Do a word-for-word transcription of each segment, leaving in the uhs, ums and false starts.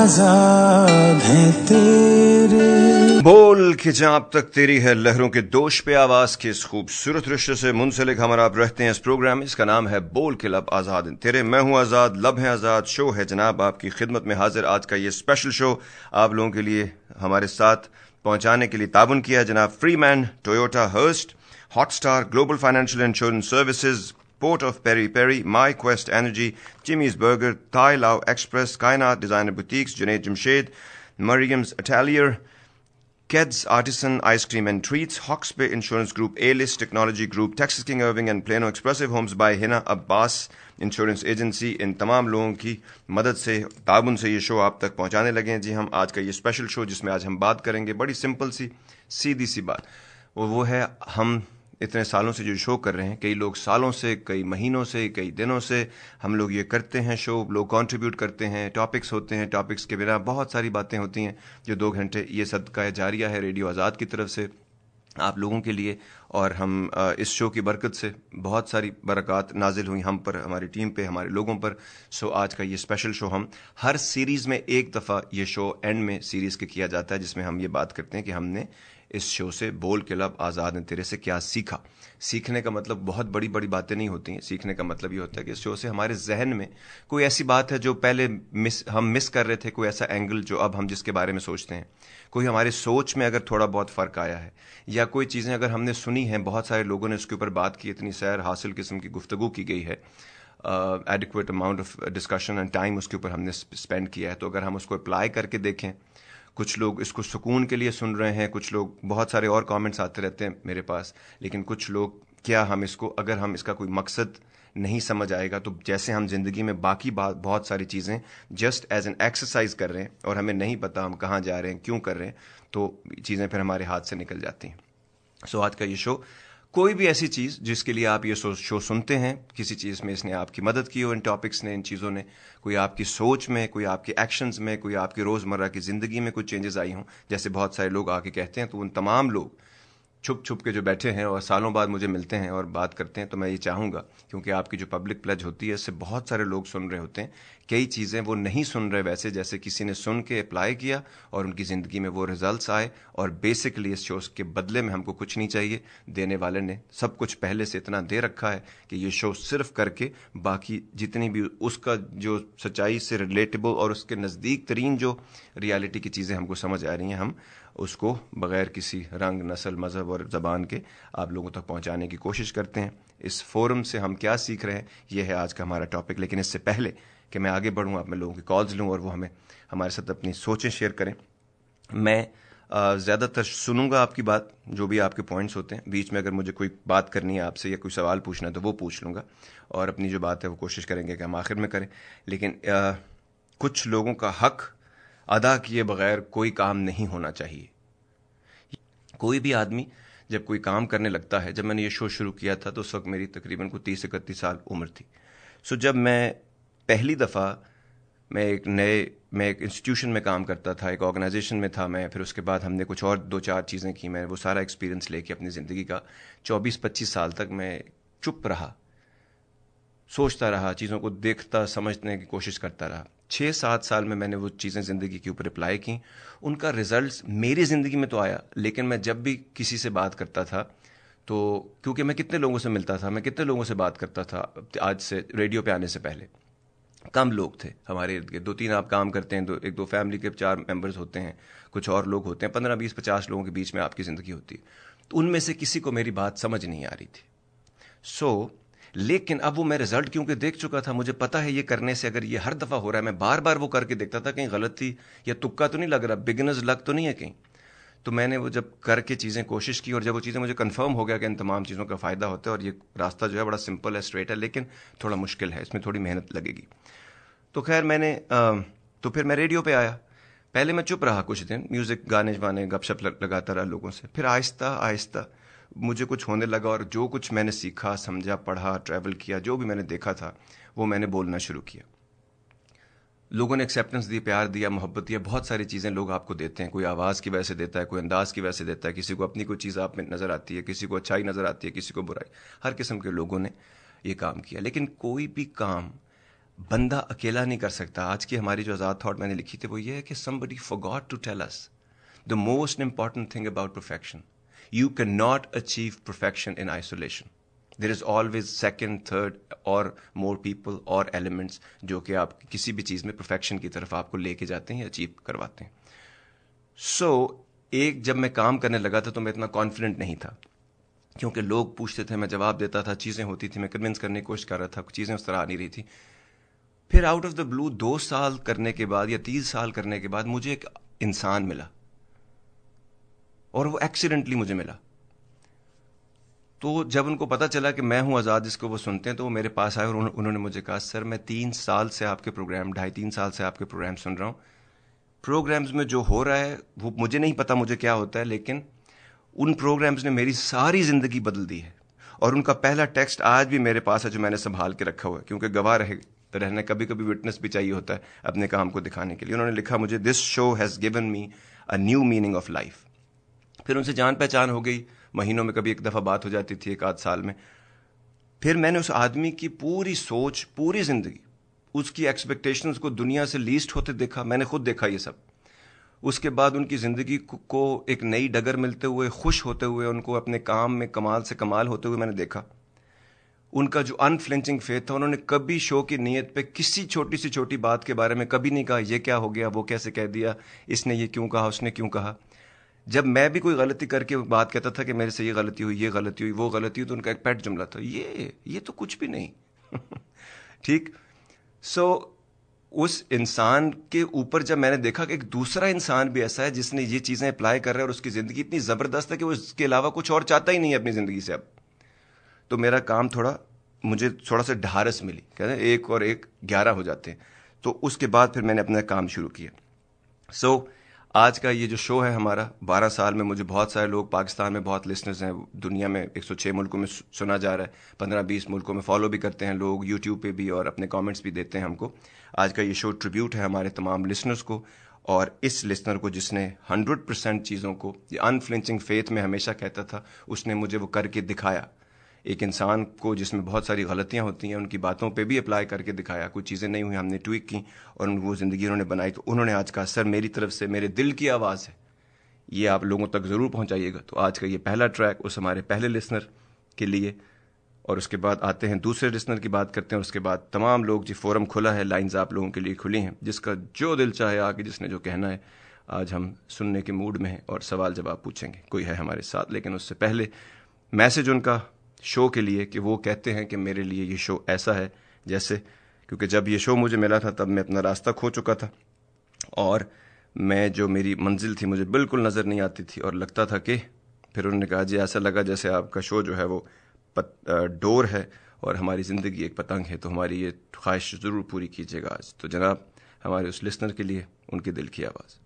आजाद हैं तेरे। बोल कि जहां अब तक तेरी है लहरों के दोष पे आवाज के इस खूबसूरत रिश्ते से मुंसलिक हम और आप रहते हैं इस प्रोग्राम। इसका नाम है बोल के लब आजाद हैं तेरे। मैं हूं आजाद, लब है आजाद, शो है जनाब आपकी खिदमत में हाजिर। आज का ये स्पेशल शो आप लोगों के लिए हमारे साथ पहुंचाने के लिए ताबन किया है जनाब Freeman, Toyota, Hurst, Hotstar, global financial insurance services, Port of Peri Peri, My Quest Energy, Jimmy's Burger, Thai Lao Express, Kainat Designer Boutiques, Junaid Jamshed, Mariam's Atelier, Keds Artisan Ice Cream and Treats, Hawksbay Insurance Group, A-List Technology Group, Texas King Irving and Plano Expressive Homes by Hina Abbas Insurance Agency। इन तमाम लोगों की मदद से, ताबन से ये show आप तक पहुंचाने लगे हैं जी हम। आज का ये स्पेशल शो जिसमें आज हम बात करेंगे बड़ी सिंपल सी सीधी सी बात, वो वो है हम इतने सालों से जो शो कर रहे हैं, कई लोग सालों से, कई महीनों से, कई दिनों से हम लोग ये करते हैं शो, लोग कंट्रीब्यूट करते हैं, टॉपिक्स होते हैं, टॉपिक्स के बिना बहुत सारी बातें होती हैं जो दो घंटे ये सदका जारिया है रेडियो आज़ाद की तरफ से आप लोगों के लिए। और हम इस शो की बरकत से बहुत सारी बरक़ात नाजिल हुई हम पर, हमारी टीम पे, हमारे लोगों पर। सो आज का ये स्पेशल शो हम हर सीरीज़ में एक दफ़ा ये शो एंड में सीरीज़ के किया जाता है जिसमें हम ये बात करते हैं कि हमने इस शो से बोल के लब आज़ाद हैं तेरे से क्या सीखा। सीखने का मतलब बहुत बड़ी बड़ी बातें नहीं होती हैं। सीखने का मतलब ये होता है कि इस शो से हमारे जहन में कोई ऐसी बात है जो पहले मिस हम मिस कर रहे थे, कोई ऐसा एंगल जो अब हम जिसके बारे में सोचते हैं, कोई हमारे सोच में अगर थोड़ा बहुत फ़र्क आया है, या कोई चीज़ें अगर हमने सुनी हैं, बहुत सारे लोगों ने उसके ऊपर बात की, इतनी सैर हासिल किस्म की गुफ्तगू की गई है, adequate amount of discussion and time उसके ऊपर हमने स्पेंड किया है, तो अगर हम उसको अप्लाई करके देखें, कुछ लोग इसको सुकून के लिए सुन रहे हैं, कुछ लोग, बहुत सारे और कमेंट्स आते रहते हैं मेरे पास, लेकिन कुछ लोग, क्या हम इसको, अगर हम इसका कोई मकसद नहीं समझ आएगा तो जैसे हम ज़िंदगी में बाकी बात बहुत सारी चीज़ें जस्ट एज एन एक्सरसाइज कर रहे हैं और हमें नहीं पता हम कहाँ जा रहे हैं, क्यों कर रहे हैं, तो चीज़ें फिर हमारे हाथ से निकल जाती हैं। सो आज का ये शो, कोई भी ऐसी चीज़ जिसके लिए आप ये शो सुनते हैं, किसी चीज़ में इसने आपकी मदद की हो, इन टॉपिक्स ने, इन चीज़ों ने, कोई आपकी सोच में, कोई आपके एक्शंस में, कोई आपकी रोज़मर्रा की ज़िंदगी में कुछ चेंजेस आई हों, जैसे बहुत सारे लोग आके कहते हैं, तो उन तमाम लोग छुप छुप के जो बैठे हैं और सालों बाद मुझे मिलते हैं और बात करते हैं, तो मैं ये चाहूँगा, क्योंकि आपकी जो पब्लिक प्लेज होती है इससे बहुत सारे लोग सुन रहे होते हैं, कई चीज़ें वो नहीं सुन रहे वैसे, जैसे किसी ने सुन के अप्लाई किया और उनकी ज़िंदगी में वो रिजल्ट्स आए। और बेसिकली इस शो के बदले में हमको कुछ नहीं चाहिए, देने वाले ने सब कुछ पहले से इतना दे रखा है कि ये शो सिर्फ करके बाकी जितनी भी उसका जो सच्चाई से रिलेटेबल और उसके नज़दीक तरीन जो रियलिटी की चीज़ें हमको समझ आ रही हैं, हम उसको बग़ैर किसी रंग, नस्ल, मज़हब और ज़बान के आप लोगों तक पहुंचाने की कोशिश करते हैं। इस फोरम से हम क्या सीख रहे हैं, ये है आज का हमारा टॉपिक। लेकिन इससे पहले कि मैं आगे बढ़ूँ, आप मैं लोगों की कॉल्स लूँ और वो हमें हमारे साथ अपनी सोचें शेयर करें, मैं ज़्यादातर सुनूंगा आपकी बात, जो भी आपके पॉइंट्स होते हैं। बीच में अगर मुझे कोई बात करनी है आपसे या कोई सवाल पूछना है तो वो पूछ लूँगा, और अपनी जो बात है वो कोशिश करेंगे कि हम आखिर में करें। लेकिन आ, कुछ लोगों का हक अदा किए बगैर कोई काम नहीं होना चाहिए। कोई भी आदमी जब कोई काम करने लगता है, जब मैंने ये शो शुरू किया था तो उस वक्त मेरी तकरीबन को तीस इकतीस साल उम्र थी। सो जब मैं पहली दफ़ा, मैं एक नए मैं एक इंस्टीट्यूशन में काम करता था, एक ऑर्गेनाइजेशन में था मैं, फिर उसके बाद हमने कुछ और दो चार चीज़ें की। मैं वो सारा एक्सपीरियंस लेके अपनी ज़िंदगी का चौबीस पच्चीस साल तक मैं चुप रहा, सोचता रहा, चीज़ों को देखता समझने की कोशिश करता रहा। छः सात साल में मैंने वो चीज़ें ज़िंदगी के ऊपर अप्लाई की, उनका रिजल्ट्स मेरी ज़िंदगी में तो आया, लेकिन मैं जब भी किसी से बात करता था, तो क्योंकि मैं कितने लोगों से मिलता था, मैं कितने लोगों से बात करता था, आज से रेडियो पे आने से पहले कम लोग थे हमारे इर्द गिर्द। दो तीन आप काम करते हैं, दो एक दो फैमिली के चार मेंबर्स होते हैं, कुछ और लोग होते हैं, पंद्रह बीस पचास लोगों के बीच में आपकी ज़िंदगी होती है। तो उनमें से किसी को मेरी बात समझ नहीं आ रही थी। सो लेकिन अब वो मैं रिजल्ट क्योंकि देख चुका था, मुझे पता है ये करने से अगर ये हर दफ़ा हो रहा है, मैं बार बार वो करके देखता था कहीं गलती या तुक्का तो नहीं लग रहा, बिगिनर्स लक तो नहीं है कहीं। तो मैंने वो जब करके चीज़ें कोशिश की और जब वो चीज़ें मुझे कंफर्म हो गया कि इन तमाम चीज़ों का फ़ायदा होता है और ये रास्ता जो है बड़ा सिंपल है, स्ट्रेट है, लेकिन थोड़ा मुश्किल है, इसमें थोड़ी मेहनत लगेगी। तो खैर मैंने आ, तो फिर मैं रेडियो पे आया। पहले मैं चुप रहा कुछ दिन, म्यूज़िक गाने वाने गपशप लगाता रहा लोगों से। फिर आहिस्ता आहिस्ता मुझे कुछ होने लगा और जो कुछ मैंने सीखा, समझा, पढ़ा, ट्रैवल किया, जो भी मैंने देखा था वो मैंने बोलना शुरू किया। लोगों ने एक्सेप्टेंस दी, प्यार दिया, मोहब्बत दिया, बहुत सारी चीज़ें लोग आपको देते हैं। कोई आवाज़ की वजह से देता है, कोई अंदाज़ की वजह से देता है, किसी को अपनी कोई चीज़ आप में नज़र आती है, किसी को अच्छाई नज़र आती है, किसी को बुराई। हर किस्म के लोगों ने ये काम किया। लेकिन कोई भी काम बंदा अकेला नहीं कर सकता। आज की हमारी जो आज़ाद थॉट मैंने लिखी थी वो ये है कि somebody forgot to tell us the most important thing about perfection. You cannot achieve perfection in isolation. There is always second, third or more people or elements जो कि आप किसी भी चीज़ में perfection की तरफ आपको लेके जाते हैं या अचीव करवाते हैं। So, एक जब मैं काम करने लगा था तो मैं इतना कॉन्फिडेंट नहीं था, क्योंकि लोग पूछते थे, मैं जवाब देता था, चीज़ें होती थी, मैं कन्विंस करने की कोशिश कर रहा था, चीज़ें उस तरह आ नहीं रही थी। फिर आउट ऑफ द ब्लू दो साल करने के बाद या तीन साल करने के बाद मुझे एक इंसान मिला, और वो एक्सीडेंटली मुझे मिला। तो जब उनको पता चला कि मैं हूं आज़ाद जिसको वो सुनते हैं, तो वो मेरे पास आए और उन्होंने मुझे कहा, सर मैं तीन साल से आपके प्रोग्राम ढाई तीन साल से आपके प्रोग्राम सुन रहा हूं। प्रोग्राम्स में जो हो रहा है वो मुझे नहीं पता मुझे क्या होता है, लेकिन उन प्रोग्राम्स ने मेरी सारी ज़िंदगी बदल दी है। और उनका पहला टेक्स्ट आज भी मेरे पास है जो मैंने संभाल के रखा हुआ है, क्योंकि गवाह रहे रहने कभी कभी विटनेस भी चाहिए होता है अपने काम को दिखाने के लिए। उन्होंने लिखा मुझे, this show has given me a new meaning of life. फिर उनसे जान पहचान हो गई, महीनों में कभी एक दफ़ा बात हो जाती थी, एक आध साल में। फिर मैंने उस आदमी की पूरी सोच, पूरी ज़िंदगी, उसकी एक्सपेक्टेशंस को दुनिया से लीस्ट होते देखा। मैंने खुद देखा ये सब। उसके बाद उनकी ज़िंदगी को एक नई डगर मिलते हुए, खुश होते हुए, उनको अपने काम में कमाल से कमाल होते हुए मैंने देखा। उनका जो अनफ्लिंचिंग फेथ था, उन्होंने कभी शो की नीयत पे किसी छोटी सी छोटी बात के बारे में कभी नहीं कहा ये क्या हो गया, वो कैसे कह दिया, इसने ये क्यों कहा, उसने क्यों कहा। जब मैं भी कोई गलती करके बात कहता था कि मेरे से ये गलती हुई, ये गलती हुई, वो गलती हुई, तो उनका एक पेट जुमला था, ये ये तो कुछ भी नहीं। ठीक। सो उस इंसान के ऊपर जब मैंने देखा कि एक दूसरा इंसान भी ऐसा है जिसने ये चीज़ें अप्लाई कर रहा है और उसकी ज़िंदगी इतनी ज़बरदस्त है कि वो इसके अलावा कुछ और चाहता ही नहीं है अपनी ज़िंदगी से अब, तो मेरा काम थोड़ा, मुझे थोड़ा सा ढारस मिली। कहते हैं एक और एक ग्यारह हो जाते हैं। तो उसके बाद फिर मैंने अपना काम शुरू किया। सो so, आज का ये जो शो है हमारा, बारह साल में मुझे बहुत सारे लोग, पाकिस्तान में बहुत लिसनर्स हैं, दुनिया में एक सौ छह मुल्कों में सुना जा रहा है, पंद्रह बीस मुल्कों में फॉलो भी करते हैं लोग, यूट्यूब पे भी, और अपने कमेंट्स भी देते हैं हमको। आज का ये शो ट्रिब्यूट है हमारे तमाम लिसनर्स को, और इस लिसनर को जिसने हंड्रेड परसेंट चीज़ों को, ये अनफ्लिंचिंग फेथ में हमेशा कहता था, उसने मुझे वो करके दिखाया। एक इंसान को जिसमें बहुत सारी गलतियां होती हैं, उनकी बातों पे भी अप्लाई करके दिखाया। कुछ चीज़ें नहीं हुई, हमने ट्वीक की और वो ज़िंदगी उन्होंने बनाई। तो उन्होंने आज कहा, सर मेरी तरफ से मेरे दिल की आवाज़ है, ये आप लोगों तक ज़रूर पहुंचाइएगा। तो आज का ये पहला ट्रैक उस हमारे पहले लिसनर के लिए, और उसके बाद आते हैं दूसरे लिसनर की बात करते हैं। उसके बाद तमाम लोग, जी फोरम खुला है, लाइन्स आप लोगों के लिए खुली हैं, जिसका जो दिल चाहे आके जिसने जो कहना है। आज हम सुनने के मूड में हैं और सवाल जवाब पूछेंगे। कोई है हमारे साथ, लेकिन उससे पहले मैसेज उनका शो के लिए, कि वो कहते हैं कि मेरे लिए ये शो ऐसा है जैसे, क्योंकि जब ये शो मुझे मिला था तब मैं अपना रास्ता खो चुका था, और मैं जो मेरी मंजिल थी मुझे बिल्कुल नज़र नहीं आती थी, और लगता था कि, फिर उन्होंने कहा जी ऐसा लगा जैसे आपका शो जो है वो पत, डोर है और हमारी ज़िंदगी एक पतंग है, तो हमारी ये ख्वाहिश ज़रूर पूरी कीजिएगा आज। तो जनाब हमारे उस लिसनर के लिए उनके दिल की आवाज़।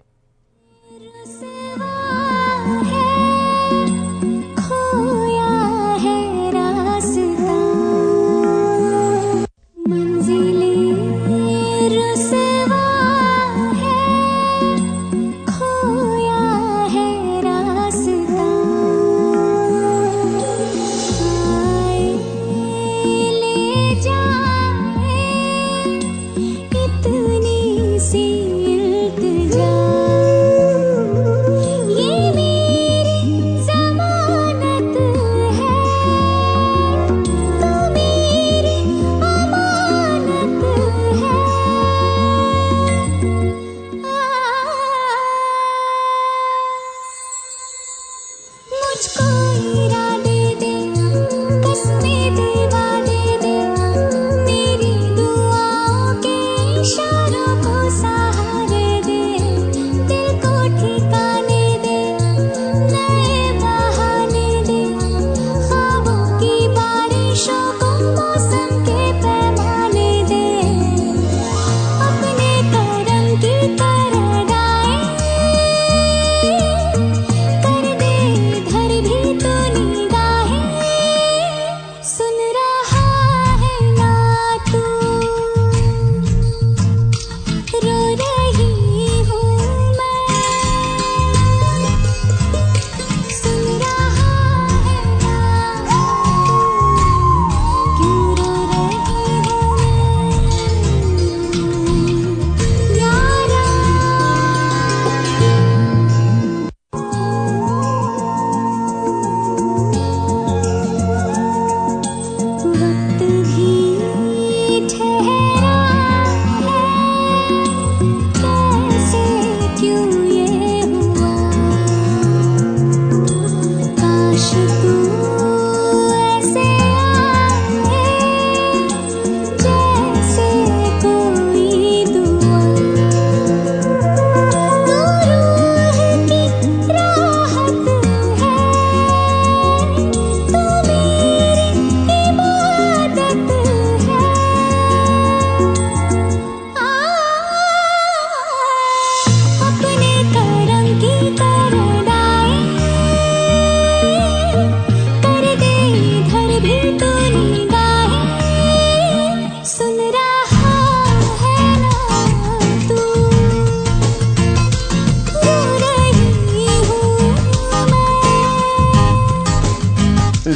इतनी सी इल्तिजा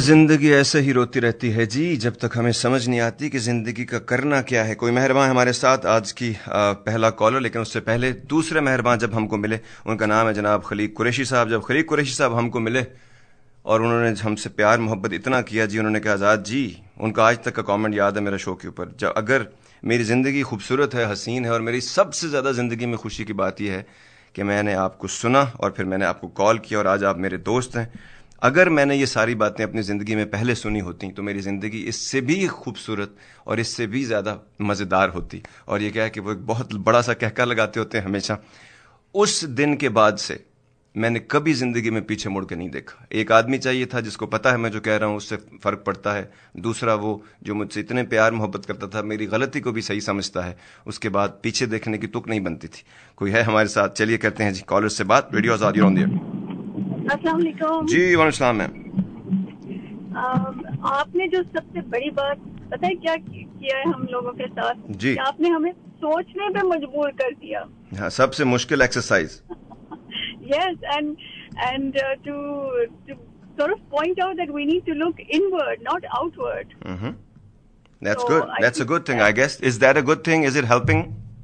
जिंदगी ऐसे ही रोती रहती है जी, जब तक हमें समझ नहीं आती कि जिंदगी का करना क्या है। कोई मेहरबान हमारे साथ आज की आ, पहला कॉलर, लेकिन उससे पहले दूसरे मेहरबान जब हमको मिले, उनका नाम है जनाब खलीक कुरैशी साहब। जब खलीक कुरैशी साहब हमको मिले और उन्होंने हमसे प्यार मोहब्बत इतना किया जी, उन्होंने कहा आज़ाद जी, उनका आज तक का कमेंट याद है मेरा शो के ऊपर, जब अगर मेरी ज़िंदगी खूबसूरत है, हसीन है, और मेरी सबसे ज़्यादा ज़िंदगी में खुशी की बात यह है कि मैंने आपको सुना और फिर मैंने आपको कॉल किया और आज आप मेरे दोस्त हैं। अगर मैंने ये सारी बातें अपनी ज़िंदगी में पहले सुनी होती तो मेरी ज़िंदगी इससे भी खूबसूरत और इससे भी ज़्यादा मज़ेदार होती। और ये क्या है कि वो एक बहुत बड़ा सा कहका लगाते होते हैं हमेशा। उस दिन के बाद से मैंने कभी ज़िंदगी में पीछे मुड़ के नहीं देखा। एक आदमी चाहिए था जिसको पता है मैं जो कह रहा हूँ उससे फ़र्क पड़ता है। दूसरा वो जो मुझसे इतने प्यार मोहब्बत करता था, मेरी गलती को भी सही समझता है। उसके बाद पीछे देखने की तुक नहीं बनती थी। कोई है हमारे साथ, चलिए करते हैं जी कॉलर से बात। Radio Azad on the air. अस्सलाम वालेकुम जी वालेकुम सलाम मैम। आपने जो सबसे बड़ी बात पता है क्या किया है हम लोगों के साथ जी, कि आपने हमें सोचने पे मजबूर कर दिया। हाँ, सबसे मुश्किल exercise. Yes, and and uh, to to sort of point out that we need to look inward, not outward. Mm-hmm. That's So good. I That's a think good thing, that- I guess. Is that a good thing? Is it helping?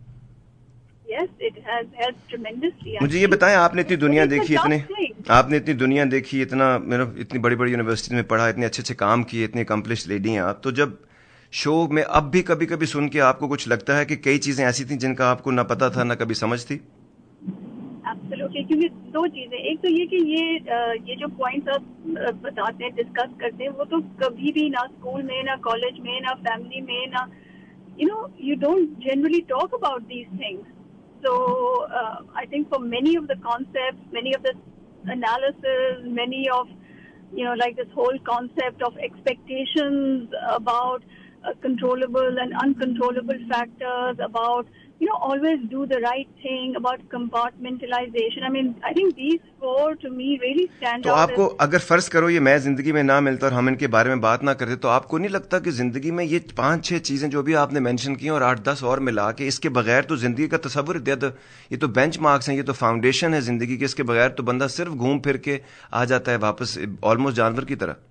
Yes, it has helped tremendously. मुझे ये बताएं, आपने इतनी दुनिया But it's a देखी, इतने tough thing. आपने इतनी दुनिया देखी, इतना मतलब इतनी बड़ी बड़ी यूनिवर्सिटी में पढ़ा, इतने अच्छे अच्छे काम किए, इतनी अकम्पलिश लेडी हैं आप, तो जब शो में अब भी कभी कभी सुन के आपको कुछ लगता है कि कई चीजें ऐसी थी जिनका आपको ना पता था ना कभी समझ थी? Absolutely, क्योंकि दो चीजें, एक तो ये कि ये ये जो पॉइंट्स आप बताते हैं, डिस्कस करते हैं, वो तो कभी भी ना स्कूल में, ना कॉलेज में, ना फैमिली में, ना you know you don't generally talk about these things. So uh, I think for many of the concepts, many of the analysis, many of, you know, like this whole concept of expectations about uh, controllable and uncontrollable factors, about, you know, always do the right thing, about compartmentalization. I mean, I think these four to me really stand तो out. आपको as, अगर फर्ज करो ये मैं जिंदगी में ना मिलता और हम इनके बारे में बात ना करते, तो आपको नहीं लगता कि जिंदगी में ये पांच छह चीजें जो भी आपने मेंशन की और आठ दस और मिला के, इसके बगैर तो जिंदगी का तस्वुर, ये तो बेंचमार्क्स हैं, ये तो फाउंडेशन है जिंदगी के, इसके बगैर तो बंदा सिर्फ घूम फिर के आ जाता है वापस ऑलमोस्ट जानवर की तरह।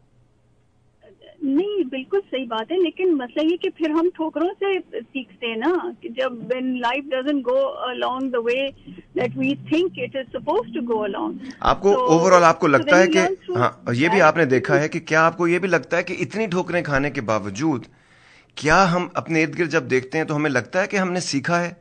नहीं, बिल्कुल सही बात है, लेकिन मसला ये कि फिर हम ठोकरों से सीखते हैं ना, कि जब when life doesn't go along the way that we think it is supposed to go along. आपको So- ओवरऑल आपको so लगता when है you कि learn through हाँ, और ये भी bad आपने देखा है कि क्या आपको ये भी लगता है कि इतनी ठोकरें खाने के बावजूद क्या हम अपने इर्द गिर्द जब देखते हैं तो हमें लगता है कि हमने सीखा है?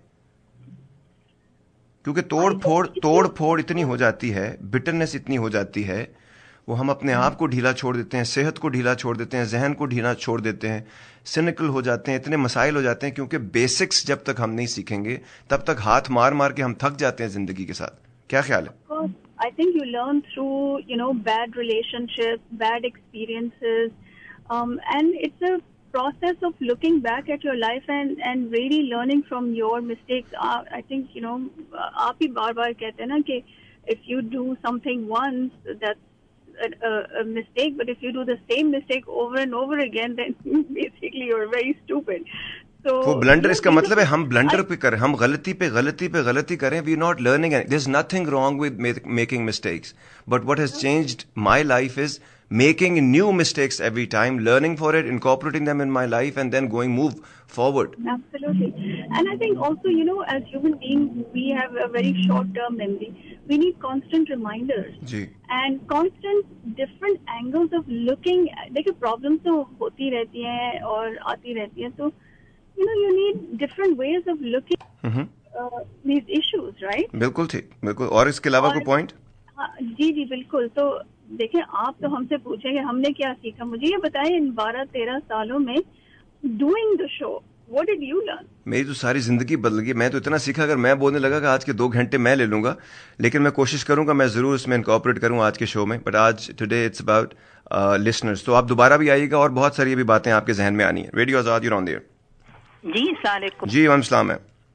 क्योंकि तोड़ फोड़ तोड़ फोड़ इतनी हो जाती है, बिटरनेस इतनी हो जाती है, वो हम अपने आप को ढीला छोड़ देते हैं, सेहत को ढीला छोड़ देते हैं, जहन को ढीला छोड़ देते हैं, सिनिकल हो जाते हैं, इतने मसाइल हो जाते हैं, क्योंकि बेसिक्स जब तक हम नहीं सीखेंगे तब तक हाथ मार मार के हम थक जाते हैं जिंदगी के साथ। क्या ख्याल है? I think you learn through, you know, bad relationships, bad experiences, um, and it's a process of looking back at your life and and really learning from your mistakes. Uh, I think, you know, आप ही बार बार कहते हैं ना कि if you do something once, that's a, a, a mistake, but if you do the same mistake over and over again, then basically you're very stupid. So, वो blunder, yeah, इसका मतलब है हम ब्लंडर I- पे करें, हम गलती पे गलती पे गलती करें, we not learning. There is nothing wrong with making mistakes, but what has changed my life is making new mistakes every time, learning for it, incorporating them in my life, and then going move forward. Absolutely. And I think also, you know, as human beings, we have a very short-term memory. We need constant reminders. जी, And constant different angles of looking. देखिए, problems तो होती रहती हैं और आती रहती हैं, तो you know, you need different ways of looking hmm, uh, these issues, right? बिल्कुल ठीक, बिल्कुल। और इसके अलावा कोई और- पॉइंट? हाँ, जी जी बिल्कुल। तो देखिए, आप तो हमसे पूछेंगे हमने क्या सीखा, मुझे ये बताएं, इन बारह तेरह सालों में doing the show, what did you learn? मेरी तो सारी जिंदगी बदल गई। मैं तो इतना सीखा, अगर मैं बोलने लगा कि आज के दो घंटे मैं ले लूंगा, लेकिन मैं कोशिश करूंगा, मैं जरूर इसमें इनकॉर्पोरेट करूं आज के शो में। बट आज टुडे इट्स अबाउट लिसनर्स, तो आप दोबारा भी आइएगा और बहुत सारी अभी बातें आपके जहन में आनी है। Radio Azad, you on the air. जी अस्सलाम वालेकुम। जी वालेकुम सलाम है।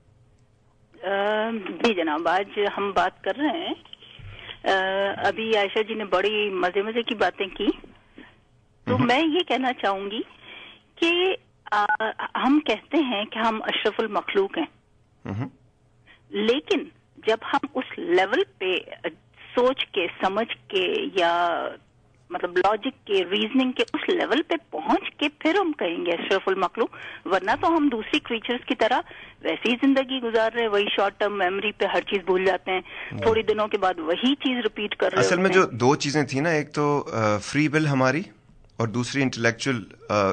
अ, जी जनाब, आज हम बात कर रहे हैं, अ, अभी आयशा जी ने बड़ी मजे मजे की बातें की, तो मैं ये कहना चाहूंगी कि आ, हम कहते हैं कि हम अशरफुल मखलूक हैं, हम्म, लेकिन जब हम उस लेवल पे सोच के समझ के या मतलब लॉजिक के, रीजनिंग के उस लेवल पे पहुंच के फिर हम कहेंगे अशरफुल मखलूक, वरना तो हम दूसरी क्रीचर्स की तरह वैसे ही जिंदगी गुजार रहे, वही शॉर्ट टर्म मेमोरी पे हर चीज भूल जाते हैं, थोड़ी दिनों के बाद वही चीज रिपीट कर रहे असल में जो दो चीजें थी ना, एक तो फ्री विल हमारी और दूसरी इंटेलेक्चुअल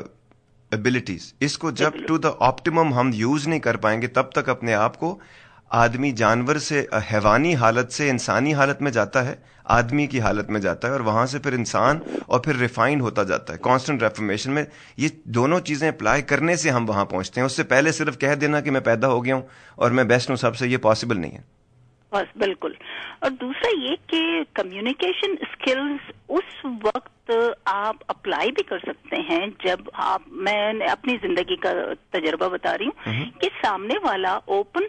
एबिलिटीज, इसको जब टू द ऑप्टिमम हम यूज नहीं कर पाएंगे तब तक अपने आप को आदमी जानवर से, हैवानी हालत से इंसानी हालत में जाता है, आदमी की हालत में जाता है, और वहां से फिर इंसान और फिर रिफाइंड होता जाता है कांस्टेंट रेफॉर्मेशन में। ये दोनों चीजें अप्लाई करने से हम वहां पहुंचते हैं, उससे पहले सिर्फ कह देना कि मैं पैदा हो गया हूं और मैं बेस्ट हूं सबसे, ये पॉसिबल नहीं है। बस बिल्कुल। और दूसरा ये कि कम्युनिकेशन स्किल्स उस वक्त आप अप्लाई भी कर सकते हैं जब आप, मैं अपनी जिंदगी का तजर्बा बता रही हूँ कि सामने वाला ओपन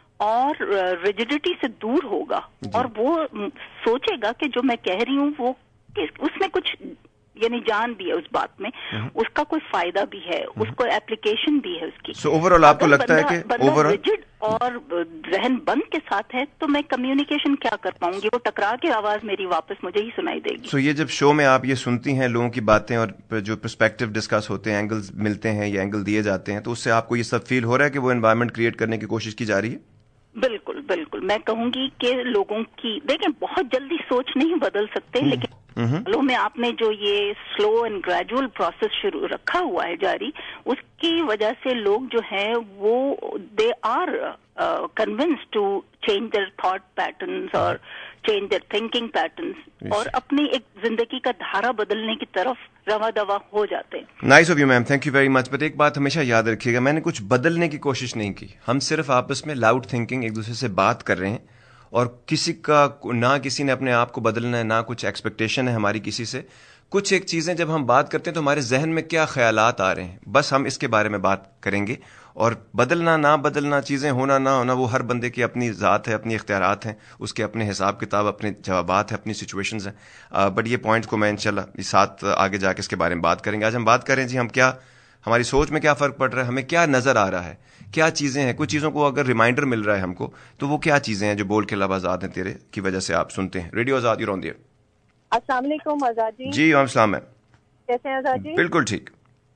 और रिजिडिटी से दूर होगा और वो सोचेगा कि जो मैं कह रही हूँ वो उसमें कुछ यानी जान भी है उस बात में, उसका कोई फायदा भी है, उसको एप्लीकेशन भी है उसकी। सो ओवरऑल आपको लगता है कि ओवरऑल रिजिड और जहन बंद के साथ है तो मैं कम्युनिकेशन क्या कर पाऊंगी, वो टकरा के आवाज मेरी वापस मुझे ही सुनाई देगी। सो so, ये जब शो में आप ये सुनती हैं लोगों की बातें और जो पर्सपेक्टिव डिस्कस होते हैं, एंगल्स मिलते हैं या एंगल दिए जाते हैं, तो उससे आपको ये सब फील हो रहा है कि वो एनवायरनमेंट क्रिएट करने की कोशिश की जा रही है? बिल्कुल बिल्कुल। मैं कहूंगी कि लोगों की, देखें बहुत जल्दी सोच नहीं बदल सकते, लेकिन सालों में आपने जो ये स्लो एंड ग्रेजुअल प्रोसेस शुरू रखा हुआ है जारी, उसकी वजह से लोग जो हैं वो they are convinced to change their thought patterns और चेंज देयर थिंकिंग पैटर्न्स और अपनी एक जिंदगी का धारा बदलने की तरफ रवा दवा हो जाते हैं। Nice of you ma'am, thank you very much. But एक बात हमेशा याद रखिएगा, मैंने कुछ बदलने की कोशिश नहीं की, हम सिर्फ आपस में लाउड थिंकिंग एक दूसरे से बात कर रहे हैं और किसी का ना किसी ने अपने आप को बदलना है, ना कुछ एक्सपेक्टेशन है हमारी किसी से। कुछ एक चीजें जब हम बात करते हैं तो हमारे जहन में क्या ख्यालात आ रहे हैं, बस हम इसके बारे में बात करेंगे। और बदलना ना बदलना, चीजें होना ना होना, वो हर बंदे की अपनी ज़ात है, अपनी इख्तियारात हैं, उसके अपने हिसाब किताब, अपने जवाबात हैं, अपनी सिचुएशंस हैं। बट ये पॉइंट को मैं इंशाल्लाह इस साथ आगे जाके इसके बारे में बात करेंगे। आज हम बात करें जी, हम क्या, हमारी सोच में क्या फ़र्क पड़ रहा है, हमें क्या नज़र आ रहा है, क्या चीज़ें हैं। कुछ चीज़ों को अगर रिमाइंडर मिल रहा है हमको, तो वो क्या चीज़ें हैं जो बोल के लब आज़ाद हैं तेरे की वजह से आप सुनते हैं। Radio Azad, you on the air. अस्सलाम वालेकुम आज़ाद जी। जी वालेकुम सलाम मैम, कैसे हैं आज़ाद जी? बिल्कुल ठीक।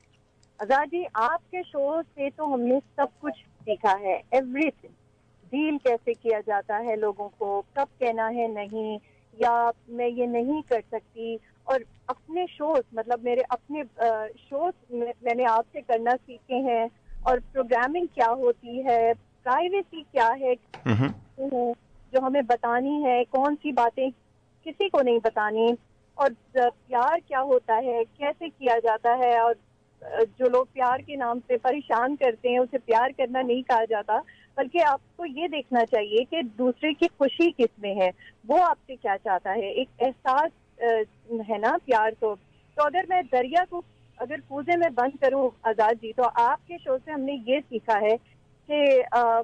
आज़ाद जी, आपके शो से तो हमने सब कुछ सीखा है, एवरीथिंग। डील कैसे किया जाता है लोगों को, कब कहना है नहीं, या मैं ये नहीं कर सकती। और अपने शोज, मतलब मेरे अपने शोज मैंने आपसे करना सीखे हैं, और प्रोग्रामिंग क्या होती है, प्राइवेसी क्या है जो हमें बतानी है, कौन सी बातें किसी को नहीं बतानी, और प्यार क्या होता है, कैसे किया जाता है। और जो लोग प्यार के नाम पे परेशान करते हैं, उसे प्यार करना नहीं कहा जाता, बल्कि आपको ये देखना चाहिए कि दूसरे की खुशी किस में है, वो आपसे क्या चाहता है। एक एहसास है ना प्यार। तो तो अगर मैं दरिया को अगर कूजे में बंद करूं आज़ाद जी, तो आपके शो से हमने ये सीखा है कि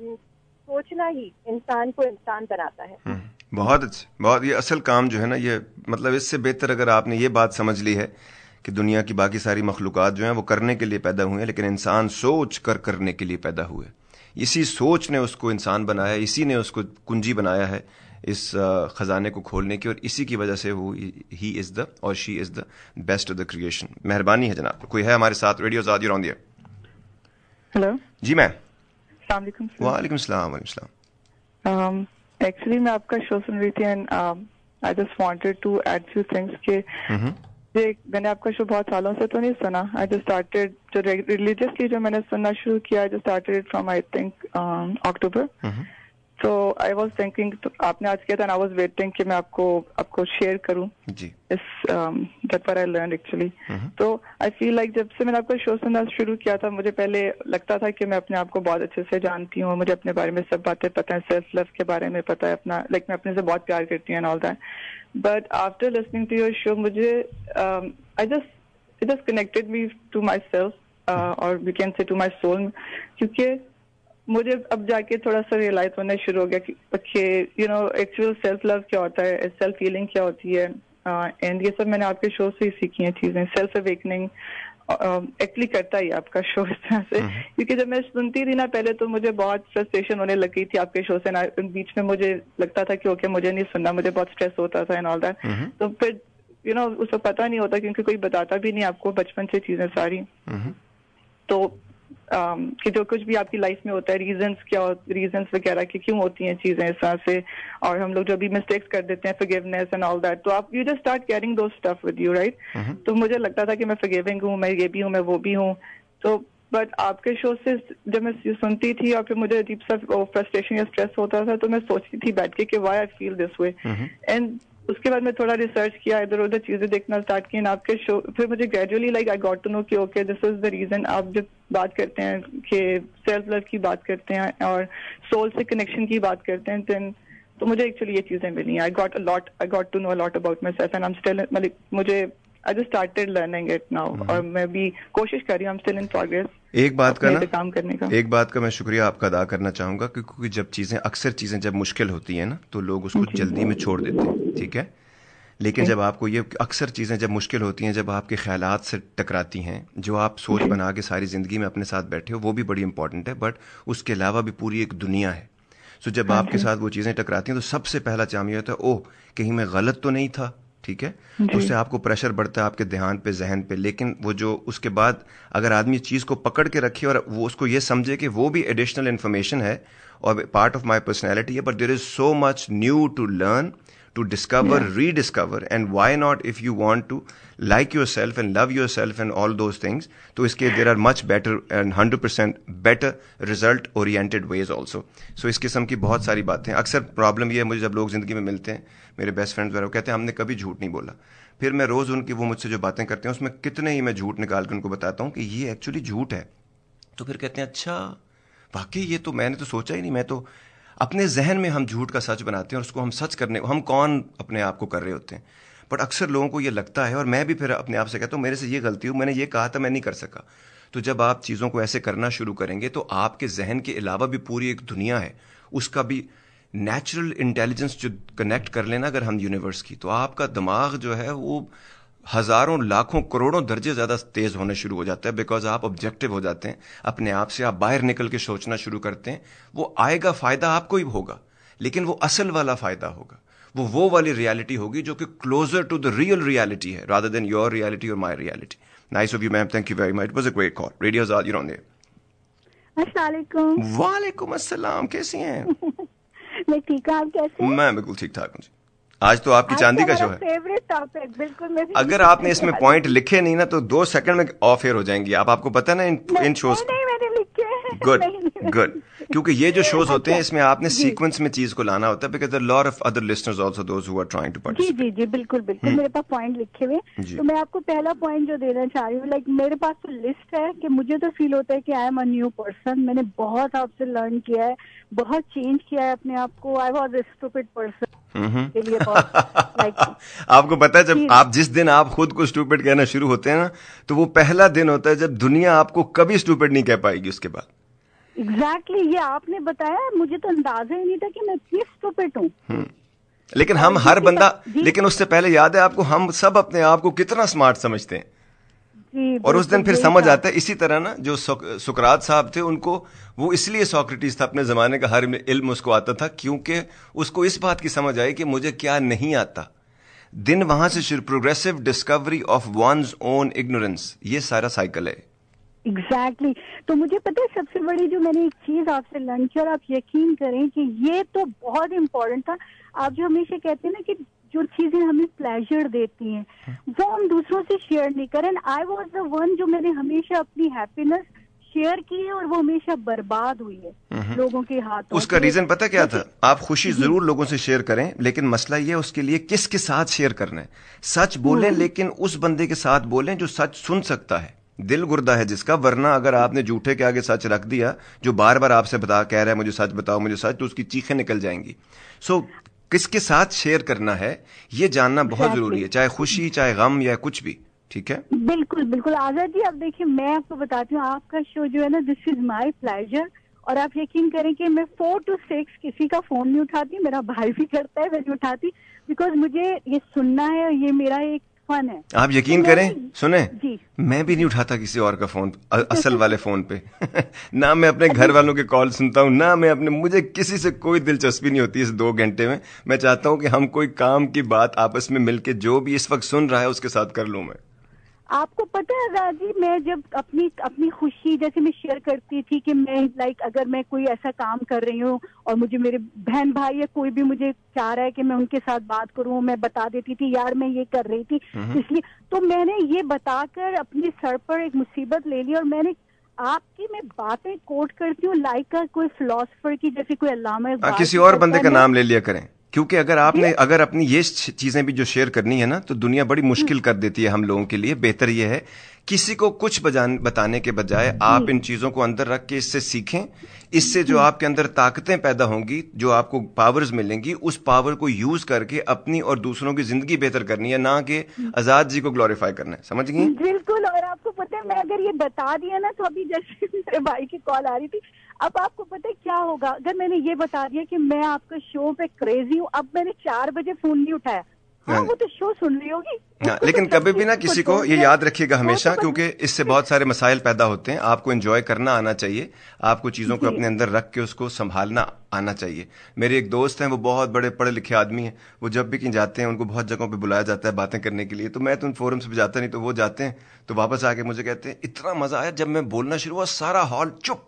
सोचना ही इंसान को इंसान बनाता है। बहुत अच्छे, बहुत, ये असल काम जो है ना, ये मतलब इससे बेहतर अगर आपने ये बात समझ ली है कि दुनिया की बाकी सारी मखलूक़ात जो हैं वो करने के लिए पैदा हुए हैं, लेकिन इंसान सोच कर करने के लिए पैदा हुए। इसी सोच ने उसको इंसान बनाया, इसी ने उसको कुंजी बनाया है इस खजाने को खोलने की, और इसी की वजह से वो ही इज द और she is the best of the creation. मेहरबानी है जनाब। कोई है हमारे साथ? Radio Azad, you on the air. Hello जी मैम। वालेकुम वालेकुम सलाम। वालेकुम सलाम। एक्चुअली मैं आपका शो सुन रही थी and I just wanted to add few things के ये मैंने आपका शो बहुत सालों से तो नहीं सुना। आई जस्ट स्टार्टेड जो रिलीजियसली जो मैंने सुनना शुरू किया, I just started it from I think October. तो आई वाज थिंकिंग, तो आपने आज किया था, आई वाज वेटिंग कि मैं आपको आपको शेयर करूं जी इस that what I learn actually. तो आई फील लाइक जब से मैंने आपका शो सुनना शुरू किया था, मुझे पहले लगता था कि मैं अपने आप को बहुत अच्छे से जानती हूँ, मुझे अपने बारे में सब बातें पता है, सेल्फ लव के बारे में पता है, अपना लाइक मैं अपने से बहुत प्यार करती हूँ and all that. But after listening to your show, मुझे I just it just connected me to my self और we can say to my soul, क्योंकि मुझे अब जाके थोड़ा सा रियलाइज होना शुरू हो गया कि okay you know actual self love क्या होता है, सेल्फ फीलिंग क्या होती है। एंड uh, ये सब मैंने आपके शो से ही सीखी हैं चीजें। सेल्फ अवेकनिंग एक्चुअली करता ही आपका शो इस तरह से, क्योंकि जब मैं सुनती थी ना पहले, तो मुझे बहुत फ्रस्ट्रेशन होने लगी थी आपके शो से ना। बीच में मुझे लगता था कि ओके मुझे नहीं सुनना, मुझे बहुत स्ट्रेस होता था एंड ऑल दैट। तो फिर यू नो उसको पता नहीं होता क्योंकि कोई बताता भी नहीं आपको बचपन से चीजें सारी। तो um, कि जो कुछ भी आपकी लाइफ में होता है, रीजंस क्या रीजंस वगैरह कि क्यों होती हैं चीजें इस तरह से, और हम लोग जो भी मिस्टेक्स कर देते हैं, फॉरगिवनेस एंड ऑल दैट, तो आप you just start caring those stuff with you, right. तो मुझे लगता था कि मैं फॉरगिविंग हूँ, मैं ये भी हूँ, मैं वो भी हूँ। तो बट आपके शो से जब मैं सुनती थी और फिर मुझे अजीब सा फ्रस्ट्रेशन या स्ट्रेस होता था, तो मैं सोचती थी बैठ के कि why I feel this way. And उसके बाद मैं थोड़ा रिसर्च किया, इधर उधर चीजें देखना स्टार्ट की, आपके शो फिर मुझे gradually like I got to know कि okay this is the reason. आप जब बात करते हैं कि सेल्फ लव की बात करते हैं और सोल से कनेक्शन की बात करते हैं, देन तो मुझे एक्चुअली ये चीजें मिली। I got a lot I got to know a lot about my self and I am still, मतलब मुझे I just started learning it now, और मैं भी कोशिश कर रही हूँ, I am still in progress एक बात का ना काम करने का। एक बात का मैं शुक्रिया आपका अदा करना चाहूंगा, क्योंकि जब चीजें अक्सर चीजें जब मुश्किल होती हैं ना तो लोग उसको जल्दी में छोड़ देते हैं, ठीक है। लेकिन जब आपको ये अक्सर चीजें जब मुश्किल होती हैं, जब आपके ख्यालात से टकराती हैं, जो आप सोच बना के सारी जिंदगी में अपने साथ बैठे हो, वो भी बड़ी इंपॉर्टेंट है, बट उसके अलावा भी पूरी एक दुनिया है। सो जब आपके साथ वो चीजें टकराती हैं तो सबसे पहला काम ये होता है, ओह कहीं मैं गलत तो नहीं था, ठीक है। उससे आपको प्रेशर बढ़ता है आपके ध्यान पे, जहन पे। लेकिन वो जो उसके बाद अगर आदमी चीज को पकड़ के रखे और वो उसको ये समझे कि वो भी एडिशनल इन्फॉर्मेशन है और पार्ट ऑफ माई पर्सनैलिटी है, but there is so much new to learn, to discover, yeah. rediscover, and why not if you want to like yourself and love yourself and all those things, तो इसके there are much better and one hundred percent better result oriented ways also. So इस किस्म की बहुत सारी बातें हैं। अक्सर प्रॉब्लम ये है, मुझे जब लोग जिंदगी में मिलते हैं, मेरे बेस्ट फ्रेंड्स वगैरह कहते हैं हमने कभी झूठ नहीं बोला, फिर मैं रोज उनकी वो मुझसे जो बातें करते हैं उसमें कितने ही मैं झूठ निकाल कर उनको बताता हूँ कि ये एक्चुअली झूठ है, तो फिर कहते हैं अच्छा वाकई ये तो मैंने तो सोचा ही नहीं, मैं तो अपने जहन में हम झूठ का सच बनाते हैं और उसको हम सच करने हम कौन अपने आप को कर रहे होते हैं। बट अक्सर लोगों को ये लगता है, और मैं भी फिर अपने आप से कहता हूँ मेरे से ये गलती हुई, मैंने ये कहा था मैं नहीं कर सका। तो जब आप चीज़ों को ऐसे करना शुरू करेंगे तो आपके जहन के अलावा भी पूरी एक दुनिया है, उसका भी नेचुरल इंटेलिजेंस जो कनेक्ट कर लेना अगर हम यूनिवर्स की, तो आपका दिमाग जो है वो हजारों लाखों करोड़ों दर्जे ज्यादा तेज होने शुरू हो जाता है, बिकॉज आप ऑब्जेक्टिव हो जाते हैं अपने आप से, आप बाहर निकल के सोचना शुरू करते हैं। वो आएगा फायदा आपको ही होगा, लेकिन वो असल वाला फायदा होगा, वो वो वाली रियलिटी होगी जो कि closer to the real reality है, रादर देन योर रियलिटी और my reality. Nice of you ma'am, thank you very much, it was a great call. Radio Azad, you on there. अस्सलाम वालेकुम। वालेकुम अस्सलाम, कैसी हैं? मैं ठीक हूं, आप कैसे हैं? मैं बिल्कुल ठीक ठाक हूँ। आज तो आपकी चांदी का शो है। फेवरेट टॉपिक, बिल्कुल मेरे। अगर आपने इसमें पॉइंट लिखे नहीं ना तो दो सेकंड में ऑफ एयर हो जाएंगी आप, आपको पता है ना इन इन शोज। नहीं मैंने लिखे। गुड गुड, क्योंकि ये जो शोज होते हैं इसमें आपने सीक्वेंस में चीज को लाना होता है, because there are lot of other listeners also those who are trying to जी पार्टिसिपेट। जी जी बिल्कुल बिल्कुल, मेरे पास पॉइंट लिखे हुए, तो मैं आपको पहला पॉइंट जो देना चाह रही हूँ, लाइक मेरे पास तो लिस्ट है कि मुझे तो फील होता है कि I am a new person, मैंने बहुत आपसे लर्न किया है, बहुत चेंज किया है अपने आप को। I was a stupid person के लिए बहुत लाइक आपको पता है जब आप जिस दिन आप खुद को स्टूपिड कहना शुरू होते हैं ना, तो वो पहला दिन होता है जब दुनिया आपको कभी स्टूपिड नहीं कह पाएगी उसके बाद। एग्जैक्टली exactly, ये आपने बताया, मुझे तो अंदाजा ही नहीं था कि मैं इतनी स्टूपिड हूँ। लेकिन हम हर बंदा, लेकिन उससे पहले याद है आपको, हम सब अपने आप को कितना स्मार्ट समझते हैं, जी, और उस दिन फिर समझ आता है। इसी तरह ना जो सुकरात साहब थे, उनको वो इसलिए सोक्रेटिस था, अपने जमाने का हर इल्म उसको आता था, क्योंकि उसको इस बात की समझ आई कि मुझे क्या नहीं आता। दिन वहां से progressive discovery of one's own ignorance, ये सारा साइकिल है। Exactly exactly. तो मुझे पता है सबसे बड़ी जो मैंने एक चीज आपसे लर्न की, और आप यकीन करें कि ये तो बहुत इम्पोर्टेंट था, आप जो हमेशा कहते हैं ना कि जो चीजें हमें प्लेजर देती हैं वो हम दूसरों से शेयर नहीं करें। आई वाज द वन जो मैंने हमेशा अपनी हैप्पीनेस शेयर की है और वो हमेशा बर्बाद हुई है लोगों के हाथों। उसका रीजन पता क्या था? आप खुशी जरूर लोगों से शेयर करें, लेकिन मसला ये उसके लिए किसके साथ शेयर करना है। सच बोलें, लेकिन उस बंदे के साथ बोलें जो सच सुन सकता है, दिल गुर्दा है जिसका। वरना अगर आपने झूठे के आगे सच रख दिया, जो बार बार आपसे बता कह रहा है मुझे सच बताओ मुझे सच, तो उसकी चीखें निकल जाएंगी। सो so, किसके साथ शेयर करना है ये जानना बहुत जरूरी है, चाहे खुशी चाहे गम या कुछ भी। ठीक है, बिल्कुल बिल्कुल आजाद जी। अब देखिए मैं आपको बताती हूँ, आपका शो जो है ना, दिस इज माई प्लेजर, और आप यकीन करें कि मैं फोर टू सिक्स किसी का फोन नहीं उठाती, मेरा भाई भी करता है, मैं नहीं उठाती, बिकॉज मुझे ये सुनना है, ये मेरा एक फन है। आप यकीन तो करें, मैंने- सुने, जी मैं भी नहीं उठाता किसी और का फोन, अ- असल वाले फोन पे ना मैं अपने घर वालों के कॉल सुनता हूँ, ना मैं अपने, मुझे किसी से कोई दिलचस्पी नहीं होती इस दो घंटे में। मैं चाहता हूँ कि हम कोई काम की बात आपस में मिलके जो भी इस वक्त सुन रहा है उसके साथ कर लूं मैं। आपको पता है आजाद जी, मैं जब अपनी अपनी खुशी जैसे मैं शेयर करती थी कि मैं लाइक अगर मैं कोई ऐसा काम कर रही हूँ और मुझे मेरे बहन भाई या कोई भी मुझे चाह रहा है कि मैं उनके साथ बात करूँ, मैं बता देती थी यार मैं ये कर रही थी, इसलिए तो मैंने ये बताकर अपने सर पर एक मुसीबत ले ली। और मैंने आपकी मैं बातें कोट करती हूँ लाइक कोई फिलोसफर की, जैसे कोई अल्लामा आ, इकबाल किसी की और करता बंदे है का ना। नाम ले लिया करें, क्योंकि अगर आपने अगर अपनी ये चीजें भी जो शेयर करनी है ना तो दुनिया बड़ी मुश्किल कर देती है हम लोगों के लिए। बेहतर ये है किसी को कुछ बजान, बताने के बजाय आप इन चीजों को अंदर रख के इससे सीखें। इससे जो आपके अंदर ताकतें पैदा होंगी, जो आपको पावर्स मिलेंगी, उस पावर को यूज करके अपनी और दूसरों की जिंदगी बेहतर करनी है, ना कि आजाद जी को ग्लोरीफाई करना है। समझ गई? बिल्कुल। और आपको पता है मैं अगर ये बता दिया ना, तो अभी जैसे मेरे भाई की कॉल आ रही थी, अब आपको पता है क्या होगा अगर मैंने ये बता दिया कि मैं आपका शो पे क्रेजी हूँ, अब मैंने चार बजे फोन नहीं उठाया, हाँ वो तो शो सुन रही होगी। हाँ, लेकिन कभी भी ना किसी को ये याद रखिएगा हमेशा, क्योंकि इससे बहुत सारे मसाइल पैदा होते हैं। आपको एंजॉय करना आना चाहिए, आपको चीजों को अपने अंदर रख के उसको संभालना आना चाहिए। मेरे एक दोस्त हैं, वो बहुत बड़े पढ़े लिखे आदमी हैं, वो जब भी कहीं जाते हैं उनको बहुत जगहों पे बुलाया जाता है बातें करने के लिए, तो मैं तो उन फोरम्स पे जाता नहीं, तो वो जाते हैं तो वापस आके मुझे कहते हैं इतना मजा आया जब मैं बोलना शुरू हुआ, सारा हॉल चुप,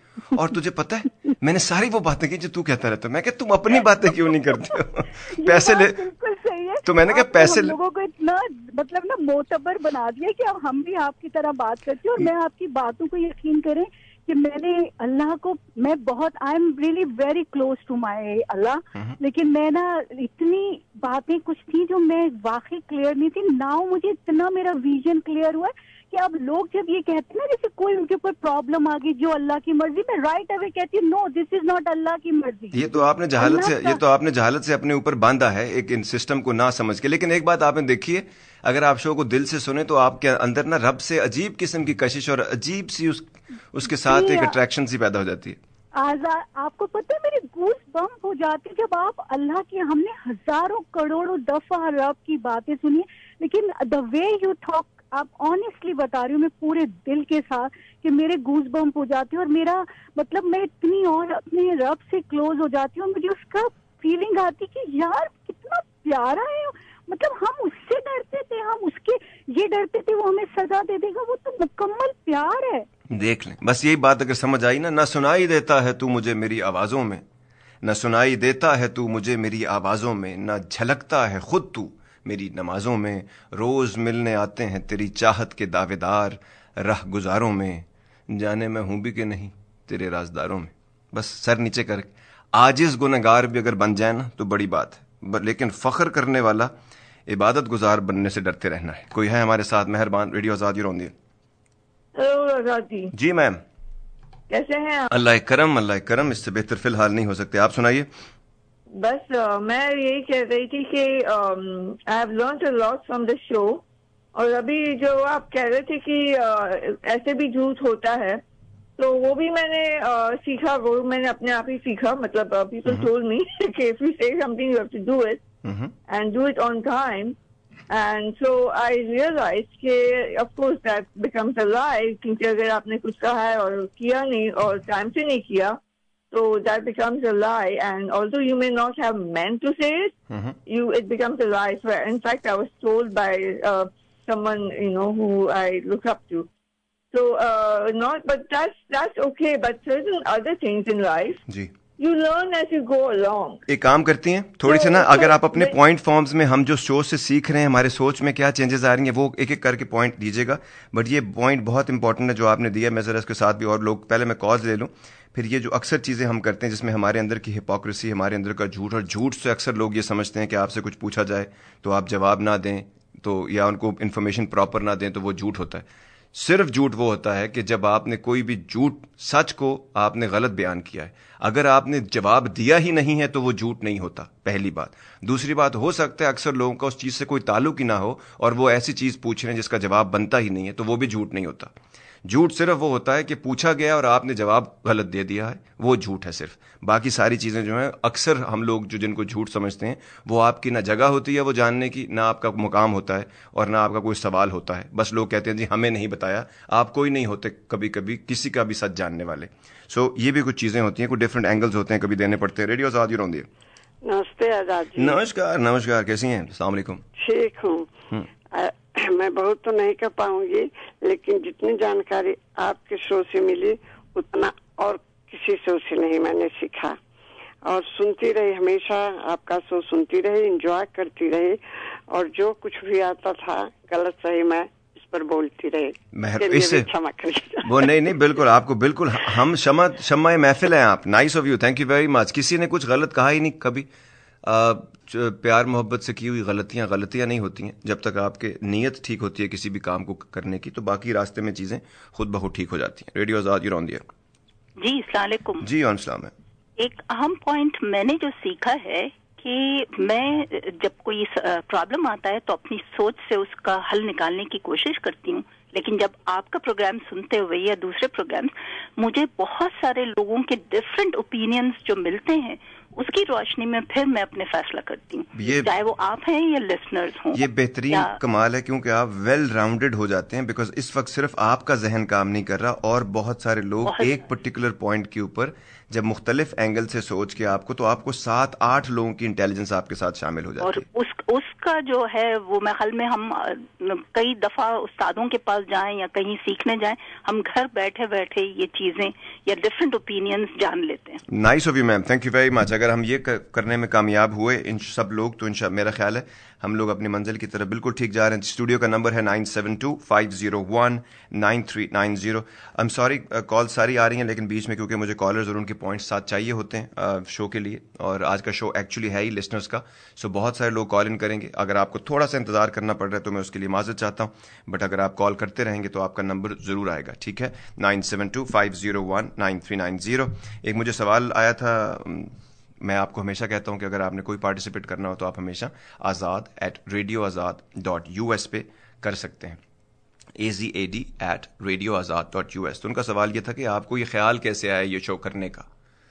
और तुझे पता है मैंने सारी वो बातें की जो तू कहता रहता है। मैं कहता तुम अपनी बातें क्यों नहीं करते हो? पैसे ले, बिल्कुल सही है। तो मैंने कहा पैसे हम लोगों को इतना मतलब ना मोतबर बना दिया कि अब हम भी आपकी तरह बात करते हैं, और मैं आपकी बातों को यकीन करें कि मैंने अल्लाह को, मैं बहुत, I am really very close to my Allah, लेकिन मैं ना इतनी बातें कुछ थी जो मैं वाकई क्लियर नहीं थी। नाउ मुझे इतना मेरा विजन क्लियर हुआ कि अब लोग जब ये कहते हैं ना, जैसे कोई उनके ऊपर प्रॉब्लम आ गई जो अल्लाह की मर्जी, मैं राइट अवे कहती हूँ no this is not Allah की मर्जी। ये तो आपने जहालत से ये तो आपने जहालत से अपने ऊपर बांधा है, एक इन सिस्टम को ना समझ के। लेकिन एक बात आपने देखी है, अगर आप शो को दिल से सुने तो आपके अंदर ना रब से अजीब किस्म की कशिश और अजीब सी उस, उसके साथ एक अट्रैक्शन सी पैदा हो जाती है। आजाद, आपको पता है मेरे गूस बम्प हो जाते जब आप अल्लाह की, हमने हजारों करोड़ों दफा रब की बातें सुनी, लेकिन द वे यू टॉक, आप ऑनेस्टली बता रही हूँ मैं पूरे दिल के साथ कि मेरे गूस बम्प हो जाते हैं, और मेरा मतलब मैं इतनी और अपने रब से क्लोज हो जाती हूँ, मुझे उसका फीलिंग आती कि यार कितना प्यारा है। मतलब हम उससे डरते थे, हम उसके ये डरते थे वो हमें सजा दे देगा, वो तो मुकम्मल प्यार है। देख लें, बस यही बात अगर समझ आई ना, ना सुनाई देता है तू मुझे मेरी आवाजों में, न सुनाई देता है तू मुझे मेरी आवाजों में, न झलकता है खुद तू मेरी नमाजों में, रोज मिलने आते हैं तेरी चाहत के दावेदार, राह गुजारों में, जाने मैं हूं भी कि नहीं तेरे राजदारों में। बस सर नीचे कर आजिज गुनहगार भी अगर बन जाए ना तो बड़ी बात है, लेकिन फख्र करने वाला इबादत गुजार बनने से डरते रहना है। कोई है हमारे साथ? मेहरबान, रेडियो आजाद रोंदी। हेलो आजाद जी। जी मैम, कैसे हैं आप? अल्लाह करम, अल्लाह करम, इससे बेहतर फिलहाल नहीं हो सकते। आप सुनाइए। बस uh, मैं यही कह रही थी कि I have learned a lot from the show, और अभी जो आप कह रहे थे कि uh, ऐसे भी झूठ होता है, तो वो भी मैंने uh, सीखा, वो मैंने अपने आप ही सीखा। मतलब पीपल टोल्ड मी कि if you say something you have to do it and do it on time, and so I realize कि of course that becomes a lie, क्योंकि अगर आपने कुछ कहा है और किया नहीं और टाइम से नहीं किया, so that becomes a lie, and although you may not have meant to say it, mm-hmm. you it becomes a lie. So in fact, I was told by uh, someone you know who I look up to. So uh, not, but that's that's okay. But certain other things in life, ji, you learn as you go along. एक काम करती हैं थोड़ी सी ना, अगर आप अपने point forms में हम जो शो से सीख रहे हैं, हमारे सोच में क्या चेंजेस आ रही हैं, वो एक एक करके पॉइंट दीजिएगा। बट ये पॉइंट बहुत इंपॉर्टेंट है जो आपने दिया। मैं जरा इसके साथ भी और लोग, पहले मैं कॉज ले लूँ, फिर ये जो अक्सर चीज़ें हम करते हैं जिसमें हमारे अंदर की हिपोक्रेसी, हमारे अंदर का झूठ, और झूठ से अक्सर लोग ये समझते हैं कि आपसे कुछ पूछा जाए तो आप जवाब ना दें, तो या उनको इन्फॉर्मेशन प्रॉपर ना दें तो वो झूठ होता है। सिर्फ झूठ वो होता है कि जब आपने कोई भी झूठ, सच को आपने गलत बयान किया है। अगर आपने जवाब दिया ही नहीं है तो वो झूठ नहीं होता, पहली बात। दूसरी बात, हो सकता है अक्सर लोगों का उस चीज़ से कोई ताल्लुक ही ना हो और वो ऐसी चीज़ पूछ रहे हैं जिसका जवाब बनता ही नहीं है, तो वो भी झूठ नहीं होता। झूठ सिर्फ वो होता है कि पूछा गया और आपने जवाब गलत दे दिया है, वो झूठ है सिर्फ। बाकी सारी चीज़ें जो हैं, अक्सर हम लोग जो जिनको झूठ समझते हैं, वो आपकी ना जगह होती है वो जानने की, ना आपका मुकाम होता है और ना आपका कोई सवाल होता है। बस लोग कहते हैं जी हमें नहीं बताया, आप कोई नहीं होते कभी कभी किसी का भी सच जानने वाले। सो so, ये भी कुछ चीज़ें होती हैं, कुछ डिफरेंट एंगल्स होते हैं, कभी देने पड़ते हैं। रेडियो आजाद होती है। नमस्ते आजाद जी। नमस्कार नमस्कार, कैसी हैं? अस्सलाम वालेकुम। ठीक हूँ। मैं बहुत तो नहीं कर पाऊंगी, लेकिन जितनी जानकारी आपके शो से मिली उतना और किसी शो से नहीं मैंने सीखा, और सुनती रही, हमेशा आपका शो सुनती रही, एंजॉय करती रही, और जो कुछ भी आता था गलत सही मैं इस पर बोलती रही। इससे क्षमा करिए। वो नहीं नहीं बिल्कुल, आपको बिल्कुल हम क्षमा क्षमा महफिल हैं आप। Nice of you, thank you very much. किसी ने कुछ गलत कहा ही नहीं कभी। आ, प्यार मोहब्बत से की हुई गलतियां गलतियां नहीं होती हैं। जब तक आपके नीयत ठीक होती है किसी भी काम को करने की, तो बाकी रास्ते में चीजें खुद ब खुद ठीक हो जाती हैं। Radio Azad on the air. जी अस्सलाम वालेकुम। जी ऑन सलाम है। एक अहम पॉइंट मैंने जो सीखा है कि मैं जब कोई प्रॉब्लम आता है तो अपनी सोच से उसका हल निकालने की कोशिश करती हूँ, लेकिन जब आपका प्रोग्राम सुनते हुए या दूसरे प्रोग्राम्स, मुझे बहुत सारे लोगों के डिफरेंट ओपिनियंस जो मिलते हैं, उसकी रोशनी में फिर मैं अपने फैसला करती हूँ, चाहे वो आप हैं या लिसनर्स हों। ये बेहतरीन कमाल है, क्योंकि आप वेल राउंडेड हो जाते हैं। बिकॉज इस वक्त सिर्फ आपका जहन काम नहीं कर रहा, और बहुत सारे लोग एक पर्टिकुलर पॉइंट के ऊपर जब मुख्तलिफ एंगल से सोच के आपको, तो आपको सात आठ लोगों की इंटेलिजेंस आपके साथ शामिल हो जाती और है। उस, उसका जो है वो मैं ख्याल में हम कई दफा उस्तादों के पास जाएं या कहीं सीखने जाएं, हम घर बैठे बैठे ये चीजें या डिफरेंट ओपिनियंस जान लेते हैं। Nice of you ma'am, thank you very much. अगर हम ये करने में कामयाब हुए इन सब लोग, तो इंशा मेरा ख्याल है हम लोग अपनी मंजिल की तरफ बिल्कुल ठीक जा रहे हैं। स्टूडियो का नंबर है nine seven two five zero one nine three nine zero. I am sorry, call सारी आ रही हैं, लेकिन बीच में क्योंकि मुझे कॉलर्स और उनके पॉइंट्स साथ चाहिए होते हैं शो के लिए, और आज का शो एक्चुअली है ही लिसनर्स का, सो बहुत सारे लोग कॉल इन करेंगे। अगर आपको थोड़ा सा इंतजार करना पड़ रहा है तो मैं उसके लिए माजरत चाहता हूँ, बट अगर आप कॉल करते रहेंगे तो आपका नंबर जरूर आएगा, ठीक है? Nine seven two five zero one nine three nine zero. एक मुझे सवाल आया था, मैं आपको हमेशा कहता हूं कि अगर आपने कोई पार्टिसिपेट करना हो तो आप हमेशा Azad at radio Azad dot U S पे कर सकते हैं, A G A D at radio Azad dot U S. तो उनका सवाल ये था कि आपको ये ख्याल कैसे आया ये शो करने का।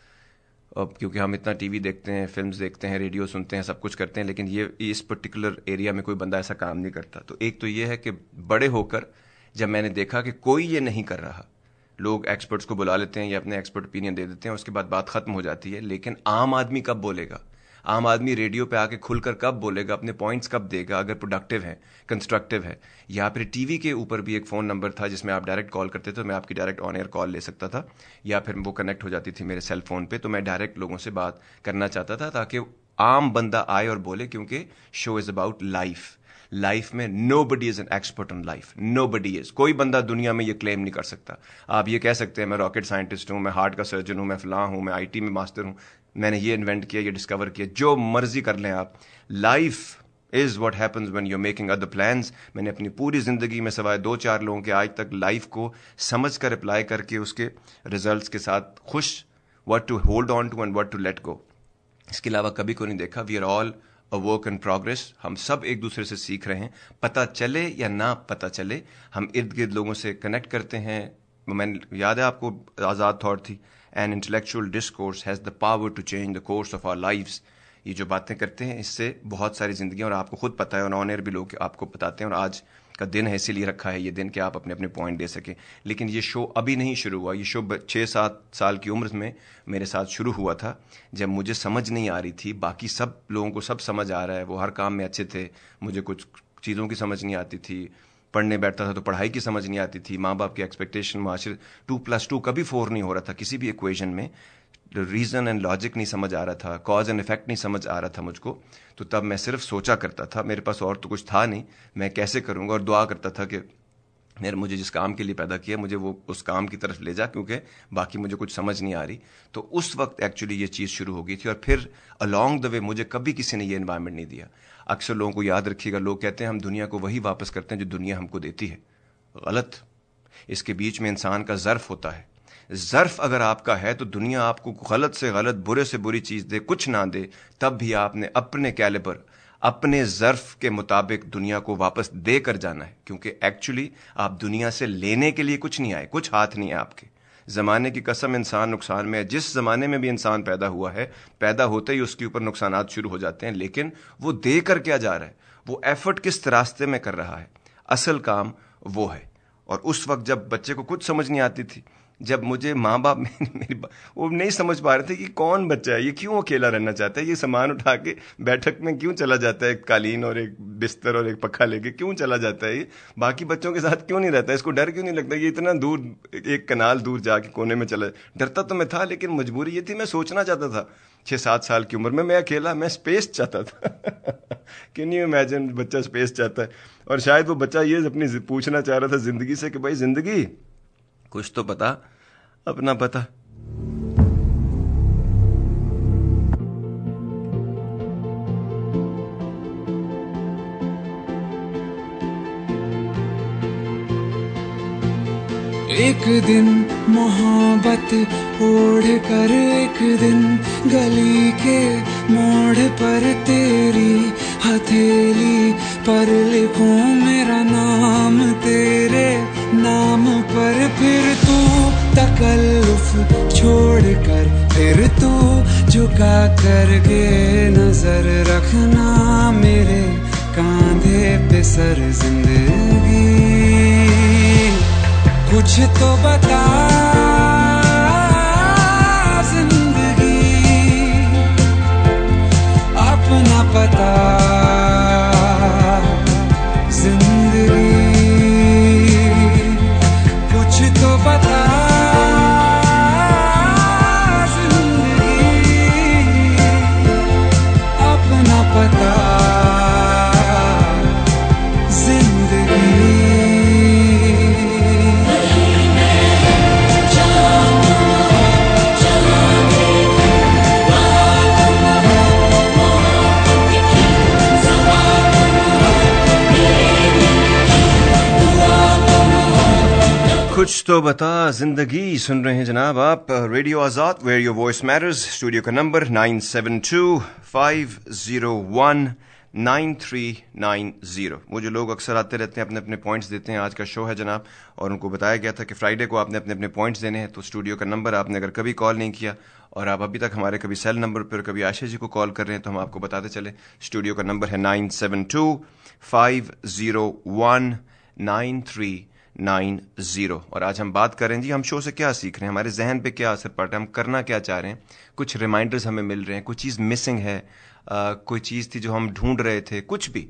अब क्योंकि हम इतना टीवी देखते हैं, फिल्म्स देखते हैं, रेडियो सुनते हैं, सब कुछ करते हैं, लेकिन ये इस पर्टिकुलर एरिया में कोई बंदा ऐसा काम नहीं करता। तो एक तो ये है कि बड़े होकर जब मैंने देखा कि कोई ये नहीं कर रहा, लोग एक्सपर्ट्स को बुला लेते हैं या अपने एक्सपर्ट ओपिनियन दे देते हैं, उसके बाद बात खत्म हो जाती है, लेकिन आम आदमी कब बोलेगा? आम आदमी रेडियो पे आके खुलकर कब बोलेगा, अपने पॉइंट्स कब देगा, अगर प्रोडक्टिव है, कंस्ट्रक्टिव है? या फिर टीवी के ऊपर भी एक फ़ोन नंबर था जिसमें आप डायरेक्ट कॉल करते थे, तो मैं आपकी डायरेक्ट ऑन एयर कॉल ले सकता था, या फिर वो कनेक्ट हो जाती थी मेरे सेल फोन पे, तो मैं डायरेक्ट लोगों से बात करना चाहता था ताकि आम बंदा आए और बोले, क्योंकि show is about life. Life में nobody is an expert on life, nobody is. कोई बंदा दुनिया में ये क्लेम नहीं कर सकता। आप ये कह सकते हैं मैं रॉकेट साइंटिस्ट हूं, मैं हार्ट का सर्जन हूं, मैं फलां हूं, मैं आईटी में मास्टर हूं, मैंने ये इन्वेंट किया, ये डिस्कवर किया, जो मर्जी कर लें आप। Life is what happens when you are making other plans. मैंने अपनी पूरी जिंदगी में सिवाय दो चार लोगों के आज तक लाइफ को समझ कर अप्लाई करके उसके रिजल्ट्स के साथ खुश, what to hold on to and what to let go, इसके अलावा कभी को नहीं देखा। We are all a work in progress. हम सब एक दूसरे से सीख रहे हैं, पता चले या ना पता चले, हम इर्द गिर्द लोगों से कनेक्ट करते हैं। मैंने याद है आपको आज़ाद थॉट थी, an intellectual discourse has the power to change the course of our lives. ये जो बातें करते हैं इससे बहुत सारी जिंदगियां, और आपको खुद पता है, और ऑन एयर भी लोग आपको बताते हैं, और आज का दिन है इसीलिए रखा है ये दिन कि आप अपने अपने पॉइंट दे सकें। लेकिन ये शो अभी नहीं शुरू हुआ, ये शो छः सात साल की उम्र में मेरे साथ शुरू हुआ था, जब मुझे समझ नहीं आ रही थी। बाकी सब लोगों को सब समझ आ रहा है, वो हर काम में अच्छे थे, मुझे कुछ चीज़ों की समझ नहीं आती थी, पढ़ने बैठता था तो पढ़ाई की समझ नहीं आती थी, माँ बाप की एक्सपेक्टेशन, माशरे, टू प्लस टू कभी फोर नहीं हो रहा था किसी भी इक्वेशन में, रीज़न एंड लॉजिक नहीं समझ आ रहा था, कॉज एंड इफेक्ट नहीं समझ आ रहा था मुझको। तो तब मैं सिर्फ सोचा करता था, मेरे पास और तो कुछ था नहीं, मैं कैसे करूँगा, और दुआ करता था कि यार मुझे जिस काम के लिए पैदा किया मुझे वो उस काम की तरफ ले जा, क्योंकि बाकी मुझे कुछ समझ नहीं आ रही। तो उस वक्त एक्चुअली ये चीज़ शुरू हो गई थी, और फिर अलॉन्ग द वे मुझे कभी किसी ने ये एनवायरनमेंट नहीं दिया। अक्सर लोगों को याद रखिएगा, लोग कहते हैं हम दुनिया को वही वापस करते हैं जो दुनिया हमको देती है। गलत। इसके बीच में इंसान का ज़र्फ होता है। ज़र्फ अगर आपका है तो दुनिया आपको गलत से गलत, बुरे से बुरी चीज़ दे, कुछ ना दे, तब भी आपने अपने कैलिबर, अपने ज़र्फ के मुताबिक दुनिया को वापस दे कर जाना है, क्योंकि एक्चुअली आप दुनिया से लेने के लिए कुछ नहीं आए, कुछ हाथ नहीं है आपके। ज़माने की कसम, इंसान नुकसान में है। जिस ज़माने में भी इंसान पैदा हुआ है, पैदा होते ही उसके ऊपर नुकसानात शुरू हो जाते हैं, लेकिन वो दे कर क्या जा रहा है, वो एफर्ट किस रास्ते में कर रहा है, असल काम वो है। और उस वक्त जब बच्चे को कुछ समझ नहीं आती थी, जब मुझे माँ बाप मेरी वो नहीं समझ पा रहे थे कि कौन बच्चा है, ये क्यों अकेला रहना चाहता है, ये सामान उठा के बैठक में क्यों चला जाता है, एक कालीन और एक बिस्तर और एक पक्खा लेके क्यों चला जाता है, ये बाकी बच्चों के साथ क्यों नहीं रहता, इसको डर क्यों नहीं लगता, ये इतना दूर एक कनाल दूर जाके कोने में चला। डरता तो मैं था, लेकिन मजबूरी ये थी, मैं सोचना चाहता था छः सात साल की उम्र में मैं अकेला, मैं स्पेस चाहता था। कैन यू इमेजिन, बच्चा स्पेस चाहता है। और शायद वो बच्चा ये अपनी पूछना चाह रहा था जिंदगी से कि भाई जिंदगी कुछ तो पता, अपना पता। एक दिन मोहब्बत ओढ़ कर, एक दिन गली के मोड़ पर तेरी हथेली पर लिखूं मेरा नाम तेरे नाम पर। फिर तू तकल्लुफ छोड़ कर, फिर तू झुका करके नजर रखना मेरे कांधे पे सर जिंदगी। कुछ तो बता जिंदगी, अपना पता जिंदगी। कुछ तो बता जिंदगी, अपना पता जिंदगी। कुछ तो बता जिंदगी सुन रहे हैं जनाब आप, radio Azad, where your voice matters. Studio का number nine seven two five zero one nine three nine zero. मुझे लोग अक्सर आते रहते हैं, अपने अपने पॉइंट्स देते हैं। आज का शो है जनाब, और उनको बताया गया था कि फ्राइडे को आपने अपने अपने पॉइंट्स देने हैं। तो स्टूडियो का नंबर आपने अगर कभी कॉल नहीं किया और आप अभी तक हमारे कभी सेल नंबर पर कभी आशा जी को कॉल कर रहे हैं, तो हम आपको बताते चले, स्टूडियो का नंबर है nine seven two five zero one nine three nine zero. और आज हम बात करें जी, हम शो से क्या सीख रहे हैं, हमारे जहन पे क्या असर पड़ रहा है, हम करना क्या चाह रहे हैं, कुछ रिमाइंडर्स हमें मिल रहे हैं, कुछ चीज़ मिसिंग है, आ, कोई चीज़ थी जो हम ढूंढ रहे थे, कुछ भी।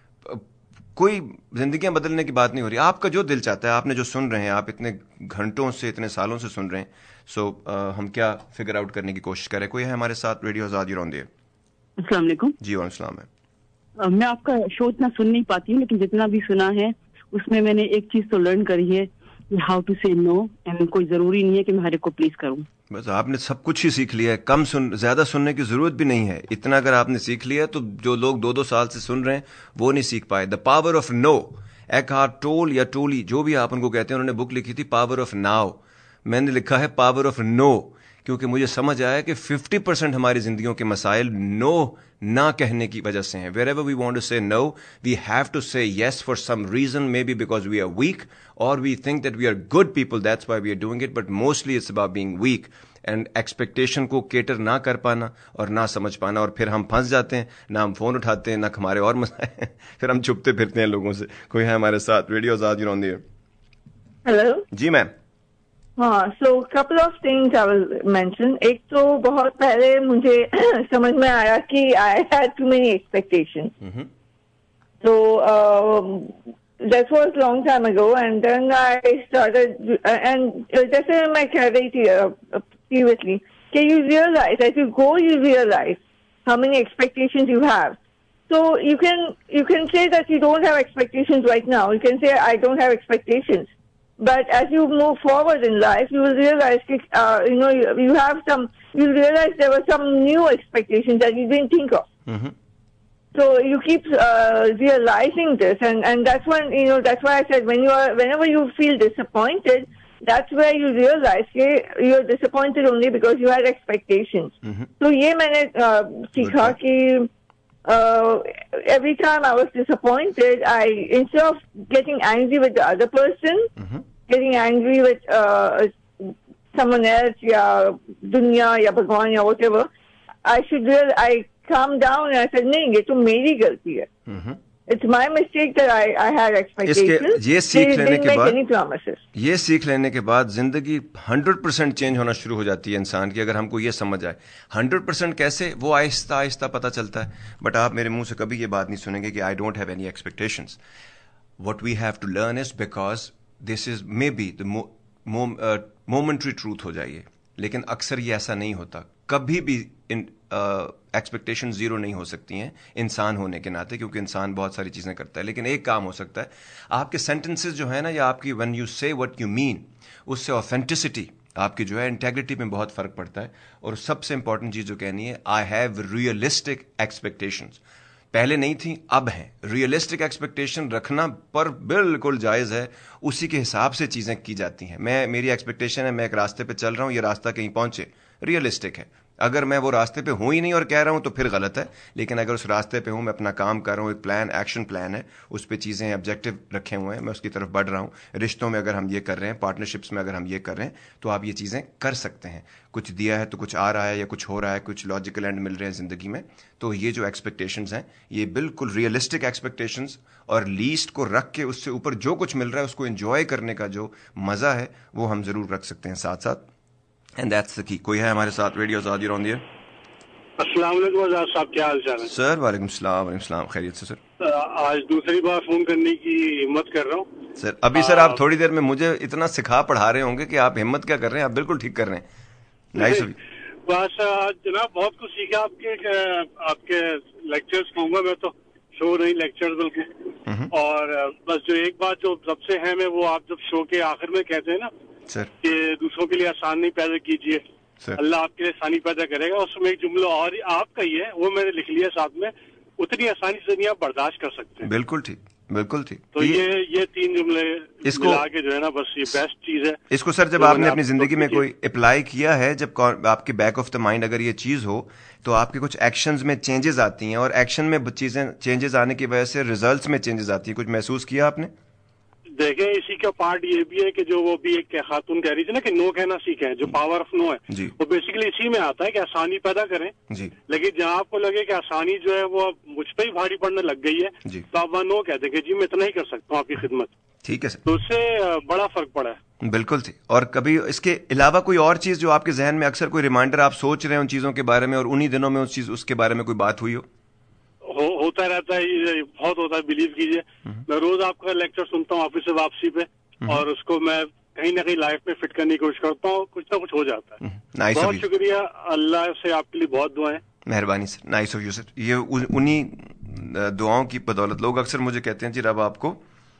कोई जिंदगियां बदलने की बात नहीं हो रही, आपका जो दिल चाहता है, आपने जो सुन रहे हैं, आप इतने घंटों से इतने सालों से सुन रहे हैं। सो so, हम क्या फिगर आउट करने की कोशिश करें। कोई है हमारे साथ रेडियो आजाद रौंदे? अस्सलाम वालेकुम। जी वालेकुम सलाम है। मैं आपका शो इतना सुन नहीं पाती हूँ, लेकिन जितना भी सुना है उसमें मैंने एक चीज तो लर्न करी है, how to say no. And कोई जरूरी नहीं है कि मैं हर एक को प्लीज करूं। बस आपने सब कुछ ही सीख लिया है, कम सुन ज्यादा सुनने की जरूरत भी नहीं है। इतना अगर आपने सीख लिया तो जो लोग दो दो साल से सुन रहे हैं वो नहीं सीख पाए। The power of no, Eckhart Tolle या टोली, जो भी आप उनको कहते हैं, उन्होंने बुक लिखी थी पावर ऑफ नाउ। मैंने लिखा है पावर ऑफ नो, क्योंकि मुझे समझ आया कि फिफ्टी परसेंट हमारी जिंदगियों के मसाइल नो ना कहने की वजह से हैं। Wherever we want to say no, we have to say yes for some reason, maybe because we are weak और we think that we are good people, that's why we are doing it, but mostly it's about being weak and expectation को cater ना कर पाना और ना समझ पाना, और फिर हम फंस जाते हैं, ना हम फोन उठाते हैं, ना हमारे और मसाइल, फिर हम छुपते फिरते हैं लोगों से। कोई है हमारे साथ radio Azad on the air? Hello जी मैम। हाँ, so couple of things I will mention. एक तो बहुत पहले मुझे समझ में आया कि I had too many expectation, so um, that was long time ago, and then I started, and जैसे मैं कह रही थी uh, previously, कि you realize as you go, you realize how many expectations you have. So you can you can say that you don't have expectations right now. You can say I don't have expectations. But as you move forward in life, you will realize, uh, you know, you, you have some, you realize there were some new expectations that you didn't think of. Mm-hmm. So you keep uh, realizing this, and, and that's when, you know, that's why I said when you are, whenever you feel disappointed, that's where you realize that you're disappointed only because you had expectations. Mm-hmm. So ये मैंने uh, सीखा कि uh, every time I was disappointed, I, instead of getting angry with the other person, mm-hmm. getting angry with uh, someone else, ya dunya, ya bhagwan, ya whatever, I should real, I calm down and I said, नहीं, ये तो मेरी गलती है. Mm-hmm. It's my mistake that I, I had expectations. ये सीख लेने के बाद ये सीख लेने के बाद जिंदगी हंड्रेड परसेंट चेंज होना शुरू हो जाती है इंसान की, अगर हमको ये समझ आए. हंड्रेड परसेंट कैसे, वो आहिस्ता आहिस्ता पता चलता है. बट आप मेरे मुंह से कभी ये बात नहीं सुनेंगे कि I don't have any expectations. What we have to learn is because this is maybe the momentary truth हो जाइए, लेकिन अक्सर ये ऐसा नहीं होता. कभी भी इन एक्सपेक्टेशन uh, जीरो नहीं हो सकती हैं इंसान होने के नाते, क्योंकि इंसान बहुत सारी चीजें करता है. लेकिन एक काम हो सकता है, आपके सेंटेंसेस जो है ना, या आपकी when you say what you mean, उससे ऑथेंटिसिटी आपकी जो है इंटेग्रिटी में बहुत फर्क पड़ता है. और सबसे इंपॉर्टेंट चीज जो कहनी है, आई हैव रियलिस्टिक एक्सपेक्टेशंस. पहले नहीं थी, अब हैं. रियलिस्टिक एक्सपेक्टेशन रखना पर बिल्कुल जायज है, उसी के हिसाब से चीजें की जाती हैं. मैं मेरी एक्सपेक्टेशन है, मैं एक रास्ते पे चल रहा हूं, ये रास्ता कहीं पहुंचे, रियलिस्टिक है. अगर मैं वो रास्ते पे हूं ही नहीं और कह रहा हूं तो फिर गलत है. लेकिन अगर उस रास्ते पे हूं, मैं अपना काम कर रहा हूं, एक प्लान, एक्शन प्लान है, उस पे चीजें ऑब्जेक्टिव रखे हुए हैं, मैं उसकी तरफ बढ़ रहा हूं. रिश्तों में अगर हम ये कर रहे हैं, पार्टनरशिप्स में अगर हम ये कर रहे हैं, तो आप ये चीजें कर सकते हैं. कुछ दिया है तो कुछ आ रहा है, या कुछ हो रहा है, कुछ लॉजिकल एंड मिल रहे हैं जिंदगी में. तो ये जो एक्सपेक्टेशंस हैं, ये बिल्कुल रियलिस्टिक एक्सपेक्टेशंस, और लीस्ट को रख के उससे ऊपर जो कुछ मिल रहा है उसको एंजॉय करने का जो मजा है, वो हम जरूर रख सकते हैं साथ साथ. And that's the key. कोई है हमारे साथ? Radio Azad on the air. अस्सलाम वालेकुम आजाद साहब, क्या हाल चाल है सर? वालेकुम सलाम. वालेकुम सलाम. खैरियत से सर? आज दूसरी बार फोन करने की हिम्मत कर रहा हूँ सर. अभी सर आप थोड़ी देर में मुझे इतना सिखा पढ़ा रहे होंगे कि आप हिम्मत क्या कर रहे हैं. आप बिल्कुल ठीक कर रहे हैं. नाइस. बस जनाब बहुत कुछ सीखा आपके आपके लेक्चर्स कहूँगा मैं तो, शो नहीं लेक्चर बिल्कुल. और बस जो एक बात जो सबसे अहम है, वो आप जब शो के आखिर में कहते हैं ना सर कि दूसरों के लिए आसानी पैदा कीजिए, अल्लाह आपके लिए आसानी पैदा करेगा, उसमें एक जुमला और आपका ही है, वो मैंने लिख लिया साथ में, उतनी आसानी से नहीं आप बर्दाश्त कर सकते हैं. बिल्कुल ठीक, बिल्कुल ठीक. तो ये ये तीन जुमले इसको आगे जो है ना, बस ये बेस्ट चीज है. इसको सर जब आपने अपनी जिंदगी में कोई अप्लाई किया है, जब आपके बैक ऑफ द माइंड अगर ये चीज हो, तो आपके कुछ एक्शंस में चेंजेस आती हैं, और एक्शन में चीजें चेंजेस आने की वजह से रिजल्ट्स में चेंजेस आती है. कुछ महसूस किया आपने? देखें, इसी का पार्ट ये भी है कि जो वो भी एक खातून कह रही थी ना कि नो कहना सीखें, जो पावर ऑफ नो है, वो बेसिकली इसी में आता है कि आसानी पैदा करें जी. लेकिन जहाँ आपको लगे कि आसानी जो है वो मुझ पे ही भारी पड़ने लग गई है जी. तो आप वहाँ नो कहते हैं कि जी मैं इतना ही कर सकता हूँ आपकी खिदमत. ठीक है सर. तो उससे बड़ा फर्क पड़ा है. बिल्कुल थी. और कभी इसके अलावा कोई और चीज जो आपके जहन में अक्सर कोई रिमाइंडर आप सोच रहे हैं उन चीजों के बारे में, और उन्हीं दिनों में उस चीज उसके बारे में कोई बात हुई हो? हो, होता रहता है, बहुत होता है, बिलीव कीजिए. मैं रोज आपका लेक्चर सुनता हूँ ऑफिस से वापसी पे, और उसको मैं कहीं ना कहीं लाइफ में फिट करने की कोशिश करता हूँ, कुछ ना कुछ हो जाता है. बहुत शुक्रिया, अल्लाह से आपके लिए बहुत दुआएं. मेहरबानी sir. Nice of you sir. ये उन्हीं दुआओं की बदौलत लोग अक्सर मुझे कहते हैं जी रब आपको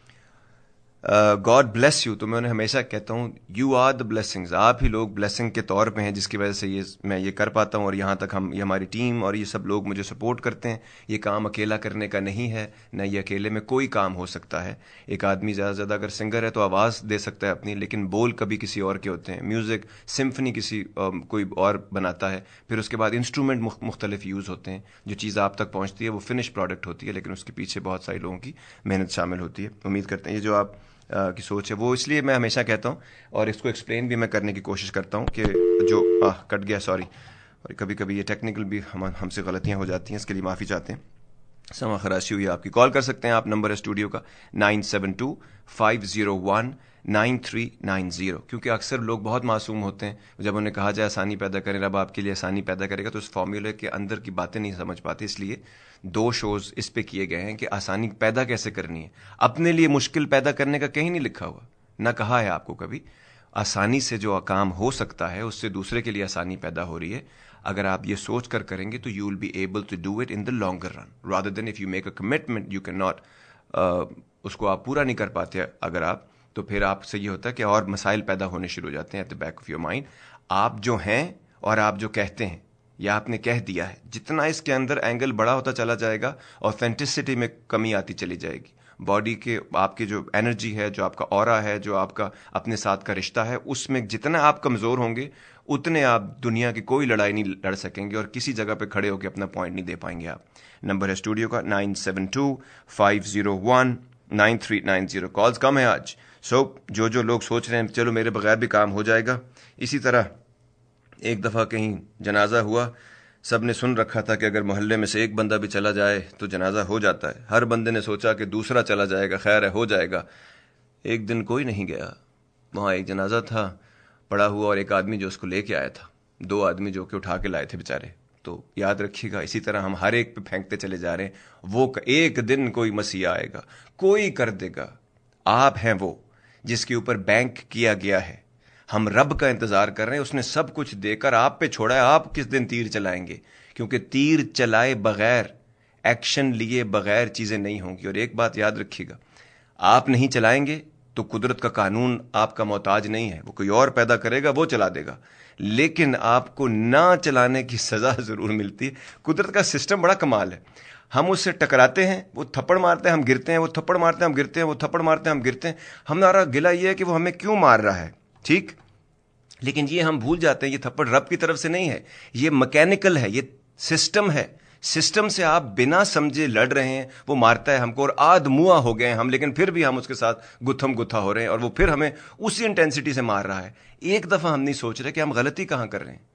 गॉड ब्लेस यू. तो मैं उन्हें हमेशा कहता हूँ यू आर द ब्लेसिंग्स. आप ही लोग ब्लेसिंग के तौर पे हैं, जिसकी वजह से ये मैं ये कर पाता हूँ, और यहाँ तक हम ये हमारी टीम और ये सब लोग मुझे सपोर्ट करते हैं. ये काम अकेला करने का नहीं है, न ये अकेले में कोई काम हो सकता है. एक आदमी ज़्यादा से ज़्यादा अगर सिंगर है तो आवाज़ दे सकता है अपनी, लेकिन बोल कभी किसी और के होते हैं. म्यूज़िक सिम्फनी किसी आ, कोई और बनाता है, फिर उसके बाद इंस्ट्रूमेंट मुख, मुख्तलिफ यूज़ होते हैं. जो चीज़ आप तक पहुँचती है वो फिनिश प्रोडक्ट होती है, लेकिन उसके पीछे बहुत सारे लोगों की मेहनत शामिल होती है. उम्मीद करते हैं ये जो आप Uh, की सोच है, वो इसलिए मैं हमेशा कहता हूँ, और इसको एक्सप्लेन भी मैं करने की कोशिश करता हूँ कि जो आ, कट गया सॉरी, और कभी कभी ये टेक्निकल भी हम हमसे गलतियाँ हो जाती हैं, इसके लिए माफ़ी चाहते हैं. समा खराशी हुई आपकी. कॉल कर सकते हैं आप, नंबर है स्टूडियो का nine seven two five zero one nine three nine zero. क्योंकि अक्सर लोग बहुत मासूम होते हैं, जब उन्हें कहा जाए आसानी पैदा करें, रब आपके लिए आसानी पैदा करेगा, तो उस फॉर्मूले के अंदर की बातें नहीं समझ पाते. इसलिए दो शोज इस पे किए गए हैं कि आसानी पैदा कैसे करनी है. अपने लिए मुश्किल पैदा करने का कहीं नहीं लिखा हुआ, ना कहा है आपको कभी. आसानी से जो काम हो सकता है, उससे दूसरे के लिए आसानी पैदा हो रही है. अगर आप ये सोच कर करेंगे तो you will be able to do it in the longer run, rather than if you make a commitment you can not, उसको आप पूरा नहीं कर पाते अगर आप, तो फिर आपसे ये होता है कि और मसाइल पैदा होने शुरू हो जाते हैं at the back of your mind. आप जो हैं और आप जो कहते हैं, या आपने कह दिया है, जितना इसके अंदर एंगल बड़ा होता चला जाएगा, ऑथेंटिसिटी में कमी आती चली जाएगी. बॉडी के आपकी जो एनर्जी है, जो आपका ऑरा है, जो आपका अपने साथ का रिश्ता है, उसमें जितना आप कमज़ोर होंगे, उतने आप दुनिया की कोई लड़ाई नहीं लड़ सकेंगे और किसी जगह पे खड़े होकर अपना पॉइंट नहीं दे पाएंगे आप। नंबर है स्टूडियो का nine seven two five zero one nine three nine zero. Calls कम है आज, सो so, जो जो लोग सोच रहे हैं चलो मेरे बगैर भी काम हो जाएगा। इसी तरह एक दफ़ा कहीं जनाजा हुआ, सब ने सुन रखा था कि अगर मोहल्ले में से एक बंदा भी चला जाए तो जनाजा हो जाता है। हर बंदे ने सोचा कि दूसरा चला जाएगा, खैर है हो जाएगा। एक दिन कोई नहीं गया, वहाँ एक जनाजा था पड़ा हुआ और एक आदमी जो उसको लेके आया था, दो आदमी जो कि उठा के लाए थे बेचारे। तो याद रखिएगा, इसी तरह हम हर एक पे फेंकते चले जा रहे हैं। वो एक दिन कोई मसीहा आएगा, कोई कर देगा। आप हैं वो जिसके ऊपर बैंक किया गया है। हम रब का इंतजार कर रहे हैं, उसने सब कुछ देकर आप पे छोड़ा है। आप किस दिन तीर चलाएंगे? क्योंकि तीर चलाए बगैर, एक्शन लिए बगैर चीजें नहीं होंगी। और एक बात याद रखिएगा, आप नहीं चलाएंगे तो कुदरत का कानून आपका मोहताज नहीं है, वो कोई और पैदा करेगा, वो चला देगा। लेकिन आपको ना चलाने की सजा जरूर मिलती है। कुदरत का सिस्टम बड़ा कमाल है। हम उससे टकराते हैं, वो थप्पड़ मारते हैं, हम गिरते हैं, वो थप्पड़ मारते हैं, हम गिरते हैं, वो थप्पड़ मारते हैं, हम गिरते हैं। हमारा गिला ये है कि वो हमें क्यों मार रहा है, ठीक। लेकिन ये हम भूल जाते हैं ये थप्पड़ रब की तरफ से नहीं है, ये मैकेनिकल है, ये सिस्टम है। सिस्टम से आप बिना समझे लड़ रहे हैं, वो मारता है हमको और आध मुआ हो गए हम, लेकिन फिर भी हम उसके साथ गुत्थम गुत्था हो रहे हैं और वो फिर हमें उसी इंटेंसिटी से मार रहा है। एक दफा हम नहीं सोच रहे कि हम गलती कहां कर रहे हैं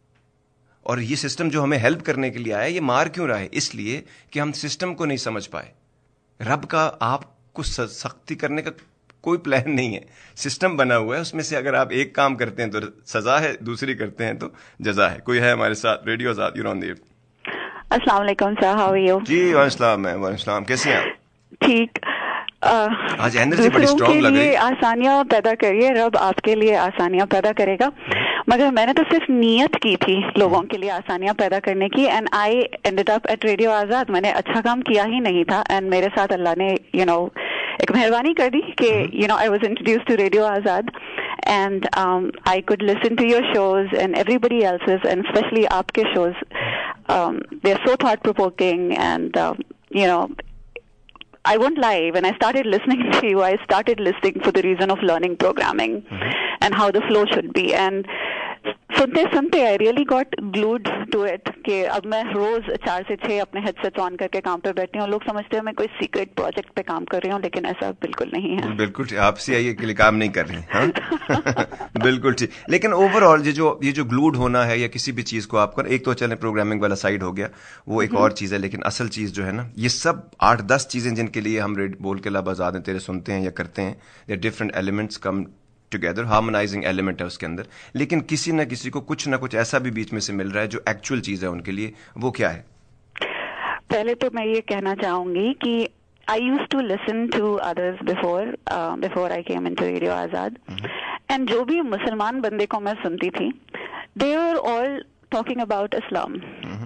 और ये सिस्टम जो हमें हेल्प करने के लिए आया ये मार क्यों रहा है? इसलिए कि हम सिस्टम को नहीं समझ पाए। रब का आपको सख्ती करने का कोई प्लान नहीं है, सिस्टम बना हुआ है, उसमें से अगर आप एक काम करते हैं तो सजा है, दूसरी करते हैं तो जजा है। कोई है हमारे साथ? Radio Azad, you on the air. अस्सलाम वालेकुम सर, हाउ आर यू? जी वालेकुम मैं वालेकुम, कैसे हैं आप? ठीक। आज एनर्जी बड़ी स्ट्रांग लग रही है। आसानियां पैदा करिए, रब आपके लिए आसानियां पैदा करेगा। मगर मैंने तो सिर्फ नियत की थी लोगों के लिए आसानियां पैदा करने की, and I ended up at radio Azad. मैंने अच्छा काम किया ही नहीं था, एंड मेरे साथ अल्लाह ने यू नो एक मेहरबानी कर दी कि you know I was introduced to radio Azad, and um, I could listen to your shows and everybody else's, and especially aapke shows. Um, they're so thought-provoking, and um, you know, I won't lie, when I started listening to you, I started listening for the reason of learning programming mm-hmm. and how the flow should be. And सुनते सुनते I really got glued to it कि अब मैं रोज चार से छह अपने headset on करके काम पे बैठती हूँ। लोग समझते हैं मैं कोई सीक्रेट प्रोजेक्ट पे काम कर रही हूँ, लेकिन ऐसा बिल्कुल नहीं है। बिल्कुल आपसे आई के लिए काम नहीं कर रही हैं। बिल्कुल ठीक। लेकिन ओवरऑल ये जो ये जो ग्लूड होना है या किसी भी चीज को आपको, एक तो चले प्रोग्रामिंग वाला साइड हो गया, वो एक और चीज है, लेकिन असल चीज जो है ना, ये सब आठ दस चीजें जिनके लिए हम बोल के लब आजाद हैं तेरे सुनते हैं या करते हैं, ये different elements come together, harmonising element है उसके अंदर। लेकिन किसी ना किसी को कुछ ना कुछ ऐसा भी बीच में से मिल रहा है जो एक्चुअल चीज है उनके लिए, वो क्या है? पहले तो मैं ये कहना चाहूंगी कि I used to listen to others before before I came into radio Azad, and जो भी मुसलमान बंदे को मैं सुनती थी, they were all talking about Islam.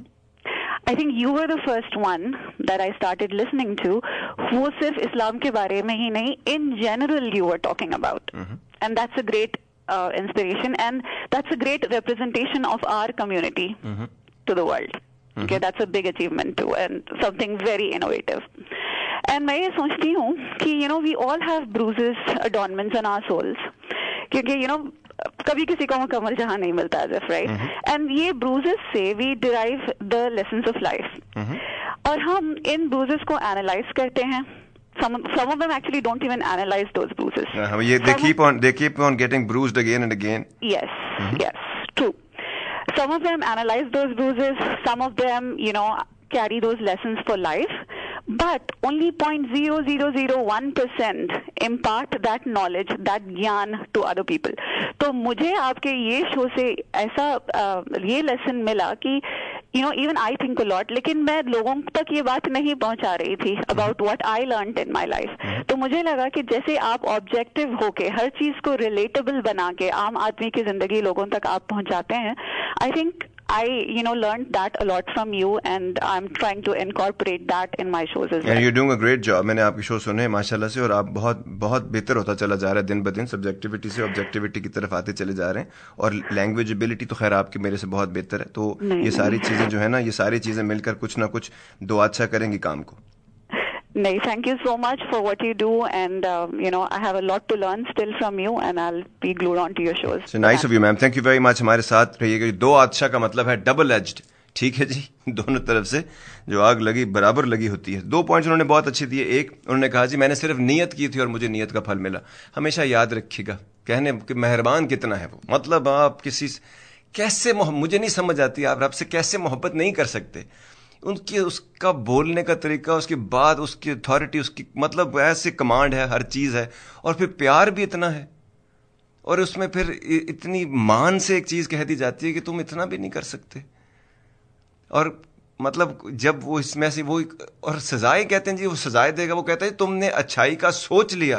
I think you were the first one that I started listening to वो सिर्फ इस्लाम के बारे में ही नहीं, in general you were talking about. Mm-hmm. And that's a great uh, inspiration, and that's a great representation of our community mm-hmm. to the world. Mm-hmm. Okay, that's a big achievement too, and something very innovative. And मैं ये सोचती हूँ कि you know we all have bruises, adornments in our souls, क्योंकि you know कभी किसी को मुकम्मल जहां नहीं मिलता है, राइट? एंड ये ब्रूजेस से we derive the lessons of life, और हम इन ब्रूजेस को एनालाइज करते हैं। some some of them actually don't even analyze those bruises. Uh, yeah, they keep on they keep on getting bruised again and again. Yes, mm-hmm. yes, true. Some of them analyze those bruises, some of them you know carry those lessons for life, but only zero point zero zero zero one percent impart that knowledge, that ज्ञान to other people. तो मुझे आपके ये show से ऐसा uh, ये lesson मिला कि you know even I think a lot, लेकिन मैं लोगों तक ये बात नहीं पहुंचा रही थी about what I learned in my life. तो मुझे लगा कि जैसे आप ऑब्जेक्टिव होके हर चीज को रिलेटेबल बना के आम आदमी की जिंदगी लोगों तक आप पहुंचाते हैं, I think I, you know, learned that a lot from you, and I'm trying to incorporate that in my shows as well. And you're doing a great job. मैंने आपके शो सुने माशाल्लाह से, और आप बहुत बहुत बेहतर होता चला जा रहा है दिन ब दिन, सब्जेक्टिविटी से ऑब्जेक्टिविटी की तरफ आते चले जा रहे हैं, और लैंग्वेज एबिलिटी तो खैर आपकी मेरे से बहुत बेहतर है। तो ये सारी चीजें जो है ना, ये सारी चीजें मिलकर कुछ ना कुछ दो अच्छा करेंगी काम को। नहीं, thank you so much for what you do, and uh, you know I have a lot to learn still from you, and I'll be glued on to your shows. So nice of you, ma'am. Thank you very much. हमारे साथ रहिएगा. दो आदशा का मतलब है double edged. ठीक है जी, दोनों तरफ से जो आग लगी बराबर लगी होती है. दो पॉइंट्स उन्होंने बहुत अच्छे दिए. एक, उन्होंने कहा जी मैंने सिर्फ नियत की थी और मुझे नियत का फल मिला. हमेशा याद रखिएगा, कहने कि मेहरबान कितना है वो. मतलब आप किसी कैसे, मुझे नहीं समझ आती आप रब से कैसे मोहब्बत नहीं कर सकते. उनकी उसका बोलने का तरीका, उसकी बात, उसकी अथॉरिटी, उसकी मतलब ऐसे कमांड है, हर चीज़ है. और फिर प्यार भी इतना है, और उसमें फिर इतनी मान से एक चीज़ कह दी जाती है कि तुम इतना भी नहीं कर सकते. और मतलब जब वो इसमें से वो, और सजाएं कहते हैं जी, वो सजाएं देगा. वो कहता है तुमने अच्छाई का सोच लिया,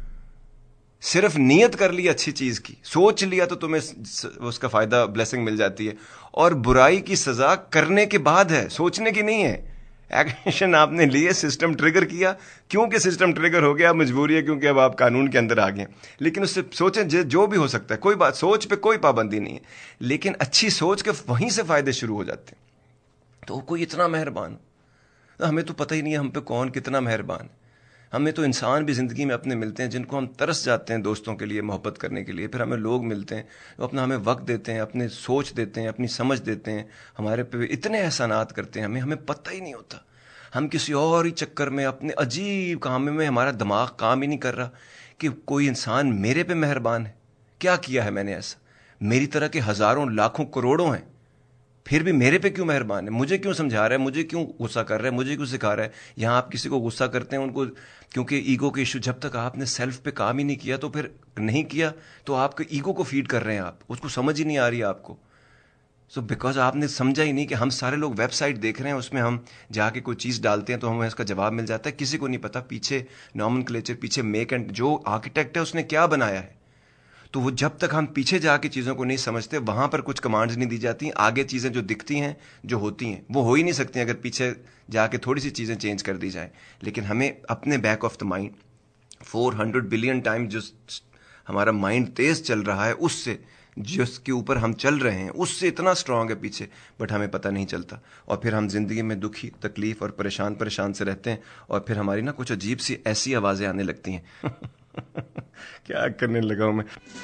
सिर्फ नियत कर ली अच्छी चीज की, सोच लिया तो तुम्हें उसका फायदा, ब्लेसिंग मिल जाती है. और बुराई की सजा करने के बाद है, सोचने की नहीं है. एक्शन आपने लिए, सिस्टम ट्रिगर किया. क्योंकि सिस्टम ट्रिगर हो गया, मजबूरी है, क्योंकि अब आप कानून के अंदर आ गए. लेकिन उससे सोचें जो भी हो सकता है, कोई बात, सोच पे कोई पाबंदी नहीं है, लेकिन अच्छी सोच के वहीं से फायदे शुरू हो जाते हैं. तो कोई इतना मेहरबान, हमें तो पता ही नहीं है हम पे कौन कितना मेहरबान है. हमें तो इंसान भी ज़िंदगी में अपने मिलते हैं जिनको हम तरस जाते हैं दोस्तों के लिए, मोहब्बत करने के लिए. फिर हमें लोग मिलते हैं जो अपना हमें वक्त देते हैं, अपने सोच देते हैं, अपनी समझ देते हैं, हमारे पे इतने एहसानात करते हैं, हमें हमें पता ही नहीं होता. हम किसी और ही चक्कर में, अपने अजीब काम में हमारा दिमाग काम ही नहीं कर रहा कि कोई इंसान मेरे पे मेहरबान है. क्या किया है मैंने ऐसा? मेरी तरह के हज़ारों लाखों करोड़ों हैं, फिर भी मेरे पे क्यों मेहरबान है? मुझे क्यों समझा रहा है? मुझे क्यों गुस्सा कर रहा है? मुझे क्यों सिखा रहा है? यहाँ आप किसी को गुस्सा करते हैं उनको, क्योंकि ईगो के इशू, जब तक आपने सेल्फ पे काम ही नहीं किया तो फिर नहीं किया तो आपके ईगो को फीड कर रहे हैं आप, उसको समझ ही नहीं आ रही है आपको. सो बिकॉज आपने समझा ही नहीं कि हम सारे लोग वेबसाइट देख रहे हैं, उसमें हम जाके कोई चीज़ डालते हैं तो हमें इसका जवाब मिल जाता है. किसी को नहीं पता पीछे नॉमेनक्लेचर, पीछे मेक एंड जो आर्किटेक्ट है उसने क्या बनाया है. तो वो जब तक हम पीछे जाके चीज़ों को नहीं समझते, वहाँ पर कुछ कमांड्स नहीं दी जाती. आगे चीज़ें जो दिखती हैं, जो होती हैं, वो हो ही नहीं सकती अगर पीछे जाके थोड़ी सी चीज़ें चेंज कर दी जाए. लेकिन हमें अपने back of the mind four hundred billion time जो हमारा माइंड तेज़ चल रहा है, उससे जिसके ऊपर हम चल रहे हैं, उससे इतना स्ट्रांग है पीछे, बट हमें पता नहीं चलता. और फिर हम जिंदगी में दुखी, तकलीफ और परेशान परेशान से रहते हैं. और फिर हमारी ना कुछ अजीब सी ऐसी आवाज़ें आने लगती हैं. क्या करने लगा हूं मैं.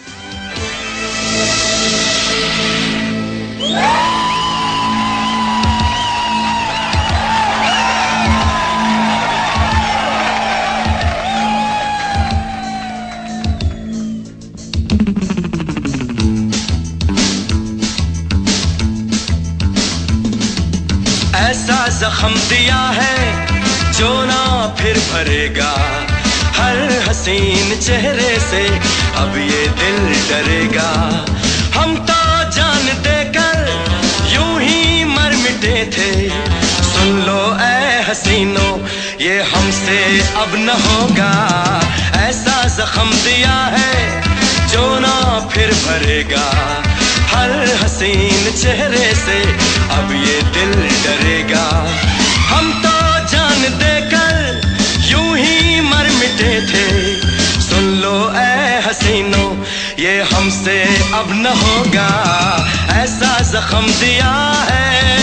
ऐसा जख्म दिया है जो ना फिर भरेगा, हर हसीन चेहरे से अब ये दिल डरेगा. हम तो जान देकर यूं ही मर मिटे थे, सुन लो ऐ हसीनों ये हमसे अब न होगा. ऐसा जख्म दिया है जो ना फिर भरेगा, हर हसीन चेहरे से अब ये दिल डरेगा. हम तो जान देकर यूं ही मर मिटे थे, सुन लो ऐ हसीनों ये हमसे अब न होगा. ऐसा जख्म दिया है.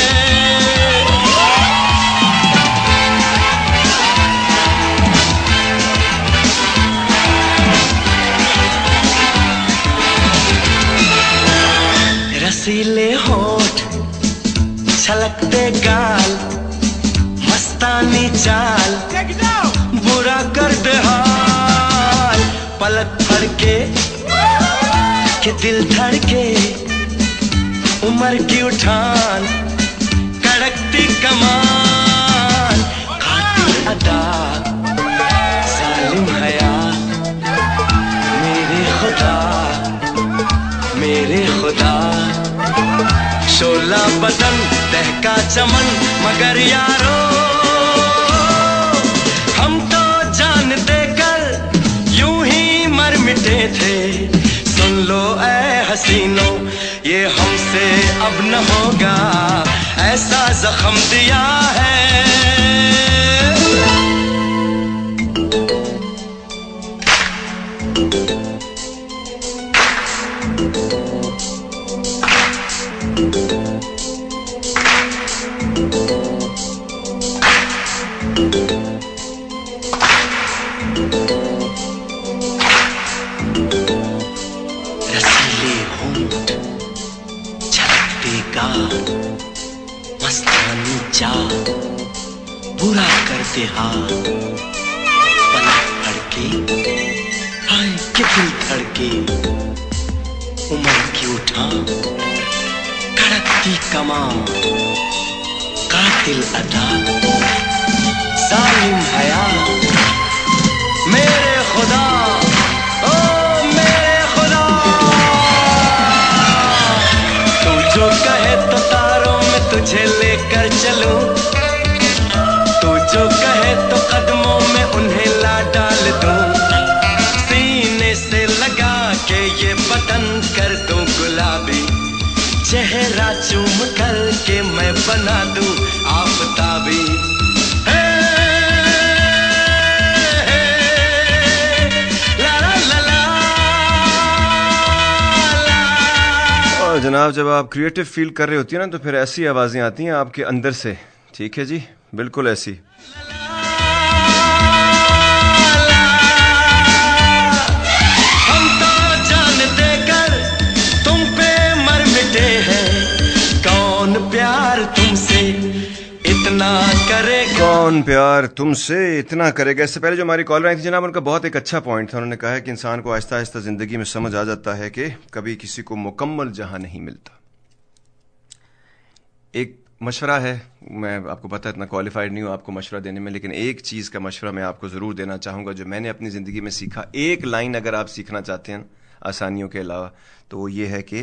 रसीले होठ, छलकते गाल, मस्तानी चाल, बुरा कर दे हाल. पलक फड़के कि दिल धड़के, उम्र की उठान, कड़कती कमान, कातिल अदा, जालिम हया, मेरे खुदा मेरे खुदा. शोला बदन, दहका चमन, मगर यारो हम तो जान देकर यूं ही मर मिटे थे. सुन लो ऐ हसीनों ये हमसे अब न होगा. ऐसा जख्म दिया है. मस्तानी चाह पूरा करते हाथ पलक फड़के हाय के दिल धड़के उम्र की उठान कड़कती कमान कातिल अदा जालिम हया मेरे खुदा ओ मेरे खुदा तू जो कहे तो तारों में तुझे लेकर चलूं तू जो कहे तो कदमों में उन्हें ला डाल दूं सीने से लगा के ये बदन कर दूं गुलाबी चेहरा चूम कर के मैं बना दूं आफताबी जनाब, जब आप क्रिएटिव फील कर रहे होती है ना तो फिर ऐसी आवाजें आती हैं आपके अंदर से। ठीक है जी, बिल्कुल ऐसी। हम तो जान देकर तुम पे मर मिटे हैं कौन प्यार तुमसे इतना करेगा कौन प्यार तुमसे इतना करेगा। इससे पहले जो हमारी कॉलर आई थी जनाब, उनका बहुत एक अच्छा पॉइंट था। उन्होंने कहा है कि इंसान को आहिस्ता आहिस्ता जिंदगी में समझ आ जाता है कि कभी किसी को मुकम्मल जहां नहीं मिलता। एक मशवरा है, मैं आपको पता है इतना क्वालिफाइड नहीं हूं आपको मशवरा देने में, लेकिन एक चीज का मशवरा मैं आपको जरूर देना चाहूंगा जो मैंने अपनी जिंदगी में सीखा। एक लाइन अगर आप सीखना चाहते हैं आसानियों के अलावा तो ये है कि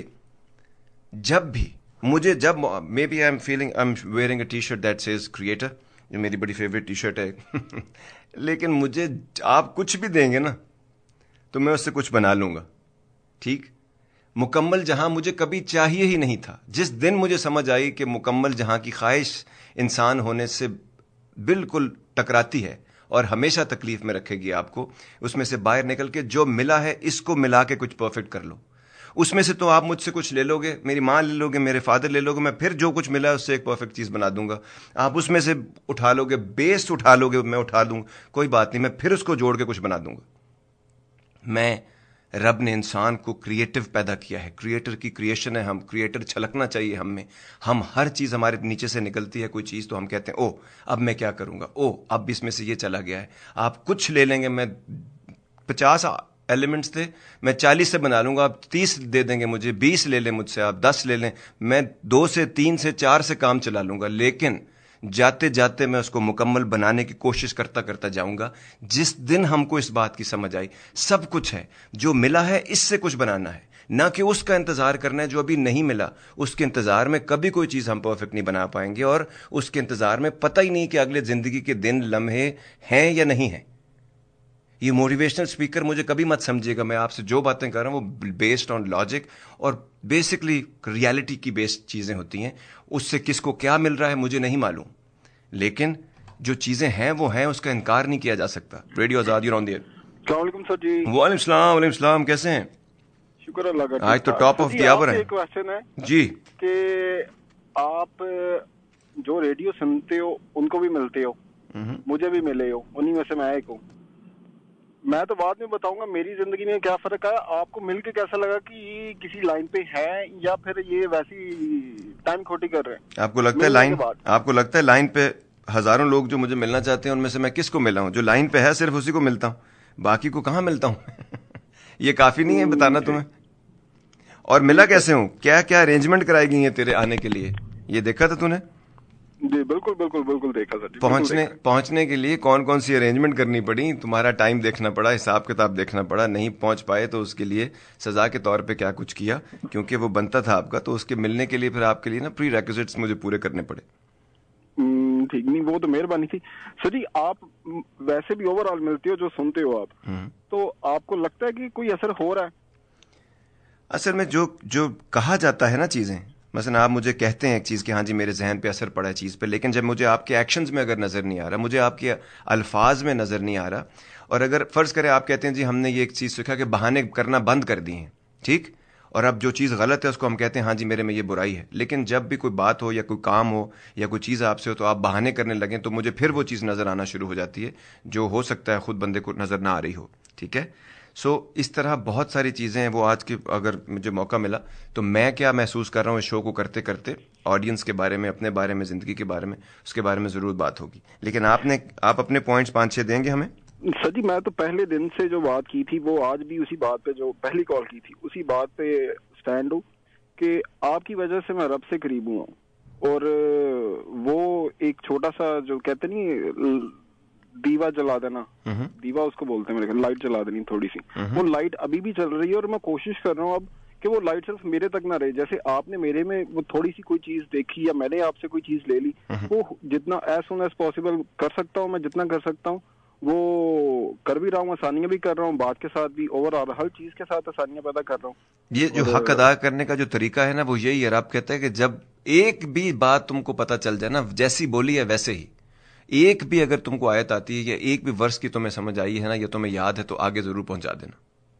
जब भी मुझे जब maybe I am feeling I am wearing a T shirt that says creator, ये मेरी बड़ी फेवरेट टी शर्ट है लेकिन मुझे आप कुछ भी देंगे ना तो मैं उससे कुछ बना लूंगा। ठीक, मुकम्मल जहां मुझे कभी चाहिए ही नहीं था। जिस दिन मुझे समझ आई कि मुकम्मल जहां की ख्वाहिश इंसान होने से बिल्कुल टकराती है और हमेशा तकलीफ में रखेगी आपको, उसमें से बाहर निकल के जो मिला है इसको मिला के कुछ परफेक्ट कर लो। उसमें से तो आप मुझसे कुछ ले लोगे, मेरी माँ ले लोगे, मेरे फादर ले लोगे, मैं फिर जो कुछ मिला है उससे एक परफेक्ट चीज़ बना दूंगा। आप उसमें से उठा लोगे, बेस्ट उठा लोगे, मैं उठा दूंगा, कोई बात नहीं, मैं फिर उसको जोड़ के कुछ बना दूंगा। मैं रब ने इंसान को क्रिएटिव पैदा किया है, क्रिएटर की क्रिएशन है हम, क्रिएटर छलकना चाहिए हम में। हम हर चीज़ हमारे नीचे से निकलती है कोई चीज़ तो हम कहते हैं ओ अब मैं क्या करूँगा, ओ अब इसमें से ये चला गया है। आप कुछ ले लेंगे, मैं पचास एलिमेंट्स थे मैं चालीस से बना लूंगा, आप तीस दे देंगे मुझे, बीस ले लें मुझसे, आप दस ले लें, मैं दो से तीन से चार से काम चला लूंगा, लेकिन जाते जाते मैं उसको मुकम्मल बनाने की कोशिश करता करता जाऊंगा। जिस दिन हमको इस बात की समझ आई सब कुछ है जो मिला है इससे कुछ बनाना है, ना कि उसका इंतजार करना है जो अभी नहीं मिला। उसके इंतजार में कभी कोई चीज हम परफेक्ट नहीं बना पाएंगे और उसके इंतजार में पता ही नहीं कि अगले जिंदगी के दिन लम्हे हैं या नहीं है। ये मोटिवेशनल स्पीकर मुझे कभी मत समझिएगा, मैं आपसे जो बातें कर रहा हूं वो बेस्ड ऑन लॉजिक और बेसिकली रियलिटी की बेस्ड चीजें होती हैं। उससे किसको क्या मिल रहा है मुझे नहीं मालूम, लेकिन जो चीजें हैं वो हैं, उसका इनकार नहीं किया जा सकता। Radio Azad, you on the air. अस्सलाम वालेकुम सर जी। वालेकुम सलाम। वालेकुम सलाम, कैसे हैं? शुक्र अल्लाह का। आज तो टॉप ऑफ द आवर है। एक क्वेश्चन है जी कि आप जो रेडियो सुनते हो उनको भी मिलते हो, मुझे भी मिले हो, उन्हीं में से मैं एक हूँ। मैं तो बाद में बताऊंगा मेरी जिंदगी में क्या फर्क है। आपको मिलके कैसा लगा कि ये किसी लाइन पे है या फिर ये वैसी टाइम खोटी कर रहे हैं? आपको लगता है लाइन आपको लगता है लाइन पे हजारों लोग जो मुझे मिलना चाहते हैं उनमें से मैं किसको मिला हूं? जो लाइन पे है सिर्फ उसी को मिलता हूं, बाकी को कहां मिलता हूं? ये काफी नहीं है बताना तुम्हें? और मिला कैसे हूं? क्या क्या अरेंजमेंट कराई गई है तेरे आने के लिए, ये देखा था तूने? जी बिल्कुल बिल्कुल बिल्कुल देखा सर। पहुंचने पहुंचने के लिए कौन कौन सी अरेंजमेंट करनी पड़ी, तुम्हारा टाइम देखना पड़ा, हिसाब किताब देखना पड़ा, नहीं पहुंच पाए तो उसके लिए सजा के तौर पे क्या कुछ किया, क्योंकि वो बनता था आपका, तो उसके मिलने के लिए फिर आपके लिए ना प्री रेक्विजिट्स मुझे पूरे करने पड़े। ठीक नहीं, वो तो मेहरबानी थी सर जी। आप वैसे भी ओवरऑल मिलते हो, जो सुनते हो आप, तो आपको लगता है कि कोई असर हो रहा है? असल में जो जो कहा जाता है ना चीजें, मसलन आप मुझे कहते हैं एक चीज़ कि हाँ जी मेरे जहन पे असर पड़ा है चीज़ पे, लेकिन जब मुझे आपके एक्शंस में अगर नज़र नहीं आ रहा, मुझे आपके अल्फाज में नज़र नहीं आ रहा, और अगर फ़र्ज़ करें आप कहते हैं जी हमने ये एक चीज़ सीखा कि बहाने करना बंद कर दिए हैं, ठीक, और अब जो चीज़ गलत है उसको हम कहते हैं हाँ जी मेरे में ये बुराई है, लेकिन जब भी कोई बात हो या कोई काम हो या कोई चीज़ आपसे हो तो आप बहाने करने लगें तो मुझे फिर वो चीज़ नज़र आना शुरू हो जाती है जो हो सकता है खुद बंदे को नज़र ना आ रही हो। ठीक है, सो so, इस तरह बहुत सारी चीज़ें हैं। वो आज की अगर मुझे मौका मिला तो मैं क्या महसूस कर रहा हूँ इस शो को करते करते, ऑडियंस के बारे में, अपने बारे में, ज़िंदगी के बारे में, उसके बारे में ज़रूर बात होगी। लेकिन आपने आप अपने पॉइंट्स पाँच छः देंगे हमें? सर जी, मैं तो पहले दिन से जो बात की थी वो आज भी उसी बात पे, जो पहली कॉल की थी उसी बात पे स्टैंड हूँ कि आपकी वजह से मैं रब से करीब हूँ। और वो एक छोटा सा जो कहते नहीं दीवा जला देना, दीवा उसको बोलते हैं मेरे ख्याल, लाइट जला देनी थोड़ी सी, वो लाइट अभी भी चल रही है। और मैं कोशिश कर रहा हूँ अब कि वो लाइट सिर्फ मेरे तक ना रहे। जैसे आपने मेरे में वो थोड़ी सी कोई चीज देखी या मैंने आपसे कोई चीज ले ली, वो जितना एज सुन एज पॉसिबल कर सकता हूँ, मैं जितना कर सकता हूँ वो कर भी रहा हूँ, आसानियां भी कर रहा हूँ, बात के साथ भी, ओवरऑल हर चीज के साथ आसानियां पैदा कर रहा हूँ। ये जो हक अदा करने का जो तरीका है ना, वो यही है। आप कहते हैं कि जब एक भी बात तुमको पता चल जाए ना, जैसी बोली है वैसे ही, एक भी अगर तुमको आयत आती है या एक भी वर्ष की तुम्हें समझ आई है ना, या तुम्हें याद है, तो आगे जरूर पहुंचा देना।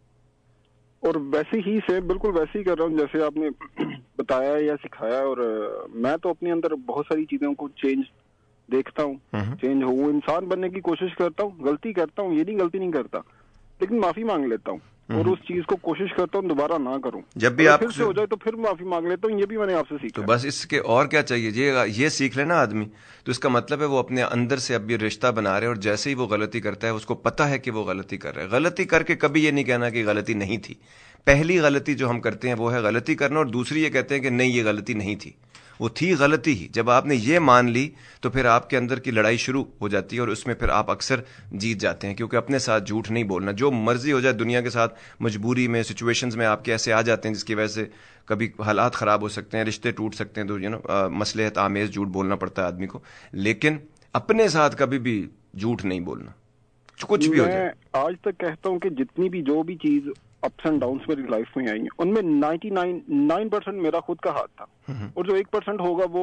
और वैसे ही से बिल्कुल वैसे ही कर रहा हूँ जैसे आपने बताया या सिखाया। और मैं तो अपने अंदर बहुत सारी चीजों को चेंज देखता हूँ, चेंज हो, इंसान बनने की कोशिश करता हूँ, गलती करता हूँ, ये नहीं गलती नहीं करता, लेकिन माफी मांग लेता हूँ और उस चीज को कोशिश करता हूँ दोबारा ना करूँ। जब भी आप फिर से हो जाए तो फिर माफी मांग लेता हूँ। ये भी मैंने आपसे सीखा। तो बस इसके और क्या चाहिए? ये ये सीख लेना आदमी, तो इसका मतलब है वो अपने अंदर से अब ये रिश्ता बना रहे हैं। और जैसे ही वो गलती करता है उसको पता है कि वो गलती कर रहा है। गलती करके कभी ये नहीं कहना कि गलती नहीं थी। पहली गलती जो हम करते हैं वो है गलती करना, और दूसरी ये कहते हैं कि नहीं ये गलती नहीं थी, वो थी गलती ही। जब आपने ये मान ली तो फिर आपके अंदर की लड़ाई शुरू हो जाती है और उसमें फिर आप अक्सर जीत जाते हैं, क्योंकि अपने साथ झूठ नहीं बोलना। जो मर्जी हो जाए दुनिया के साथ, मजबूरी में, सिचुएशंस में आपके ऐसे आ जाते हैं जिसकी वजह से कभी हालात ख़राब हो सकते हैं, रिश्ते टूट सकते हैं, तो यू नो मसलहत आमेज झूठ बोलना पड़ता है आदमी को। लेकिन अपने साथ कभी भी झूठ नहीं बोलना, कुछ भी हो जाए। आज तक कहता हूँ कि जितनी भी जो भी चीज अप्स एंड डाउन्स मेरी लाइफ में आई हैं, उनमें निन्यानवे परसेंट मेरा खुद का हाथ था, और जो एक परसेंट होगा वो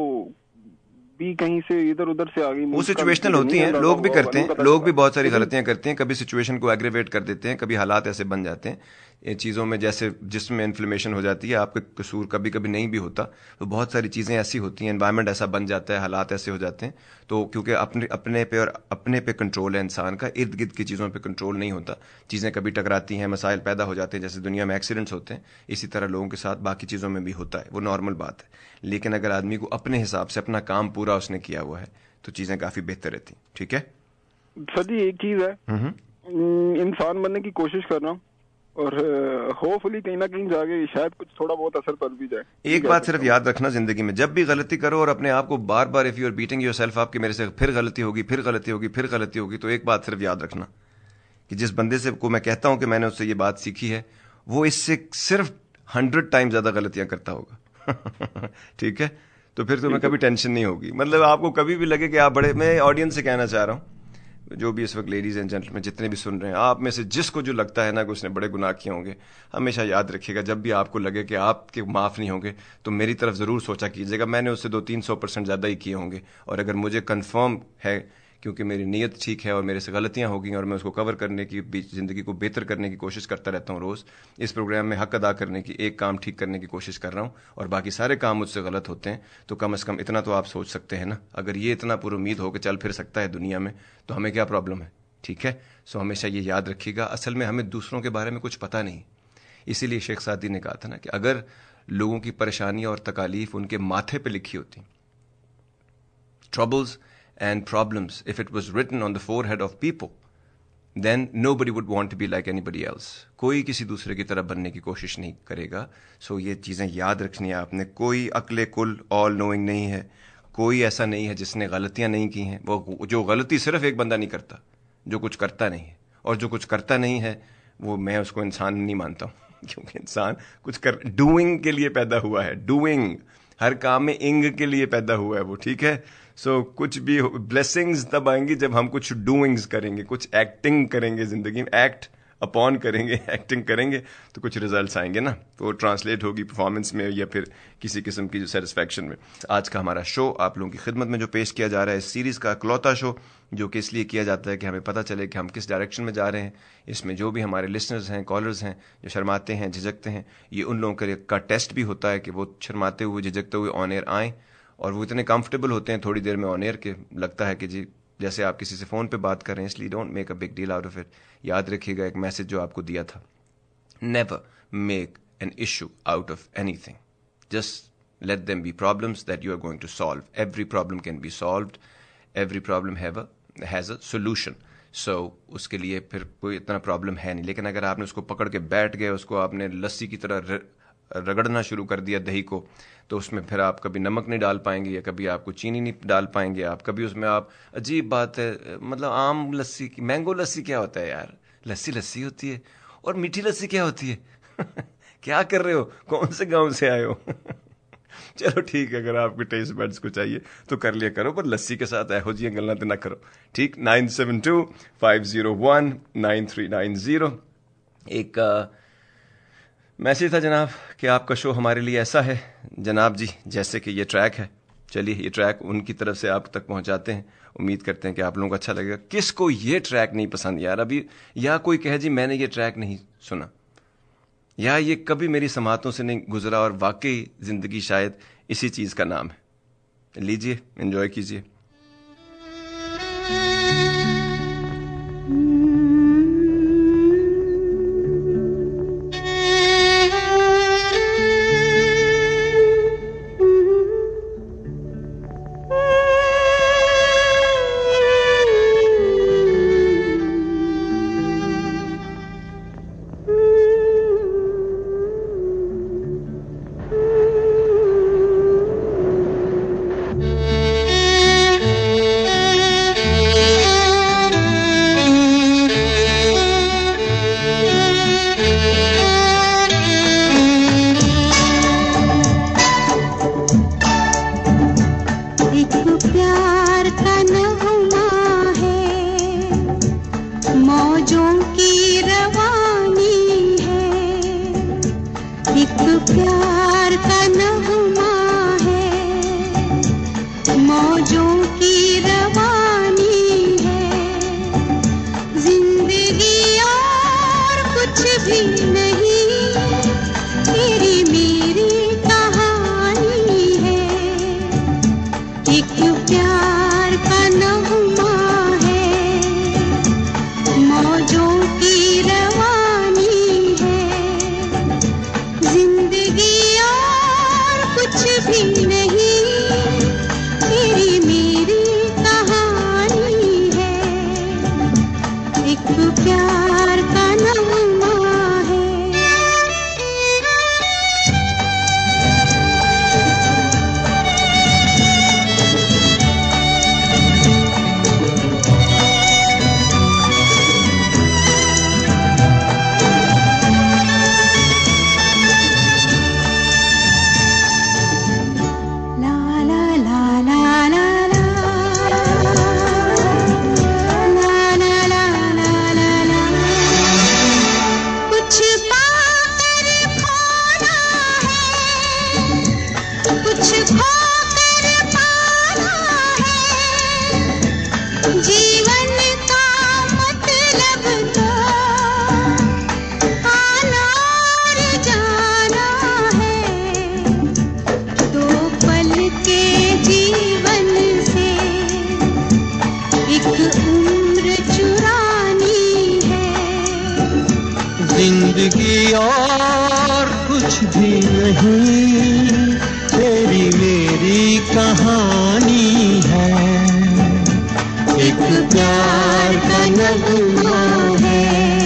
भी कहीं से इधर उधर से आ गई। वो सिचुएशनल होती हैं, लोग भी करते हैं, लोग भी बहुत सारी गलतियां करते हैं। कभी सिचुएशन को एग्रेवेट कर देते हैं, कभी हालात ऐसे बन जाते हैं ये चीज़ों में, जैसे जिसमें इन्फ्लेमेशन हो जाती है, आपके कसूर कभी कभी नहीं भी होता, तो बहुत सारी चीज़ें ऐसी होती हैं, एनवायरनमेंट ऐसा बन जाता है, हालात ऐसे हो जाते हैं। तो क्योंकि अपने अपने पे और अपने पे कंट्रोल है इंसान का, इर्द गिर्द की चीज़ों पे कंट्रोल नहीं होता। चीज़ें कभी टकराती हैं, मसाइल पैदा हो जाते हैं, जैसे दुनिया में एक्सीडेंट्स होते हैं, इसी तरह लोगों के साथ बाकी चीज़ों में भी होता है, वो नॉर्मल बात है। लेकिन अगर आदमी को अपने हिसाब से अपना काम पूरा उसने किया हुआ है तो चीज़ें काफ़ी बेहतर रहती। ठीक है सर जी, एक चीज़ है, इंसान बनने की कोशिश कर रहा हूँ और होपफुली कहीं ना कहीं जाके शायद कुछ थोड़ा बहुत असर पड़ भी जाए। एक बात सिर्फ याद रखना जिंदगी में, जब भी गलती करो और अपने आप को बार बार, if you are beating yourself up कि मेरे से फिर गलती होगी, फिर गलती होगी, फिर गलती होगी, तो एक बात सिर्फ याद रखना कि जिस बंदे से को मैं कहता हूं कि मैंने उससे ये बात सीखी है, वो इससे सिर्फ हंड्रेड टाइम ज्यादा गलतियां करता होगा। ठीक है, तो फिर तुम्हें कभी टेंशन नहीं होगी। मतलब आपको कभी भी लगे कि आप बड़े, मैं ऑडियंस से कहना चाह रहा हूं, जो भी इस वक्त लेडीज एंड जेंटलमैन जितने भी सुन रहे हैं, आप में से जिसको जो लगता है ना कि उसने बड़े गुनाह किए होंगे, हमेशा याद रखिएगा, जब भी आपको लगे कि आपके माफ नहीं होंगे तो मेरी तरफ जरूर सोचा कीजिएगा, मैंने उससे दो तीन सौ परसेंट ज्यादा ही किए होंगे। और अगर मुझे कंफर्म है, क्योंकि मेरी नीयत ठीक है और मेरे से गलतियां हो गई और मैं उसको कवर करने की, ज़िंदगी को बेहतर करने की कोशिश करता रहता हूं रोज़, इस प्रोग्राम में हक अदा करने की, एक काम ठीक करने की कोशिश कर रहा हूं और बाकी सारे काम मुझसे गलत होते हैं, तो कम से कम इतना तो आप सोच सकते हैं ना, अगर ये इतना पूरी उम्मीद हो कि चल फिर सकता है दुनिया में, तो हमें क्या प्रॉब्लम है। ठीक है, सो हमेशा ये याद रखिएगा, असल में हमें दूसरों के बारे में कुछ पता नहीं। इसीलिए शेख सादी ने कहा था ना कि अगर लोगों की परेशानी और तकालीफ उनके माथे पर लिखी होती, troubles and problems, if it was written on the forehead of people, then nobody would want to be like anybody else. कोई किसी दूसरे की तरह बनने की कोशिश नहीं करेगा। सो ये चीज़ें याद रखनी है आपने। कोई अक्ले कुल ऑल नोइंग नहीं है, कोई ऐसा नहीं है जिसने गलतियां नहीं की हैं। वो जो गलती सिर्फ एक बंदा नहीं करता, जो कुछ करता नहीं है, और जो कुछ करता नहीं है वो मैं उसको इंसान नहीं मानता हूँ, क्योंकि इंसान कुछ कर डूइंग के लिए पैदा हुआ है, डूइंग, हर काम में इंग के लिए पैदा हुआ है वो। ठीक है, सो so, कुछ भी ब्लेसिंग्स तब आएंगी जब हम कुछ डूइंग्स करेंगे, कुछ एक्टिंग करेंगे जिंदगी में, एक्ट अपॉन करेंगे, एक्टिंग करेंगे, तो कुछ रिजल्ट्स आएंगे ना, तो वो ट्रांसलेट होगी परफॉर्मेंस में या फिर किसी किस्म की जो सेटिस्फैक्शन में। आज का हमारा शो आप लोगों की खिदमत में जो पेश किया जा रहा है, इस सीरीज़ का इकलौता शो जो कि इसलिए किया जाता है कि हमें पता चले कि हम किस डायरेक्शन में जा रहे हैं। इसमें जो भी हमारे लिसनर्स हैं, कॉलर्स हैं, जो शर्माते हैं, झिझकते हैं, ये उन लोगों के का टेस्ट भी होता है कि वो शर्माते हुए, झिझकते हुए ऑन एयर आएँ, और वो इतने कंफर्टेबल होते हैं थोड़ी देर में ऑन एयर के, लगता है कि जी जैसे आप किसी से फ़ोन पे बात कर रहे हैं, इसलिए don't make a big deal out of it. याद रखिएगा एक मैसेज जो आपको दिया था, never make an issue out of anything. Just let them be problems that you are going to solve. Every problem can be solved. Every problem have a, has a solution. So उसके लिए फिर कोई इतना problem है नहीं. लेकिन अगर आपने उसको पकड़ के बैठ गए, उसको आपने लस्सी की तरह रगड़ना शुरू कर दिया दही को, तो उसमें फिर आप कभी नमक नहीं डाल पाएंगे या कभी आपको चीनी नहीं डाल पाएंगे. आप कभी उसमें आप अजीब बात है, मतलब आम लस्सी की, मैंगो लस्सी क्या होता है यार? लस्सी लस्सी होती है. और मीठी लस्सी क्या होती है? क्या कर रहे हो? कौन से गाँव से आए हो? चलो ठीक है, अगर आपके टेस्ट बड्स को चाहिए तो कर लिया करो, पर लस्सी के साथ एहो जी गल्लां ते ना करो. ठीक. Nine seven two five zero one nine three nine zero. एक मैसेज था जनाब कि आपका शो हमारे लिए ऐसा है जनाब जी जैसे कि ये ट्रैक है. चलिए ये ट्रैक उनकी तरफ से आप तक पहुंचाते हैं. उम्मीद करते हैं कि आप लोगों को अच्छा लगेगा. किसको ये ट्रैक नहीं पसंद यार अभी, या कोई कहे जी मैंने ये ट्रैक नहीं सुना, या ये कभी मेरी समातों से नहीं गुजरा और वाकई जिंदगी शायद इसी चीज का नाम है. लीजिए, एंजॉय कीजिए. जिंदगी और कुछ भी नहीं, तेरी मेरी कहानी है, एक प्यार का नगमा है।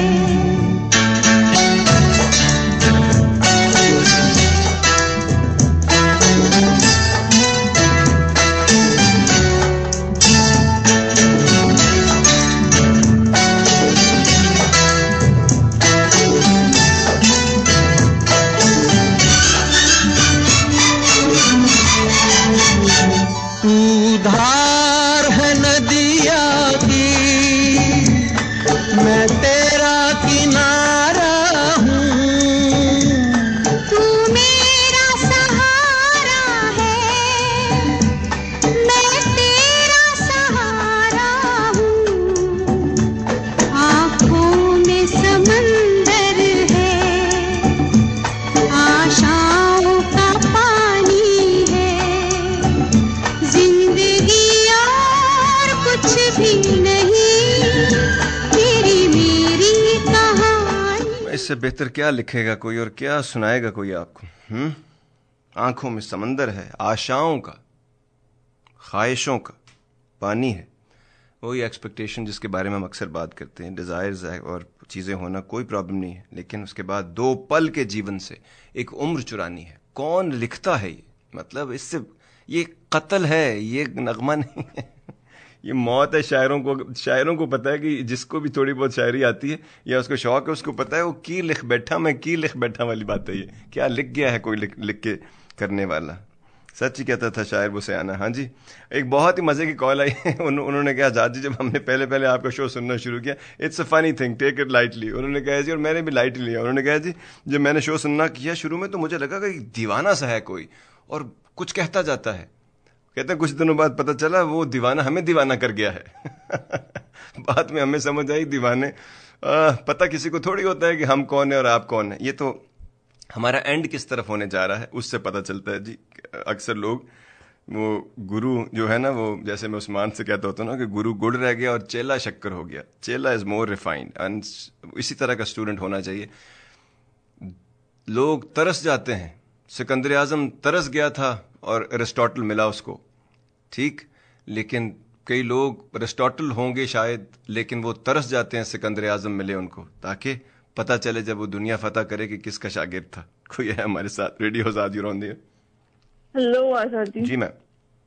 धार है नदिया की, मैं तेरा किनारा हूँ, तू मेरा सहारा है, मैं तेरा सहारा हूँ, आँखों में समंदर है, आशाओं का पानी है, जिंदगी इससे बेहतर क्या लिखेगा कोई और क्या सुनाएगा कोई आपको? हम्म आंखों में समंदर है, आशाओं का, ख्वाहिशों का पानी है, वही एक्सपेक्टेशन जिसके बारे में हम अक्सर बात करते हैं। डिज़ायर्स और चीज़ें होना कोई प्रॉब्लम नहीं है, लेकिन उसके बाद दो पल के जीवन से एक उम्र चुरानी है। कौन लिखता है ये? मतलब इससे ये कत्ल है, ये नगमा नहीं है, ये मौत है। शायरों को शायरों को पता है कि जिसको भी थोड़ी बहुत शायरी आती है या उसको शौक है, उसको पता है वो की लिख बैठा, मैं की लिख बैठा वाली बात है। ये क्या लिख गया है कोई लिख, लिख के करने वाला। सच ही कहता था शायर वो सयाना। हाँ जी, एक बहुत ही मजे की कॉल आई है। उन, उन्होंने कहा आजाद जी, जब हमने पहले पहले आपका शो सुनना शुरू किया, it's a funny thing, take it lightly. उन्होंने कहा जी, और मैंने भी लाइटली लिया। उन्होंने कहा जी, जब मैंने शो सुनना किया शुरू में तो मुझे लगा कि दीवाना सा है कोई और कुछ कहता जाता है। कहते हैं कुछ दिनों बाद पता चला वो दीवाना हमें दीवाना कर गया है। बाद में हमें समझ आई दीवाने आ, पता किसी को थोड़ी होता है कि हम कौन है और आप कौन है। ये तो हमारा एंड किस तरफ होने जा रहा है उससे पता चलता है जी। अक्सर लोग वो गुरु जो है ना, वो जैसे मैं उस्मान से कहता होता हूँ ना कि गुरु गुड़ रह गया और चेला शक्कर हो गया। चेला इज मोर रिफाइंड, एंड इसी तरह का स्टूडेंट होना चाहिए। लोग तरस जाते हैं, सिकंदर आजम तरस गया था और एरिस्टोटल मिला उसको, ठीक, लेकिन कई लोग एरिस्टोटल होंगे शायद, लेकिन वो तरस जाते हैं सिकंदर आजम मिले उनको, ताकि पता चले जब वो दुनिया फतह करे कि किसका शागिर्द था। कोई है हमारे साथ radio Azad you're on. Hello Azad ji. जी मैम।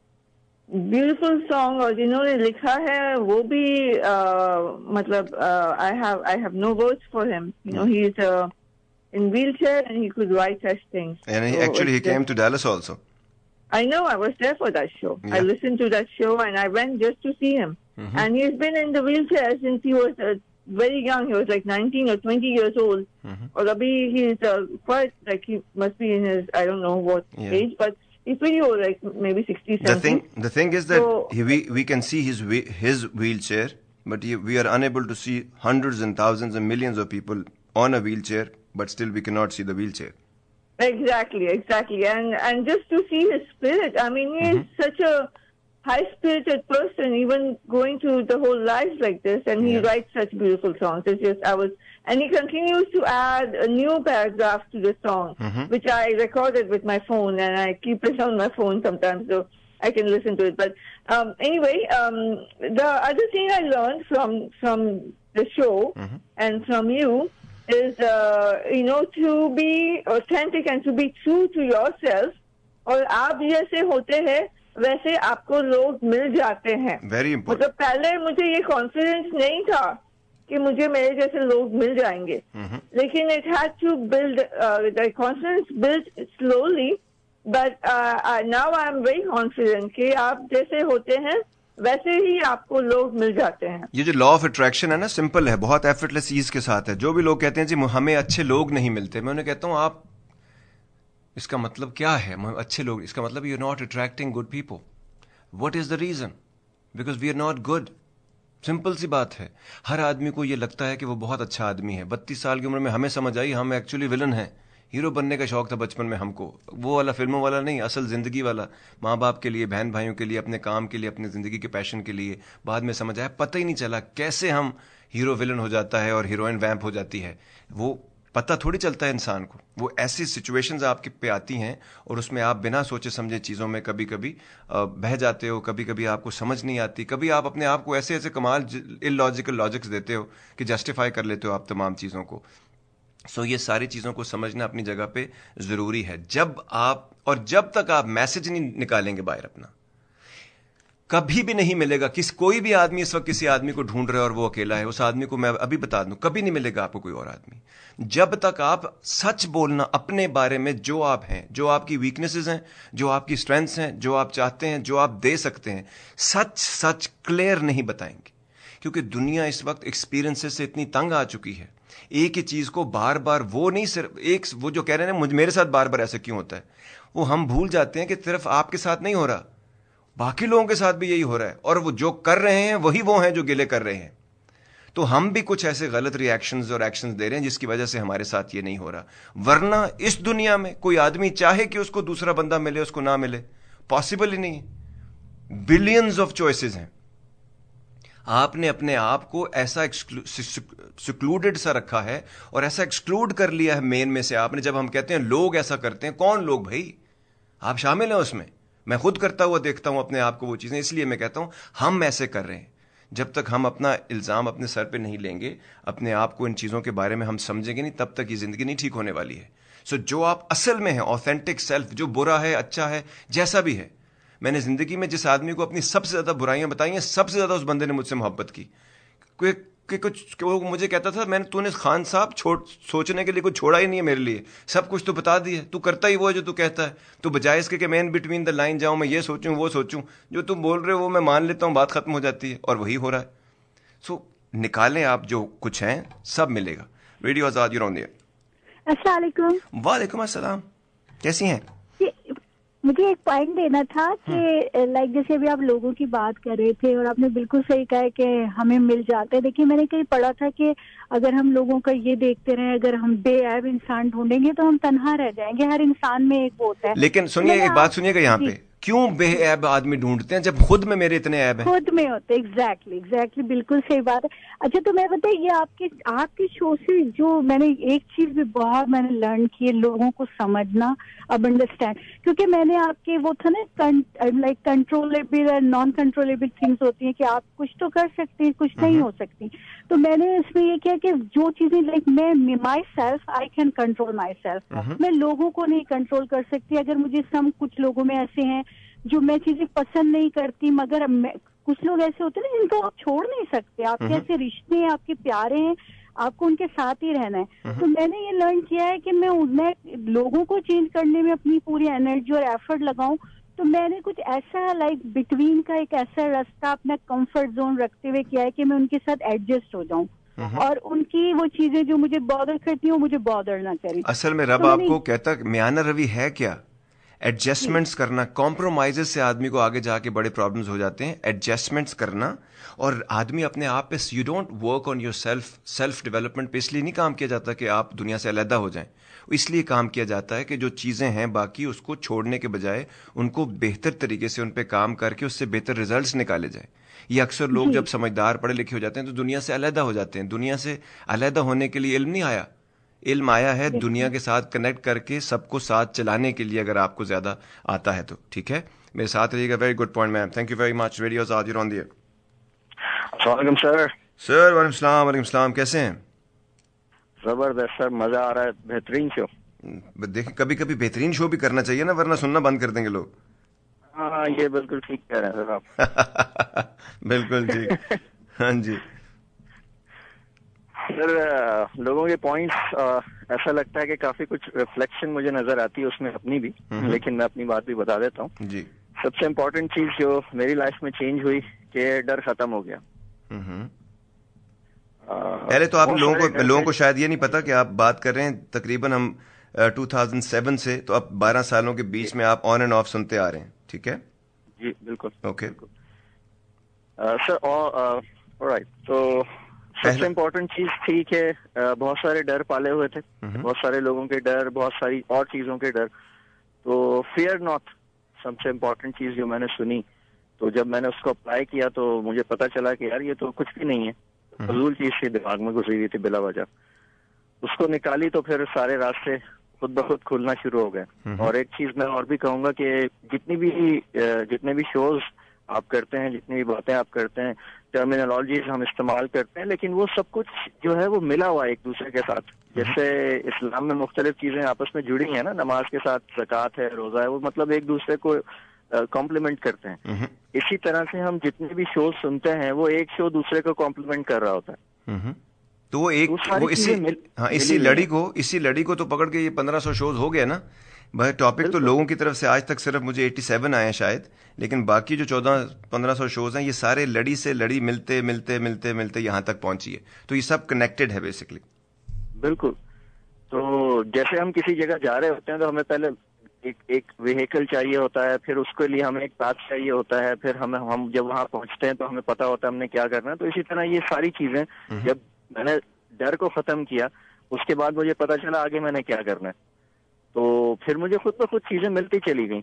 ब्यूटीफुल सॉन्ग, और जिन्होंने लिखा है वो भी uh, मतलब I have I have no words for him. You know he is in wheelchair and he could write such things. And he, so actually he came to Dallas also. I know, I was there for that show. Yeah. I listened to that show and I went just to see him. Mm-hmm. And he's been in the wheelchair since he was uh, very young. He was like nineteen or twenty years old. Mm-hmm. Or maybe he's uh, quite, like he must be in his, I don't know what yeah. age, but he's pretty old, like maybe sixty, seventy. The thing, the thing is that so, he, we, we can see his his wheelchair, but he, we are unable to see hundreds and thousands and millions of people on a wheelchair, but still we cannot see the wheelchair. Exactly, exactly. And and just to see his spirit, I mean, he mm-hmm. is such a high-spirited person, even going through the whole life like this, and he yeah. writes such beautiful songs. It's just, I was, and he continues to add a new paragraph to the song, mm-hmm. which I recorded with my phone, and I keep it on my phone sometimes, so I can listen to it. But um, anyway, um, the other thing I learned from, from the show mm-hmm. and from you is, uh, you know, to be authentic and to be true to yourself. और आप जैसे होते हैं वैसे आपको लोग मिल जाते हैं। Very important. मतलब पहले मुझे ये कॉन्फिडेंस नहीं था कि मुझे मेरे जैसे लोग मिल जाएंगे, mm-hmm. लेकिन it had to build uh, the confidence built slowly, but uh, uh, now I am very confident कि आप जैसे होते हैं वैसे ही आपको लोग मिल जाते हैं। ये जो लॉ ऑफ अट्रैक्शन है ना, सिंपल है, बहुत एफर्टलेस ईज के साथ है। जो भी लोग कहते हैं जी हमें अच्छे लोग नहीं मिलते, मैं उन्हें कहता हूं आप, इसका मतलब क्या है अच्छे लोग? इसका मतलब you are not attracting good people. What is the reason? Because we are not good. Simple सी बात है। हर आदमी को ये लगता है कि वो बहुत अच्छा आदमी है। बत्तीस साल की उम्र में हमें समझ आई हम एक्चुअली विलन हैं। हीरो बनने का शौक था बचपन में हमको, वो वाला फिल्मों वाला नहीं, असल जिंदगी वाला, माँ बाप के लिए, बहन भाइयों के लिए, अपने काम के लिए, अपनी जिंदगी के पैशन के लिए। बाद में समझ आया, पता ही नहीं चला कैसे हम हीरो विलन हो जाता है और हीरोइन वैम्प हो जाती है। वो पता थोड़ी चलता है इंसान को। वो ऐसी सिचुएशंस आपके पे आती हैं और उसमें आप बिना सोचे समझे चीज़ों में कभी कभी बह जाते हो, कभी कभी आपको समझ नहीं आती, कभी आप अपने आप को ऐसे ऐसे कमाल इलॉजिकल लॉजिक्स देते हो कि जस्टिफाई कर लेते हो आप तमाम चीज़ों को। सो so, ये सारी चीज़ों को समझना अपनी जगह पे ज़रूरी है। जब आप और जब तक आप मैसेज नहीं निकालेंगे बाहर अपना, कभी भी नहीं मिलेगा। किस कोई भी आदमी इस वक्त किसी आदमी को ढूंढ रहा है और वो अकेला है, उस आदमी को मैं अभी बता दूं कभी नहीं मिलेगा आपको कोई और आदमी। जब तक आप सच बोलना अपने बारे में, जो आप हैं, जो आपकी वीकनेसेस हैं, जो आपकी स्ट्रेंथ्स हैं, जो आप चाहते हैं, जो आप दे सकते हैं, सच सच क्लियर नहीं बताएंगे। क्योंकि दुनिया इस वक्त एक्सपीरियंसेस से इतनी तंग आ चुकी है, एक ही चीज को बार बार, वो नहीं सिर्फ एक, वो जो कह रहे हैं मुझे मेरे साथ बार बार ऐसा क्यों होता है, वो हम भूल जाते हैं कि सिर्फ आपके साथ नहीं हो रहा, बाकी लोगों के साथ भी यही हो रहा है। और वो जो कर रहे हैं वही वो हैं जो गिले कर रहे हैं। तो हम भी कुछ ऐसे गलत रिएक्शंस और एक्शंस दे रहे हैं जिसकी वजह से हमारे साथ ये नहीं हो रहा। वरना इस दुनिया में कोई आदमी चाहे कि उसको दूसरा बंदा मिले, उसको ना मिले, पॉसिबल ही नहीं है। बिलियंस ऑफ चॉइसेस हैं। आपने अपने आप को ऐसा सिक्लूडेड सा रखा है और ऐसा एक्सक्लूड कर लिया है मेन में से आपने। जब हम कहते हैं लोग ऐसा करते हैं, कौन लोग भाई? आप शामिल हैं उसमें। मैं खुद करता हुआ देखता हूं अपने आप को वो चीजें, इसलिए मैं कहता हूं हम ऐसे कर रहे हैं। जब तक हम अपना इल्जाम अपने सर पे नहीं लेंगे, अपने आप को इन चीजों के बारे में हम समझेंगे नहीं, तब तक ये जिंदगी नहीं ठीक होने वाली है। सो so, जो आप असल में है, ऑथेंटिक सेल्फ, जो बुरा है, अच्छा है, जैसा भी है। मैंने जिंदगी में जिस आदमी को अपनी सबसे ज्यादा बुराइयां बताई हैं, सबसे ज्यादा उस बंदे ने मुझसे मोहब्बत की। कि, कि कुछ वो मुझे कहता था, मैंने तूने खान साहब छोड़ सोचने के लिए कुछ छोड़ा ही नहीं है मेरे लिए, सब कुछ तो बता दिया, तू करता ही वो है जो तू कहता है। तो बजाय इसके कि मैं इन बिटवीन द लाइन जाऊं, मैं ये सोचूं वो सोचूं, जो तुम बोल रहे हो वो मैं मान लेता हूं, बात खत्म हो जाती है, और वही हो रहा है। सो so, निकालें आप जो कुछ हैं, सब मिलेगा। Radio Azad, you're on the air. अस्सलाम वालेकुम। वालेकुम अस्सलाम, कैसी हैं? मुझे एक पॉइंट देना था कि लाइक जैसे अभी आप लोगों की बात कर रहे थे और आपने बिल्कुल सही कहा है कि हमें मिल जाते हैं। देखिए मैंने कहीं पढ़ा था कि अगर हम लोगों का ये देखते रहे, अगर हम बेऐब इंसान ढूंढेंगे तो हम तन्हा रह जाएंगे। हर इंसान में एक वो होता है। लेकिन सुनिए, एक बात सुनिएगा यहाँ पे, क्यों बेऐब आदमी ढूंढते हैं जब खुद में मेरे इतने ऐब हैं? खुद में होते, एग्जैक्टली एग्जैक्टली बिल्कुल सही बात है। अच्छा तो मैं बताइए, ये आपके आपके शो से जो मैंने एक चीज भी बहुत मैंने लर्न की है, लोगों को समझना, अब अंडरस्टैंड। क्योंकि मैंने आपके वो था ना लाइक कंट्रोलेबल और नॉन कंट्रोलेबल थिंग्स होती हैं कि आप कुछ तो कर सकते हैं, कुछ नहीं हो सकती। तो मैंने इसमें ये किया कि जो चीजें लाइक मैं myself I can control myself, मैं लोगों को नहीं कंट्रोल कर सकती। अगर मुझे सम कुछ लोगों में ऐसे हैं जो मैं चीजें पसंद नहीं करती, मगर मैं, कुछ लोग ऐसे होते हैं ना जिनको आप छोड़ नहीं सकते, आपके ऐसे रिश्ते हैं, आपके प्यारे हैं, आपको उनके साथ ही रहना है। तो मैंने ये लर्न किया है कि मैं उन्हें लोगों को चेंज करने में अपनी पूरी एनर्जी और एफर्ट लगाऊं। तो मैंने कुछ ऐसा लाइक बिटवीन का एक ऐसा रास्ता अपना कंफर्ट जोन रखते हुए किया है कि मैं उनके साथ एडजस्ट हो जाऊं और उनकी वो चीजें जो मुझे बॉदर करती हैं वो मुझे बॉदर ना करें। असल में रब तो आपको कहता, म्याना रवि है क्या? एडजस्टमेंट्स करना, कॉम्प्रोमाइजेस से आदमी को आगे जाके बड़े प्रॉब्लम्स हो जाते हैं। एडजस्टमेंट्स करना, और आदमी अपने आप पे, you don't work on yourself self development पे इसलिए नहीं काम किया जाता कि आप दुनिया से अलहदा हो जाएं। इसलिए काम किया जाता है कि जो चीज़ें हैं बाकी, उसको छोड़ने के बजाय उनको बेहतर तरीके से उन पे काम करके उससे बेहतर रिजल्ट्स निकाले जाए। ये अक्सर लोग जब समझदार पढ़े लिखे हो जाते हैं तो दुनिया से अलहदा हो जाते हैं। दुनिया से अलहदा होने के लिए इल्म नहीं आया, इल्म आया है दुनिया के साथ कनेक्ट करके सबको साथ चलाने के लिए, अगर आपको ज्यादा आता है तो। ठीक है, मेरे साथ रहिएगा। Very good point ma'am, thank you very much. Radio Azad, you're on the air. वालेकुम सर। सर वालेकुम सलाम। वालेकुम सलाम, कैसे हैं? जबरदस्त सर, मजा आ रहा है, बेहतरीन शो। देखिए कभी कभी बेहतरीन शो भी करना चाहिए ना, वरना सुनना बंद कर देंगे लोग। हाँ ये बिल्कुल ठीक कह रहे हैं सर आप। बिल्कुल ठीक। हाँ जी सर, लोगों के पॉइंट्स ऐसा लगता है कि काफी कुछ रिफ्लेक्शन मुझे नजर आती है उसमें अपनी भी, लेकिन मैं अपनी बात भी बता देता हूँ जी। सबसे इम्पोर्टेंट चीज जो मेरी लाइफ में चेंज हुई कि डर खत्म हो गया। पहले तो आप लोगों को लोगों को शायद ये नहीं पता कि आप बात कर रहे हैं तकरीबन हम दो हज़ार सात से, तो अब बारह सालों के बीच में आप ऑन एंड ऑफ सुनते आ रहे हैं। ठीक है जी बिल्कुल। Okay sir, alright. तो सबसे इम्पोर्टेंट चीज थी कि बहुत सारे डर पाले हुए थे, बहुत सारे लोगों के डर, बहुत सारी और चीजों के डर। तो फियर नॉट सबसे इम्पोर्टेंट चीज जो मैंने सुनी, तो जब मैंने उसको अप्लाई किया तो मुझे पता चला कि यार ये तो कुछ भी नहीं है, फजूल चीज थी दिमाग में घुसी हुई थी बिला वजह। उसको निकाली तो फिर सारे रास्ते खुद ब खुद खुलना शुरू हो गए। और एक चीज मैं और भी कहूंगा कि जितनी भी जितने भी शोज आप करते हैं, जितनी भी बातें आप करते हैं, टर्मिनोलॉजीज हम इस्तेमाल करते हैं, लेकिन वो सब कुछ जो है वो मिला हुआ है एक दूसरे के साथ। जैसे इस्लाम में मुख्तलिफ चीजें आपस में जुड़ी हैं ना, नमाज के साथ ज़कात है, रोजा है, वो मतलब एक दूसरे को कॉम्प्लीमेंट करते हैं। इसी तरह से हम जितने भी शो सुनते हैं वो एक शो दूसरे को कॉम्प्लीमेंट कर रहा होता है। तो वो एक वो इसी हाँ इसी लड़ी को इसी लड़ी को तो पकड़ के ये पंद्रह सौ शोज हो गए ना भाई। टॉपिक तो लोगों की तरफ से आज तक सिर्फ मुझे सत्तासी आए हैं शायद, लेकिन बाकी जो चौदह पंद्रह सौ शोज हैं ये सारे लड़ी से लड़ी मिलते मिलते मिलते मिलते यहाँ तक पहुंची है। तो ये सब कनेक्टेड है बेसिकली। बिल्कुल। तो जैसे हम किसी जगह जा रहे होते हैं तो हमें पहले एक एक व्हीकल चाहिए होता है, फिर उसके लिए हमें एक पाथ चाहिए होता है, फिर हमें हम जब वहां पहुंचते हैं तो हमें पता होता है हमने क्या करना है। तो इसी तरह ये सारी चीजें जब मैंने डर को खत्म किया उसके बाद मुझे पता चला आगे मैंने क्या करना है, तो फिर मुझे खुद ब खुद चीजें मिलती चली गई।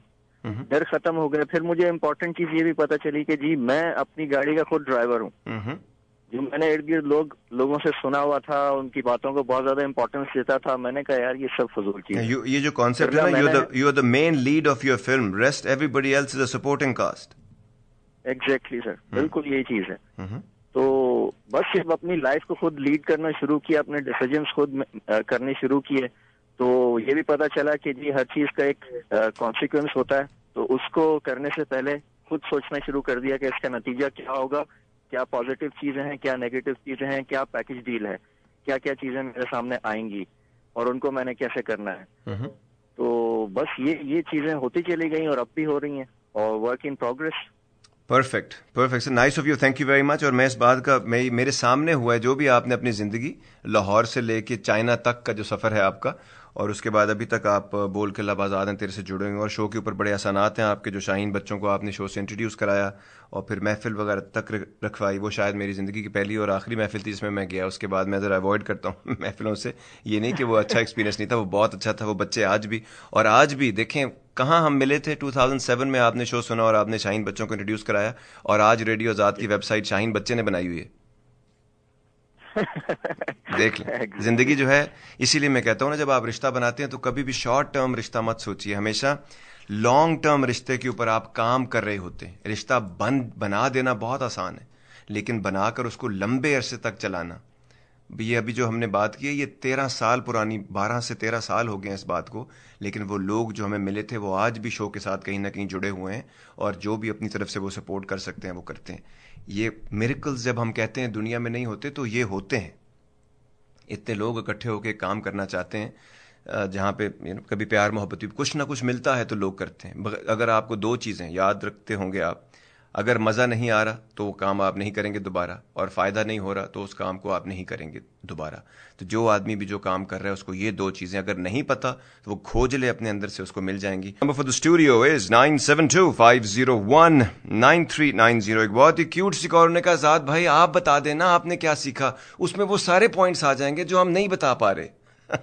डर खत्म हो गया। फिर मुझे इम्पोर्टेंट चीज ये भी पता चली कि जी मैं अपनी गाड़ी का खुद ड्राइवर हूँ। जो मैंने इर्द गिर्द लोग लोगों से सुना हुआ था, उनकी बातों को बहुत ज्यादा इंपॉर्टेंस देता था, मैंने कहा यार ये सब फजूल चीज है। ये जो कॉन्सेप्ट है ना, you are you are the main lead of your film, rest everybody else is a supporting cast. Exactly sir, बिल्कुल यही चीज है। तो बस जब अपनी लाइफ को खुद लीड करना शुरू किया, अपने डिसीजंस खुद करने शुरू किए, तो ये भी पता चला कि जी हर चीज का एक कॉन्सिक्वेंस होता है। तो उसको करने से पहले खुद सोचना शुरू कर दिया कि इसका नतीजा क्या होगा, क्या पॉजिटिव चीजें हैं, क्या नेगेटिव चीजें हैं, क्या पैकेज डील है, क्या क्या चीजें मेरे सामने आएंगी और उनको मैंने कैसे करना है। तो बस ये ये चीजें होती चली गई और अब भी हो रही हैं, और work in progress. Perfect, perfect, nice of you, thank you very much. और मैं इस बात का, मैं मेरे सामने हुआ है जो भी आपने अपनी जिंदगी लाहौर से लेके चाइना तक का जो सफर है आपका, और उसके बाद अभी तक आप बोल के लब आज़ाद हैं तेरे से जुड़े हुए, और शो के ऊपर बड़े आसानात हैं आपके, जो शाहीन बच्चों को आपने शो से इंट्रोड्यूस कराया और फिर महफिल वगैरह तक रखवाई। वो शायद मेरी ज़िंदगी की पहली और आखिरी महफिल थी जिसमें मैं गया। उसके बाद मैं ज़रा अवॉइड करता हूँ महफिलों से। ये नहीं कि वो अच्छा एक्सपीरियंस नहीं था, वो बहुत अच्छा था। वो बच्चे आज भी, और आज भी देखें कहाँ हम मिले थे, टू थाउजेंड सेवन में आपने शो सुना और आपने शाहीन बच्चों को इंट्रोड्यूस कराया, और आज रेडियो आज़ाद की वेबसाइट शाहीन बच्चे ने बनाई हुई है। देख लें, जिंदगी जो है, इसीलिए मैं कहता हूं ना, जब आप रिश्ता बनाते हैं तो कभी भी शॉर्ट टर्म रिश्ता मत सोचिए, हमेशा लॉन्ग टर्म रिश्ते के ऊपर आप काम कर रहे होते हैं। रिश्ता बन बना देना बहुत आसान है, लेकिन बनाकर उसको लंबे अरसे तक चलाना, ये अभी जो हमने बात की है, ये तेरह साल पुरानी, बारह से तेरह साल हो गए हैं इस बात को, लेकिन वो लोग जो हमें मिले थे वो आज भी शो के साथ कहीं ना कहीं जुड़े हुए हैं, और जो भी अपनी तरफ से वो सपोर्ट कर सकते हैं वो करते हैं। ये मिरेकल्स जब हम कहते हैं दुनिया में नहीं होते, तो ये होते हैं। इतने लोग इकट्ठे होकर काम करना चाहते हैं, जहाँ पे कभी प्यार मोहब्बत भी कुछ ना कुछ मिलता है तो लोग करते हैं। अगर आपको दो चीज़ें याद रखते होंगे आप, अगर मज़ा नहीं आ रहा तो वो काम आप नहीं करेंगे दोबारा, और फ़ायदा नहीं हो रहा तो उस काम को आप नहीं करेंगे दोबारा। तो जो आदमी भी जो काम कर रहा है उसको ये दो चीज़ें अगर नहीं पता तो वो खोज ले अपने अंदर से, उसको मिल जाएंगी। Number for the studio is nine seven two five zero one nine three nine zero. एक बहुत ही क्यूट सी कॉल ने कहा, आज़ाद भाई आप बता देना आपने क्या सीखा, उसमें वो सारे पॉइंट्स आ जाएंगे जो हम नहीं बता पा रहे।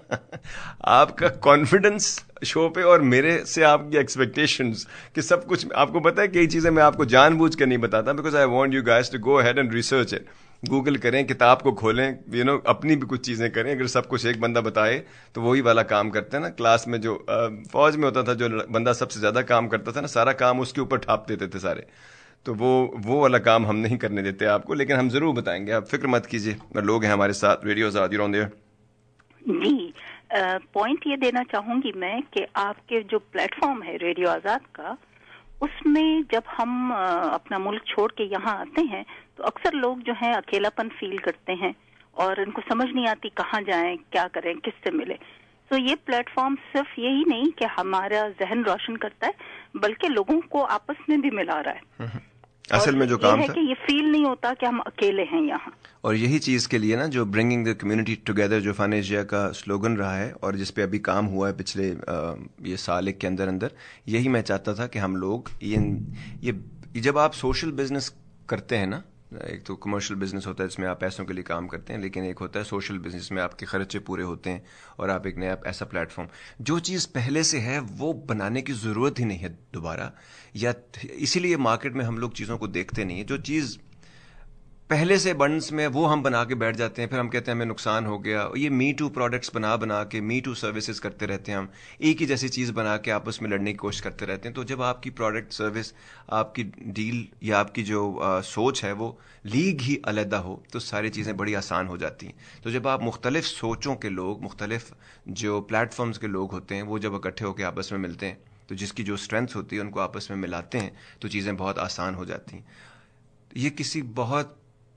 आपका कॉन्फिडेंस शो पे और मेरे से आपकी एक्सपेक्टेशंस कि सब कुछ, आपको पता है कई चीजें मैं आपको जानबूझ कर नहीं बताता, because I want you guys to go ahead and research it. Google करें, किताब को खोलें, यू नो अपनी भी कुछ चीजें करें। अगर सब कुछ एक बंदा बताए तो वही वाला काम करते हैं ना। क्लास में जो फौज में होता था, जो बंदा सबसे ज्यादा काम करता था ना, सारा काम उसके ऊपर ठाप देते थे सारे, तो वो वो वाला काम हम नहीं करने देते आपको, लेकिन हम जरूर बताएंगे, आप फिक्र मत कीजिए। लोग हैं हमारे साथ, radio Azad, you on there. जी, पॉइंट ये देना चाहूंगी मैं कि आपके जो प्लेटफॉर्म है रेडियो आज़ाद का, उसमें जब हम आ, अपना मुल्क छोड़ के यहाँ आते हैं तो अक्सर लोग जो हैं अकेलापन फील करते हैं और उनको समझ नहीं आती कहाँ जाएं, क्या करें, किससे मिले। तो ये प्लेटफॉर्म सिर्फ यही नहीं कि हमारा जहन रोशन करता है, बल्कि लोगों को आपस में भी मिला रहा है। असल में जो काम है था कि ये फील नहीं होता कि हम अकेले हैं यहाँ। और यही चीज के लिए ना, जो ब्रिंगिंग द कम्युनिटी टुगेदर जो फन एशिया का स्लोगन रहा है और जिस पे अभी काम हुआ है पिछले आ, ये साल एक के अंदर अंदर, यही मैं चाहता था कि हम लोग ये ये जब आप सोशल बिजनेस करते हैं ना, एक तो कमर्शियल बिजनेस होता है जिसमें आप पैसों के लिए काम करते हैं, लेकिन एक होता है सोशल बिजनेस में आपके खर्चे पूरे होते हैं और आप एक नया ऐसा प्लेटफॉर्म, जो चीज़ पहले से है वो बनाने की ज़रूरत ही नहीं है दोबारा, या इसीलिए मार्केट में हम लोग चीज़ों को देखते नहीं है। जो चीज़ पहले से बंड्स में वो हम बना के बैठ जाते हैं, फिर हम कहते हैं हमें नुकसान हो गया। ये मी टू प्रोडक्ट्स बना बना के मी टू सर्विसेज करते रहते हैं, हम एक ही जैसी चीज़ बना के आपस में लड़ने की कोशिश करते रहते हैं। तो जब आपकी प्रोडक्ट सर्विस, आपकी डील या आपकी जो आ, सोच है वो लीग ही अलहदा हो तो सारी चीज़ें बड़ी आसान हो जाती हैं। तो जब आप मुख्तलिफ सोचों के लोग, मुख्तलिफ जो प्लेटफॉर्म्स के लोग होते हैं, वो जब इकट्ठे होकर आपस में मिलते हैं तो जिसकी जो स्ट्रेंथ्स होती है उनको आपस में मिलाते हैं तो चीज़ें बहुत आसान हो जाती हैं। ये किसी बहुत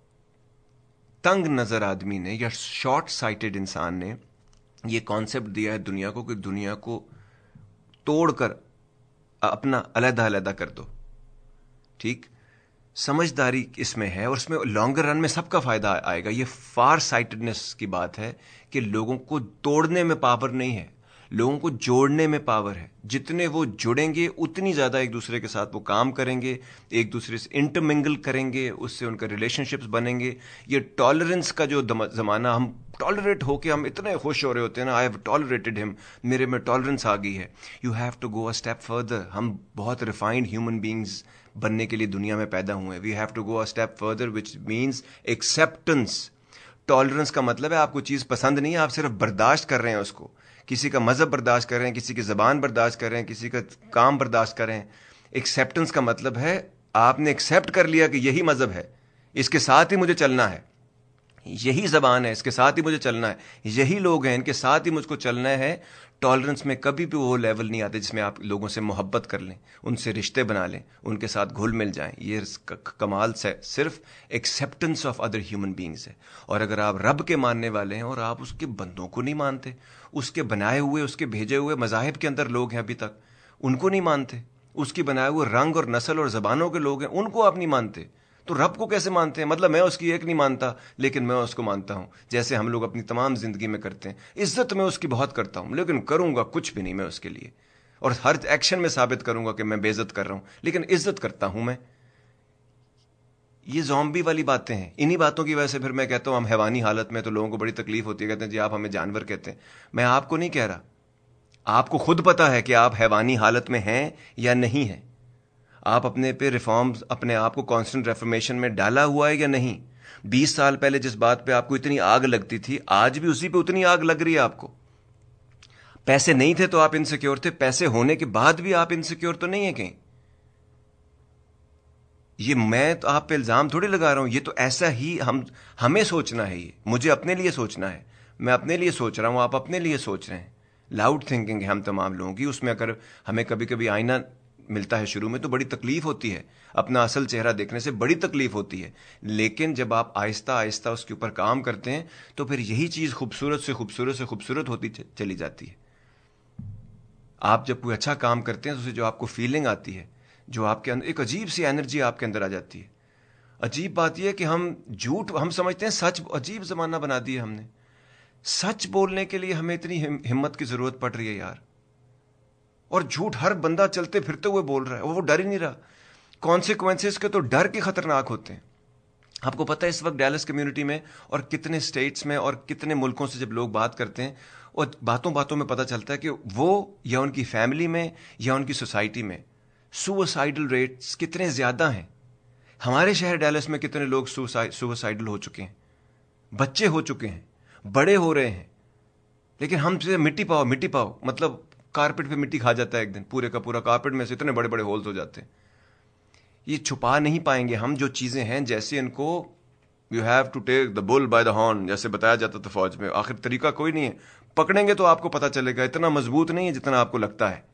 तंग नजर आदमी ने या शॉर्ट साइटेड इंसान ने ये कॉन्सेप्ट दिया है दुनिया को कि दुनिया को तोड़कर अपना अलहदा अलहदा कर दो। ठीक, समझदारी इसमें है और इसमें लॉन्गर रन में सबका फायदा आएगा। ये फार साइटेडनेस की बात है कि लोगों को तोड़ने में पावर नहीं है, लोगों को जोड़ने में पावर है। जितने वो जुड़ेंगे उतनी ज़्यादा एक दूसरे के साथ वो काम करेंगे, एक दूसरे से इंटरमिंगल करेंगे, उससे उनका रिलेशनशिप्स बनेंगे। ये टॉलरेंस का जो ज़माना, हम टॉलरेट होके हम इतने खुश हो रहे होते हैं ना, आई हैव टॉलरेटेड हिम, मेरे में टॉलरेंस आ गई है। You have to go a step further. हम बहुत रिफाइंड ह्यूमन बींग्स बनने के लिए दुनिया में पैदा हुए हैं। We have to go a step further which means acceptance. Tolerance का मतलब है आपको चीज़ पसंद नहीं है, आप सिर्फ बर्दाश्त कर रहे हैं उसको। किसी का मज़हब बर्दाश्त कर रहे हैं, किसी की ज़बान बर्दाश्त कर रहे हैं, किसी का काम बर्दाश्त कर रहे हैं। एक्सेप्टेंस का मतलब है आपने एक्सेप्ट कर लिया कि यही मज़हब है, इसके साथ ही मुझे चलना है, यही ज़बान है, इसके साथ ही मुझे चलना है, यही लोग हैं, इनके साथ ही मुझको चलना है। टॉलरेंस में कभी भी वो लेवल नहीं आते जिसमें आप लोगों से मोहब्बत कर लें, उनसे रिश्ते बना लें, उनके साथ घुल मिल जाएं। ये कमाल से सिर्फ acceptance of other human beings है। और अगर आप रब के मानने वाले हैं और आप उसके बंदों को नहीं मानते, उसके बनाए हुए, उसके भेजे हुए मज़ाहिब के अंदर लोग हैं अभी तक, उनको नहीं मानते, उसके बनाए हुए रंग और नस्ल और ज़बानों के लोग हैं, उनको आप नहीं मानते, तो रब को कैसे मानते हैं? मतलब मैं उसकी एक नहीं मानता, लेकिन मैं उसको मानता हूं, जैसे हम लोग अपनी तमाम जिंदगी में करते हैं। इज्जत मैं उसकी बहुत करता हूं, लेकिन करूंगा कुछ भी नहीं मैं उसके लिए, और हर एक्शन में साबित करूंगा कि मैं बेइज्जत कर रहा हूं, लेकिन इज्जत करता हूं मैं। ये ज़ॉम्बी वाली बातें हैं। इन्हीं बातों की वजह से फिर मैं कहता हूं हम हैवानी हालत में, तो लोगों को बड़ी तकलीफ होती है, कहते हैं जी आप हमें जानवर कहते हैं। मैं आपको नहीं कह रहा, आपको खुद पता है कि आप हैवानी हालत में हैं या नहीं हैं। आप अपने पे रिफॉर्म्स, अपने आप को कॉन्स्टेंट रेफॉर्मेशन में डाला हुआ है या नहीं। बीस साल पहले जिस बात पे आपको इतनी आग लगती थी, आज भी उसी पे उतनी आग लग रही है आपको। पैसे नहीं थे तो आप इनसिक्योर थे, पैसे होने के बाद भी आप इनसिक्योर तो नहीं है कहीं। ये मैं तो आप पे इल्जाम थोड़ी लगा रहा हूं, ये तो ऐसा ही हम हमें सोचना है। ये मुझे अपने लिए सोचना है, मैं अपने लिए सोच रहा हूं, आप अपने लिए सोच रहे हैं। लाउड थिंकिंग है हम तमाम लोगों की। उसमें अगर हमें कभी कभी आईना मिलता है शुरू में तो बड़ी तकलीफ होती है, अपना असल चेहरा देखने से बड़ी तकलीफ होती है, लेकिन जब आप आहिस्ता आहिस्ता उसके ऊपर काम करते हैं तो फिर यही चीज़ खूबसूरत से खूबसूरत से खूबसूरत होती चली जाती है। आप जब कोई अच्छा काम करते हैं तो उससे जो आपको फीलिंग आती है, जो आपके अंदर एक अजीब सी एनर्जी आपके अंदर आ जाती है। अजीब बात यह है कि हम झूठ हम समझते हैं सच, अजीब ज़माना बना दिया हमने। सच बोलने के लिए हमें इतनी हिम्मत की ज़रूरत पड़ रही है यार, और झूठ हर बंदा चलते फिरते हुए बोल रहा है, वो डर ही नहीं रहा। कॉन्सिक्वेंसेस के तो डर के खतरनाक होते हैं। आपको पता है इस वक्त डैलस कम्युनिटी में और कितने स्टेट्स में और कितने मुल्कों से जब लोग बात करते हैं, और बातों बातों में पता चलता है कि वो या उनकी फैमिली में या उनकी सोसाइटी में सुसाइडल रेट्स कितने ज़्यादा हैं। हमारे शहर डैलस में कितने लोग सुसाइडल हो चुके हैं, बच्चे हो चुके हैं, बड़े हो रहे हैं, लेकिन हम से मिट्टी पाओ मिट्टी पाओ, मतलब कारपेट पे मिट्टी खा जाता है एक दिन, पूरे का पूरा कारपेट में से इतने बड़े बड़े होल्स हो जाते हैं। ये छुपा नहीं पाएंगे हम जो चीज़ें हैं, जैसे इनको you have to take the bull by the horn, जैसे बताया जाता था फौज में। आखिर तरीका कोई नहीं है, पकड़ेंगे तो आपको पता चलेगा। इतना मजबूत नहीं है जितना आपको लगता है।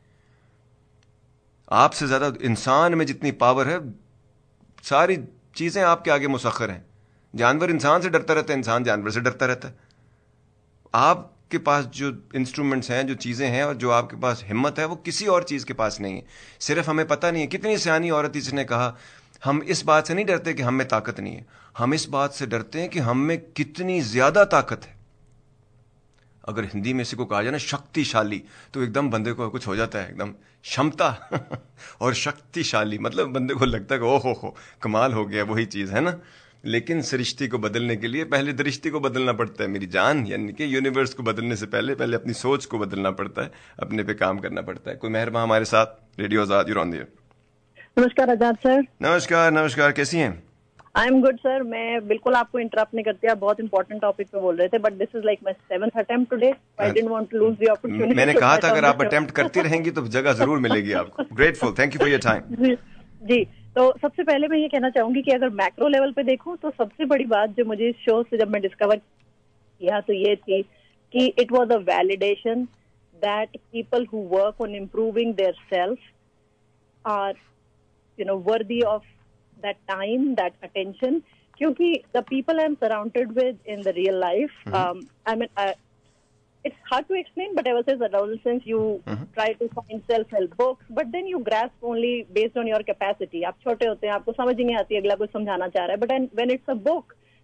आपसे ज़्यादा इंसान में जितनी पावर है, सारी चीज़ें आपके आगे मुसख्खर हैं। जानवर इंसान से डरता रहता है, इंसान जानवर से डरता रहता है। आप के पास जो इंस्ट्रूमेंट्स हैं, जो चीज़ें हैं, और जो आपके पास हिम्मत है, वो किसी और चीज़ के पास नहीं है। सिर्फ हमें पता नहीं है। कितनी सियानी औरत इसने कहा, हम इस बात से नहीं डरते कि हम में ताकत नहीं है, हम इस बात से डरते हैं कि हम में कितनी ज़्यादा ताकत है। अगर हिंदी में इसी को कहा जाए ना शक्तिशाली, तो एकदम बंदे को कुछ हो जाता है, एकदम क्षमता और शक्तिशाली, मतलब बंदे को लगता है कि ओहो हो कमाल हो गया, वही चीज़ है ना। लेकिन सृष्टि को बदलने के लिए पहले दृष्टि को बदलना पड़ता है मेरी जान, यानी कि यूनिवर्स को बदलने से पहले पहले अपनी सोच को बदलना पड़ता है, अपने पे काम करना पड़ता है। कोई मेहरबान हमारे साथ, radio Azad, you're on the air. नमस्कार आजाद सर। नमस्कार नमस्कार, कैसी हैं? I am good sir. मैं बिल्कुल आपको इंटरप्ट नहीं करती, आप बहुत इंपॉर्टेंट टॉपिक पे बोल रहे थे, but this is like my seventh attempt today. I didn't want to lose the opportunity. मैंने कहा था अगर आप अटेम्प्ट करती रहेंगी तो जगह जरूर मिलेगी आपको। Grateful, thank you for your time. जी, तो सबसे पहले मैं ये कहना चाहूंगी कि अगर मैक्रो लेवल पे देखूं तो सबसे बड़ी बात जो मुझे इस शो से जब मैं डिस्कवर किया तो ये थी कि it was a validation that people who work on improving their self are you know worthy of that time, that attention. क्योंकि the people I am surrounded with in the real life, I mean it's hard to explain, but ever since adolescence you mm-hmm. try to find self-help books, but then you grasp only based on your capacity. आप छोटे होते हैं, आपको समझ ही नहीं आती अगला कुछ समझाना चाह रहा है, but when it's a book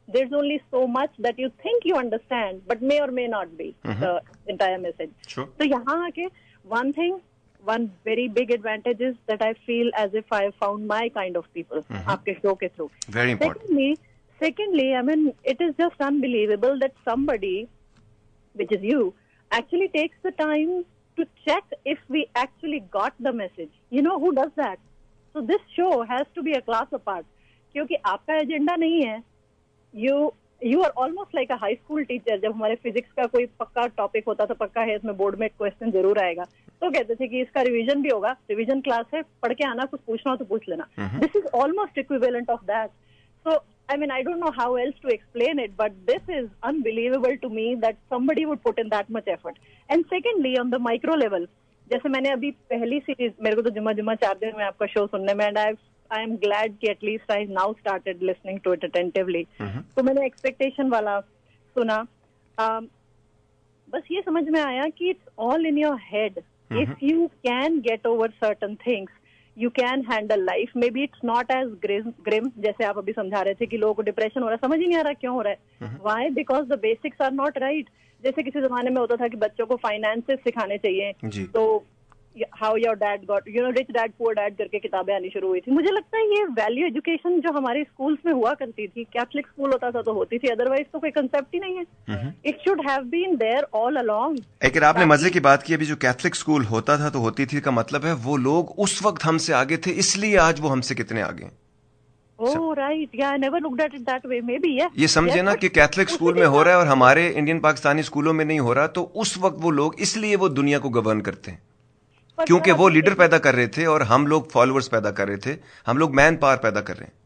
there's only so much that you think you understand, but may or may not be mm-hmm. the entire message. Sure. So यहाँ आके one thing, one very big advantage is that I feel as if I have found my kind of people mm-hmm. आपके show के through. Very important. Secondly, secondly, I mean, it is just unbelievable that somebody, which is you, actually takes the time to check if we actually got the message. You know who does that? So this show has to be a class apart. क्योंकि आपका agenda नहीं है. You you are almost like a high school teacher. जब हमारे physics का कोई पक्का topic होता था, पक्का है इसमें बोर्ड में क्वेश्चन जरूर आएगा, तो कहते थे कि इसका रिवीजन भी होगा, रिवीजन क्लास है, पढ़ के आना, कुछ पूछना हो तो पूछ लेना. This is almost equivalent of that. So I mean, I don't know how else to explain it, but this is unbelievable to me that somebody would put in that much effort. And secondly, on the micro level, जैसे मैंने अभी पहली series, मेरे को तो जुम्मा जुम्मा चार दिन में आपका शो सुनने में, and I I am glad कि at least I now started listening to it attentively. तो मैंने expectation वाला सुना. um, बस ये समझ में आया कि it's all in your head. If you can get over certain things, you can handle life. Maybe it's not as grim, grim जैसे आप अभी समझा रहे थे कि लोगों को डिप्रेशन हो रहा है, समझ ही नहीं आ रहा क्यों हो रहा है. Why? Because the basics are not right. जैसे किसी जमाने में होता था कि बच्चों को फाइनेंसेस सिखाने चाहिए, तो how your dad got, you know, rich dad poor dad करके किताबें आनी शुरू हुई थी. मुझे लगता है ये वैल्यू एजुकेशन जो हमारे स्कूल्स में हुआ करती थी, कैथलिक स्कूल होता था तो होती थी, अदरवाइज तो कोई कंसेप्ट ही नहीं है. It should have been there all along. एक आपने मजे की बात की, अभी जो कैथलिक स्कूल होता था तो होती थी का मतलब है वो लोग उस वक्त हमसे आगे थे, इसलिए आज वो हमसे कितने आगे. Oh right, yeah, I never looked at it that way. Maybe yeah. ये समझे ना कि कैथलिक स्कूल में हो रहा है और हमारे इंडियन पाकिस्तानी स्कूलों में नहीं हो रहा, तो उस वक्त वो लोग इसलिए वो दुनिया को गवर्न करते हैं, क्योंकि वो लीडर पैदा कर रहे थे और हम लोग फॉलोअर्स पैदा कर रहे थे, हम लोग मैन पावर पैदा कर रहे हैं.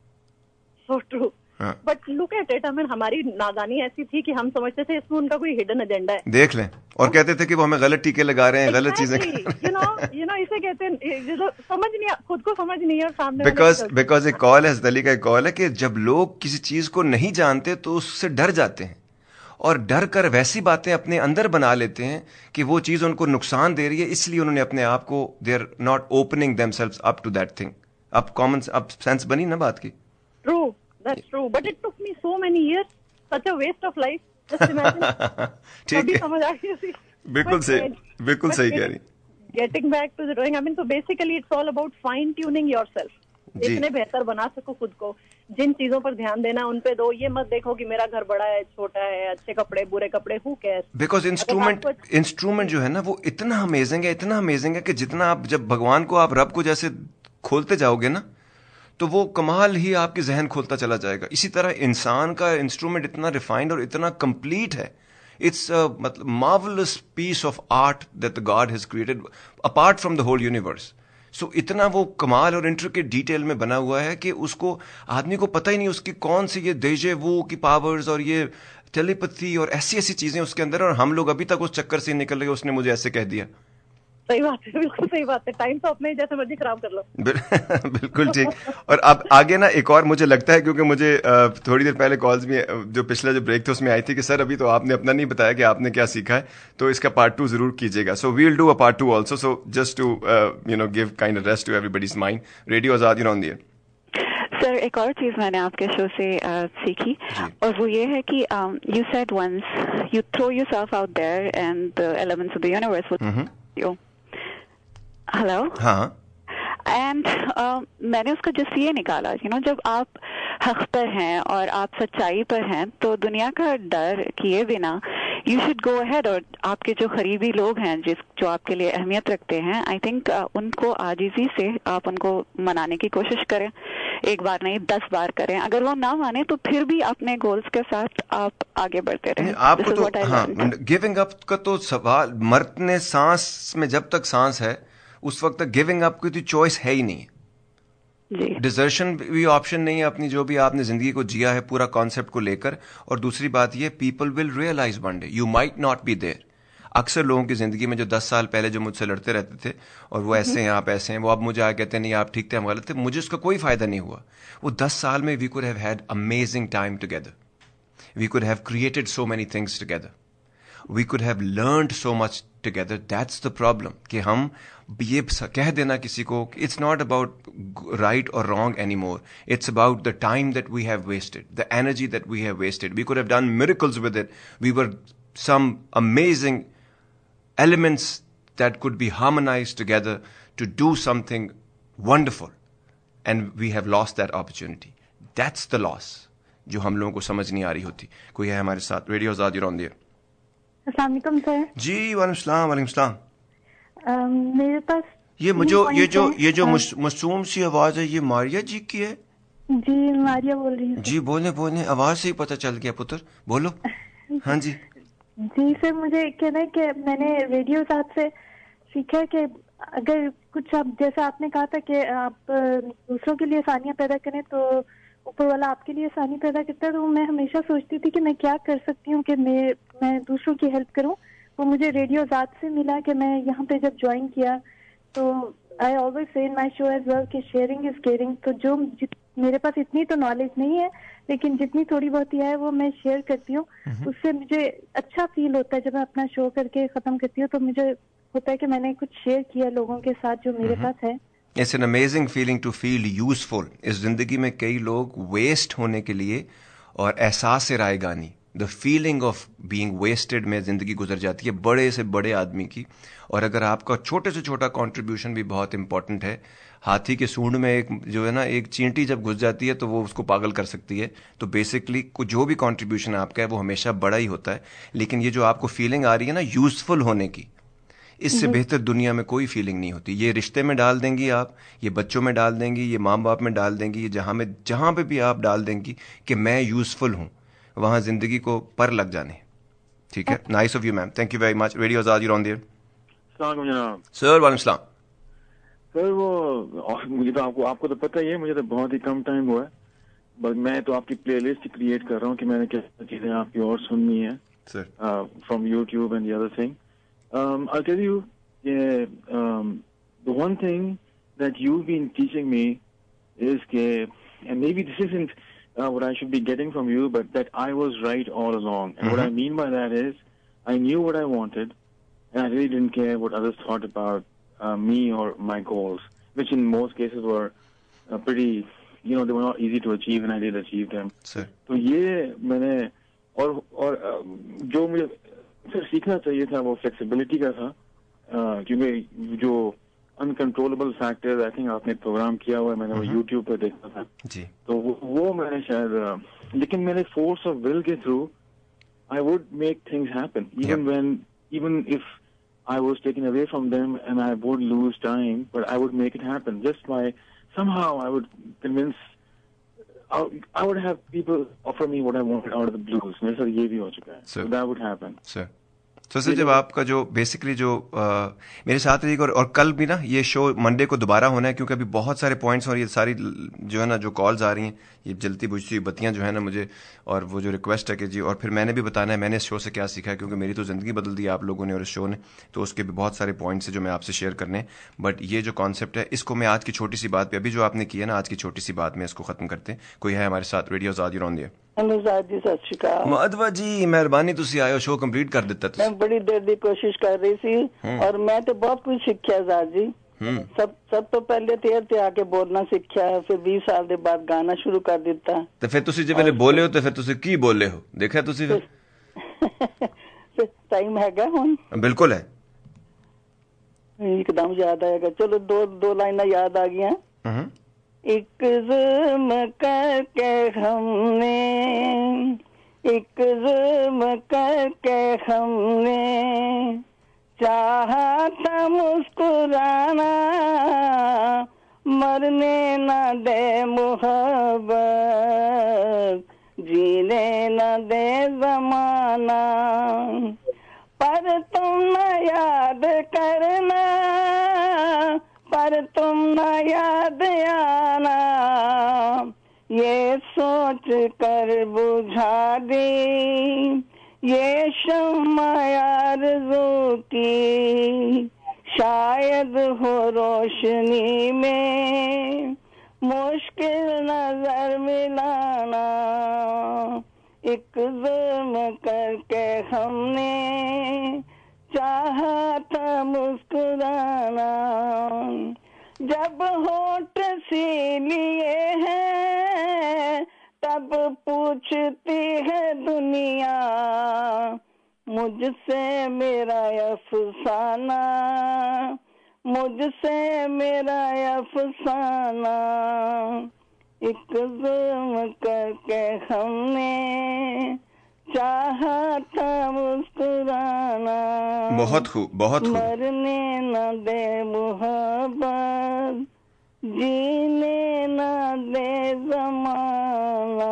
So true. But look at it, I mean हमारी नादानी ऐसी थी कि हम समझते थे इसमें उनका कोई हिडन एजेंडा है. देख लें, और कहते थे कि वो हमें गलत टीके लगा रहे हैं, गलत चीजें. यू नो यू नो इसे कहते हैं समझ नहीं, खुद को समझ नहीं है सामने. बिकॉज बिकॉज एक कॉल है, हज़रत अली का एक कॉल है कि जब लोग किसी चीज को नहीं जानते तो उससे डर जाते हैं और डर कर वैसी बातें अपने अंदर बना लेते हैं कि वो चीज उनको नुकसान दे रही है, इसलिए उन्होंने अपने आप को they are not opening themselves up to that thing. अब कॉमन अब सेंस बनी ना बात की. ट्रू, that's true, but it took me so many years, such a waste of life. Just imagine. ठीक है, समझ आ रही है. बिल्कुल सही, बिल्कुल सही कह रही. Getting back to the drawing, I mean, so basically it's all about fine tuning yourself. जितने बेहतर बना सको खुद को, जिन चीजों पर ध्यान देना उन पे दो. ये मत देखो कि मेरा घर बड़ा है, छोटा है, अच्छे कपड़े, बुरे कपड़े, who cares? Because instrument instrument जो है ना वो इतना अमेजिंग है, इतना अमेजिंग है कि जितना आप जब भगवान को आप रब को जैसे खोलते जाओगे ना, तो वो कमाल ही आपके जहन खोलता चला जाएगा. इसी तरह इंसान का इंस्ट्रूमेंट इतना रिफाइंड और इतना कंप्लीट है. इट्स मतलब marvellous piece of art that God has created apart from the whole universe. So इतना वो कमाल और इंट्रिकेट डिटेल में बना हुआ है कि उसको आदमी को पता ही नहीं उसकी कौन सी ये देजे वो की पावर्स और ये टेलीपैथी और ऐसी ऐसी चीजें उसके अंदर, और हम लोग अभी तक उस चक्कर से निकल रहे. उसने मुझे ऐसे कह दिया. सही बात है, बिल्कुल सही बात है. टाइम तो अपने जैसे मर्जी खराब कर लो. बिल्कुल ठीक. और अब आगे ना एक और मुझे लगता है, क्योंकि मुझे थोड़ी देर पहले कॉल्स में जो पिछला जो ब्रेक था उसमें आई थी कि सर अभी तो आपने अपना नहीं बताया कि आपने क्या सीखा है, तो इसका पार्ट टू जरूर कीजिएगा. So we will do a part two also, so just to you know give kind of rest to everybody's mind. Radio Azad on the air. Sir एक और चीज मैंने आपके शो से uh, सीखी, और वो ये है कि you said once you throw yourself out there and the elements of the universe will you. Hello. हाँ. एंड uh, मैंने उसका जस्ट ये निकाला, यू नो, जब आप हक पर हैं और आप सच्चाई पर हैं तो दुनिया का डर किए बिना यू शुड गो अहेड. और आपके जो करीबी लोग हैं जिस जो आपके लिए अहमियत रखते हैं, आई थिंक uh, उनको आजिज़ी से आप उनको मनाने की कोशिश करें. एक बार नहीं, दस बार करें. अगर वो ना माने तो फिर भी अपने गोल्स के साथ आप आगे बढ़ते रहें. आपको तो हाँ, गिविंग अप का तो सवाल, मरने सांस में जब तक सांस है उस वक्त तक गिविंग अप की तो चॉइस है ही नहीं. डिजर्शन भी ऑप्शन नहीं है अपनी, जो भी आपने जिंदगी को जिया है पूरा कॉन्सेप्ट को लेकर. और दूसरी बात ये, people will realise one day you might not be there. अक्सर लोगों की जिंदगी में जो दस साल पहले जो मुझसे लड़ते रहते थे और वो ऐसे हैं आप ऐसे हैं, वो अब मुझे आगे कहते हैं नहीं आप ठीक थे हम गलत थे, मुझे उसका कोई फायदा नहीं हुआ. वो दस साल में we could have had amazing time together, we could have created so many things together. We could have learned so much together. That's the problem. कि हम ये कह देना किसी को, it's not about right or wrong anymore. It's about the time that we have wasted, the energy that we have wasted. We could have done miracles with it. We were some amazing elements that could be harmonized together to do something wonderful. And we have lost that opportunity. That's the loss जो हम लोगों को समझ नहीं आ रही होती. कोई है हमारे साथ? Radio Azad, you're on the air. अस्सलाम वालेकुम सर. जी वालेकुम सलाम. वालेकुम सलाम. मेरे पास ये मुझे ये जो ये जो मासूम सी आवाज है, ये मारिया जी की है? जी मारिया बोल रही हूँ. जी बोले बोले, आवाज से ही पता चल गया पुत्र, बोलो. हाँ जी जी सर, मुझे कहना है कि मैंने रेडियो साथ से सीखा कि अगर कुछ आप, जैसा आपने कहा था कि आप दूसरों के लिए आसानियां पैदा करें तो ऊपर वाला आपके लिए आसानी पैदा करता है. तो मैं हमेशा सोचती थी कि मैं क्या कर सकती हूँ कि मैं मैं दूसरों की हेल्प करूँ. वो मुझे रेडियो ज़ात से मिला कि मैं यहाँ पे जब ज्वाइन किया तो I always say in my show as well कि शेयरिंग इज केयरिंग. तो जो मेरे पास इतनी तो नॉलेज नहीं है, लेकिन जितनी थोड़ी बहुत ही है वो मैं शेयर करती हूँ. उससे मुझे अच्छा फील होता है. जब मैं अपना शो करके ख़त्म करती हूँ तो मुझे होता है कि मैंने कुछ शेयर किया लोगों के साथ जो मेरे पास है. It's an amazing feeling to feel useful. इस जिंदगी में कई लोग वेस्ट होने के लिए और एहसास रायगानी, the feeling of being wasted में जिंदगी गुजर जाती है बड़े से बड़े आदमी की. और अगर आपका छोटे से छोटा कंट्रीब्यूशन भी बहुत इंपॉर्टेंट है. हाथी के सूंड में एक जो है ना, एक चींटी जब घुस जाती है तो वो उसको पागल कर सकती है. तो बेसिकली जो भी कंट्रीब्यूशन आपका है वो हमेशा बड़ा ही होता है. लेकिन ये जो आपको फीलिंग आ रही है ना यूजफुल होने की, इससे बेहतर दुनिया में कोई फीलिंग नहीं होती. ये रिश्ते में डाल देंगी आप, ये बच्चों में डाल देंगी, ये माँ बाप में डाल देंगी, ये जहां में जहां पे भी आप डाल देंगी कि मैं यूजफुल हूं, वहां जिंदगी को पर लग जाने. ठीक है. Nice of you ma'am, thank you very much. Radio Azad, you on the air. Sir वालेकुम सलाम. सर वो मुझे तो आपको आपको तो पता ही है, मुझे तो बहुत ही कम टाइम हुआ है, बट मैं तो आपकी प्लेलिस्ट क्रिएट कर रहा हूँ कि मैंने क्या चीजें आपकी और सुननी है from YouTube and the other thing. Um, I'll tell you, yeah, um, the one thing that you've been teaching me is that, and maybe this isn't uh, what I should be getting from you, but that I was right all along. And mm-hmm. what I mean by that is, I knew what I wanted, and I really didn't care what others thought about uh, me or my goals, which in most cases were uh, pretty, you know, they were not easy to achieve, and I did achieve them. Sir. So ये मैंने और और जो मुझे sir सीखना चाहिए था वो फ्लेक्सिबिलिटी का था, क्योंकि जो अनकंट्रोलेबल फैक्टर्स, आई थिंक आपने प्रोग्राम किया हुआ है, मैंने वो यूट्यूब पे देखा था जी. तो वो, वो मैंने शायद, लेकिन मेरे फोर्स ऑफ विल के through I would make things happen even when even if I was taken away from them and I would lose time, but I would make it happen just by somehow. I would convince, I would have people offer me what I wanted out of the blues. मेरे साथ ये भी हो चुका है. So that would happen. Sir. तो sir जब आपका जो बेसिकली जो आ, मेरे साथ एक और, और कल भी ना ये शो मंडे को दोबारा होना है, क्योंकि अभी बहुत सारे पॉइंट्स और ये सारी जो है ना जो कॉल्स आ रही हैं, ये जलती बुझती हुई बत्तियां जो है ना मुझे, और वो जो रिक्वेस्ट है कि जी, और फिर मैंने भी बताना है मैंने इस शो से क्या सीखा है, क्योंकि मेरी तो ज़िंदगी बदल दी आप लोगों ने और इस शो ने. तो उसके भी बहुत सारे पॉइंट्स हैं जो मैं आपसे शेयर करने. बट ये जो कॉन्सेप्ट है इसको मैं आज की छोटी सी बात पे, अभी जो आपने किया ना आज की छोटी सी बात में, इसको खत्म करते हैं. कोई है हमारे साथ? Radio Azad, you on the air. Hello Azad ji, सत श्री अकाल. माधवा जी मेहरबानी, तुसी आयो, शो कंप्लीट कर दिता. मैं बड़ी देर दी कोशिश कर रही थी और मैं तो बहुत कुछ सीखा जाद जी. सब सब तो पहले तेर ते आके बोलना सीखा, फिर बीस साल के बाद गाना शुरू कर दिता. तो फिर तुसी जब बोले हो तो फिर तुसी की बोले हो, देखा तुसी फिर टाइम हैगा हुन? बिल्कुल है, एकदम याद आएगा. चलो दो दो लाइना याद आ गई. एक ज़ुल्म करके हमने, एक ज़ुल्म करके हमने चाहा था मुस्कुराना, मरने न दे मोहब्बत, जीने न दे ज़माना, पर तुम न याद करना, पर तुम न याद आना, ये सोच कर बुझा दी ये शम्मा आरज़ू की, शायद हो रोशनी में मुश्किल नजर मिलाना, एक जुल्म करके हमने चाहा था मुस्कुराना, जब होठ सी लिए हैं तब पूछती है दुनिया मुझसे मेरा अफसाना, मुझसे मेरा अफसाना। एक जुल्म करके हमने चाहा था मुस्कुराना, बहुत खूब, बहुत खूब। मरने न दे मोहब्बत, जीने न दे ज़माना।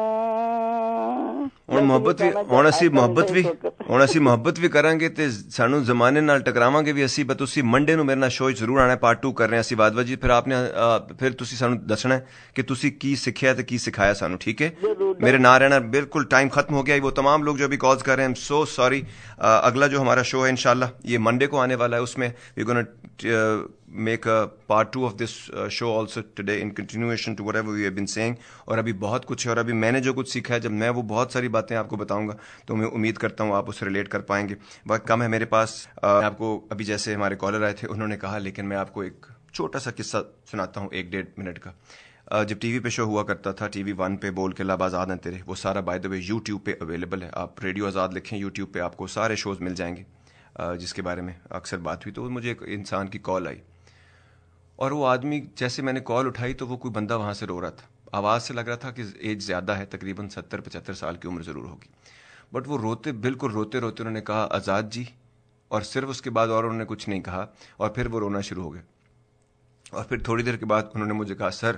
ਹੁਣ ਮੁਹੱਬਤ ਵੀ ਹੁਣ ਅਸੀਂ ਮੁਹੱਬਤ ਵੀ ਹੁਣ ਅਸੀਂ ਮੁਹੱਬਤ ਵੀ ਕਰਾਂਗੇ ਤੇ ਸਾਨੂੰ ਜ਼ਮਾਨੇ ਨਾਲ ਟਕਰਾਵਾਂਗੇ ਵੀ ਅਸੀਂ। ਬਸ ਤੁਸੀਂ ਮੰਡੇ ਨੂੰ ਮੇਰੇ ਨਾਲ ਸ਼ੋਅ ਜ਼ਰੂਰ ਆਣਾ, ਪਾਰਟ ਟੂ ਕਰ ਰਹੇ ਹਾਂ ਅਸੀਂ ਬਾਦਵਾ ਜੀ। ਫਿਰ ਆਪਨੇ ਫਿਰ ਤੁਸੀਂ ਸਾਨੂੰ ਦੱਸਣਾ ਕਿ ਤੁਸੀਂ ਕੀ ਸਿੱਖਿਆ ਤੇ ਕੀ ਸਿਖਾਇਆ ਸਾਨੂੰ, ठीक है? मेरे ना रहना, बिल्कुल टाइम खत्म हो गया। वो तमाम लोग जो अभी कॉल्स कर रहे हैं, सो सॉरी। अगला जो हमारा शो है इंशाल्लाह ये मंडे को आने वाला है, उसमें we gonna make a part two of this show also today in continuation to whatever we have been saying. और अभी बहुत कुछ है, और अभी मैंने जो कुछ सीखा है, जब मैं वो बहुत सारी बातें आपको बताऊंगा तो मैं उम्मीद करता हूँ आप उससे रिलेट कर पाएंगे। वक्त कम है मेरे पास। आपको अभी जैसे हमारे कॉलर आए थे उन्होंने कहा, लेकिन मैं आपको एक छोटा सा किस्सा सुनाता हूँ, एक डेढ़ मिनट का। जब टीवी पे शो हुआ करता था, टीवी वन पे बोल के लब आज़ाद हैं तेरे, वो सारा बाय द वे यूट्यूब पे अवेलेबल है। आप रेडियो आज़ाद लिखें यूट्यूब पे, आपको सारे शोज़ मिल जाएंगे जिसके बारे में अक्सर बात हुई। तो मुझे एक इंसान की कॉल आई, और वो आदमी, जैसे मैंने कॉल उठाई तो वो कोई बंदा वहाँ से रो रहा था। आवाज़ से लग रहा था कि एज ज़्यादा है, तकरीबन सत्तर पचहत्तर साल की उम्र ज़रूर होगी। बट वो रोते, बिल्कुल रोते रोते उन्होंने कहा आज़ाद जी, और सिर्फ उसके बाद और उन्होंने कुछ नहीं कहा, और फिर वो रोना शुरू हो गया। और फिर थोड़ी देर के बाद उन्होंने मुझे कहा, सर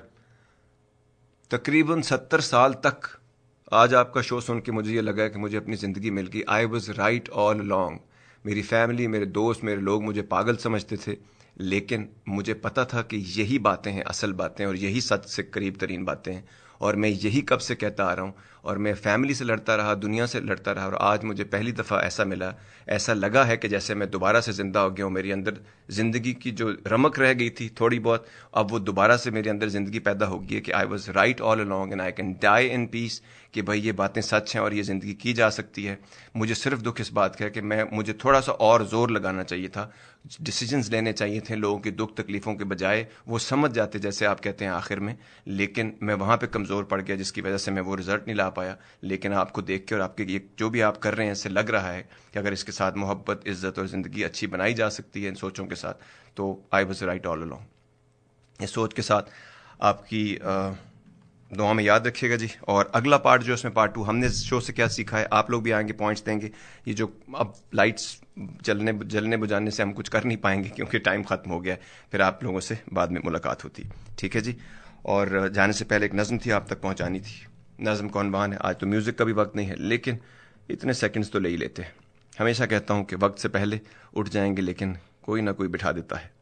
तकरीबन सत्तर साल तक आज आपका शो सुन के मुझे ये लगा कि मुझे अपनी ज़िंदगी मिल गई। I was right all along. मेरी फैमिली, मेरे दोस्त, मेरे लोग मुझे पागल समझते थे, लेकिन मुझे पता था कि यही बातें हैं असल बातें, और यही सच से करीब तरीन बातें हैं। और मैं यही कब से कहता आ रहा हूँ, और मैं फैमिली से लड़ता रहा, दुनिया से लड़ता रहा, और आज मुझे पहली दफ़ा ऐसा मिला, ऐसा लगा है कि जैसे मैं दोबारा से ज़िंदा हो गया हूँ। मेरी अंदर ज़िंदगी की जो रमक रह गई थी थोड़ी बहुत, अब वो दोबारा से मेरे अंदर ज़िंदगी पैदा हो गई है कि I was right all along and I can die in peace, कि भाई ये बातें सच हैं और ये ज़िंदगी की जा सकती है। मुझे सिर्फ दुख इस बात का है कि मैं मुझे थोड़ा सा और ज़ोर लगाना चाहिए था, डिसीजंस लेने चाहिए थे लोगों की दुख तकलीफ़ों के बजाय। वो समझ जाते जैसे आप कहते हैं आखिर में, लेकिन मैं वहाँ पे कमज़ोर पड़ गया, जिसकी वजह से मैं वो रिज़ल्ट नहीं ला पाया। लेकिन आपको देख के और आपके ये जो भी आप कर रहे हैं, इससे लग रहा है कि अगर इसके साथ मोहब्बत, इज़्ज़त और ज़िंदगी अच्छी बनाई जा सकती है इन सोचों के साथ, तो I was right all along. इस सोच के साथ आपकी आ, दुआ में याद रखिएगा जी। और अगला पार्ट जो इसमें पार्ट टू, हमने शो से क्या सीखा है, आप लोग भी आएंगे, पॉइंट्स देंगे। ये जो अब लाइट्स जलने जलने बुझाने से हम कुछ कर नहीं पाएंगे क्योंकि टाइम खत्म हो गया है, फिर आप लोगों से बाद में मुलाकात होती, ठीक है जी। और जाने से पहले एक नज़म थी आप तक पहुंचानी थी। नज़म कौन बहान है, आज तो म्यूज़िक का भी वक्त नहीं है, लेकिन इतने सेकंड्स तो ले ही लेते हैं। हमेशा कहता हूं कि वक्त से पहले उठ जाएंगे, लेकिन कोई ना कोई बिठा देता है।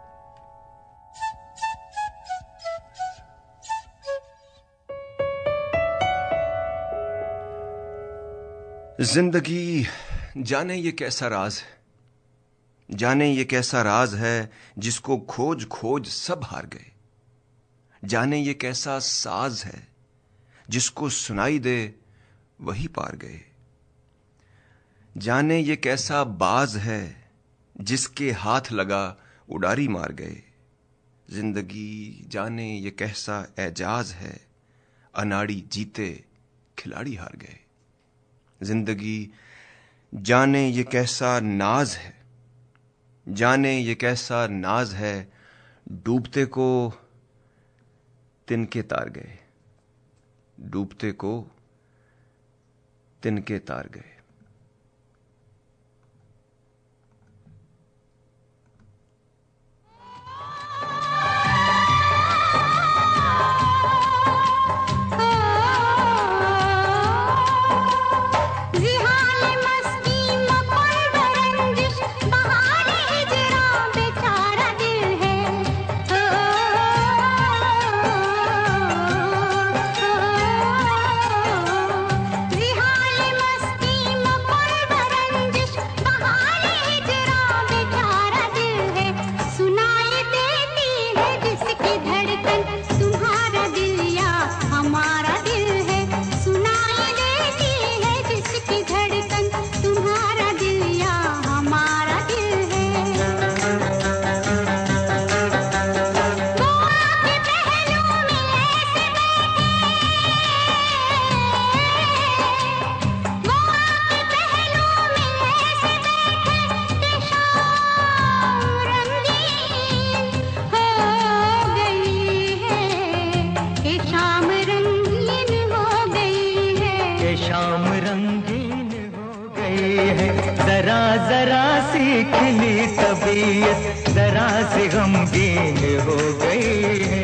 जिंदगी जाने ये कैसा राज है, जाने ये कैसा राज है जिसको खोज खोज सब हार गए। जाने ये कैसा साज है जिसको सुनाई दे वही पार गए। जाने ये कैसा बाज है जिसके हाथ लगा उडारी मार गए। जिंदगी जाने ये कैसा एजाज है, अनाड़ी जीते खिलाड़ी हार गए। जिंदगी जाने ये कैसा नाज है, जाने ये कैसा नाज है, डूबते को तिनके तार गए। डूबते को तिनके तार गए। मस्ती शाम रंगीन हो गई है, जरा जरा सी खिली तबीयत जरा सी गमगीन हो गई है।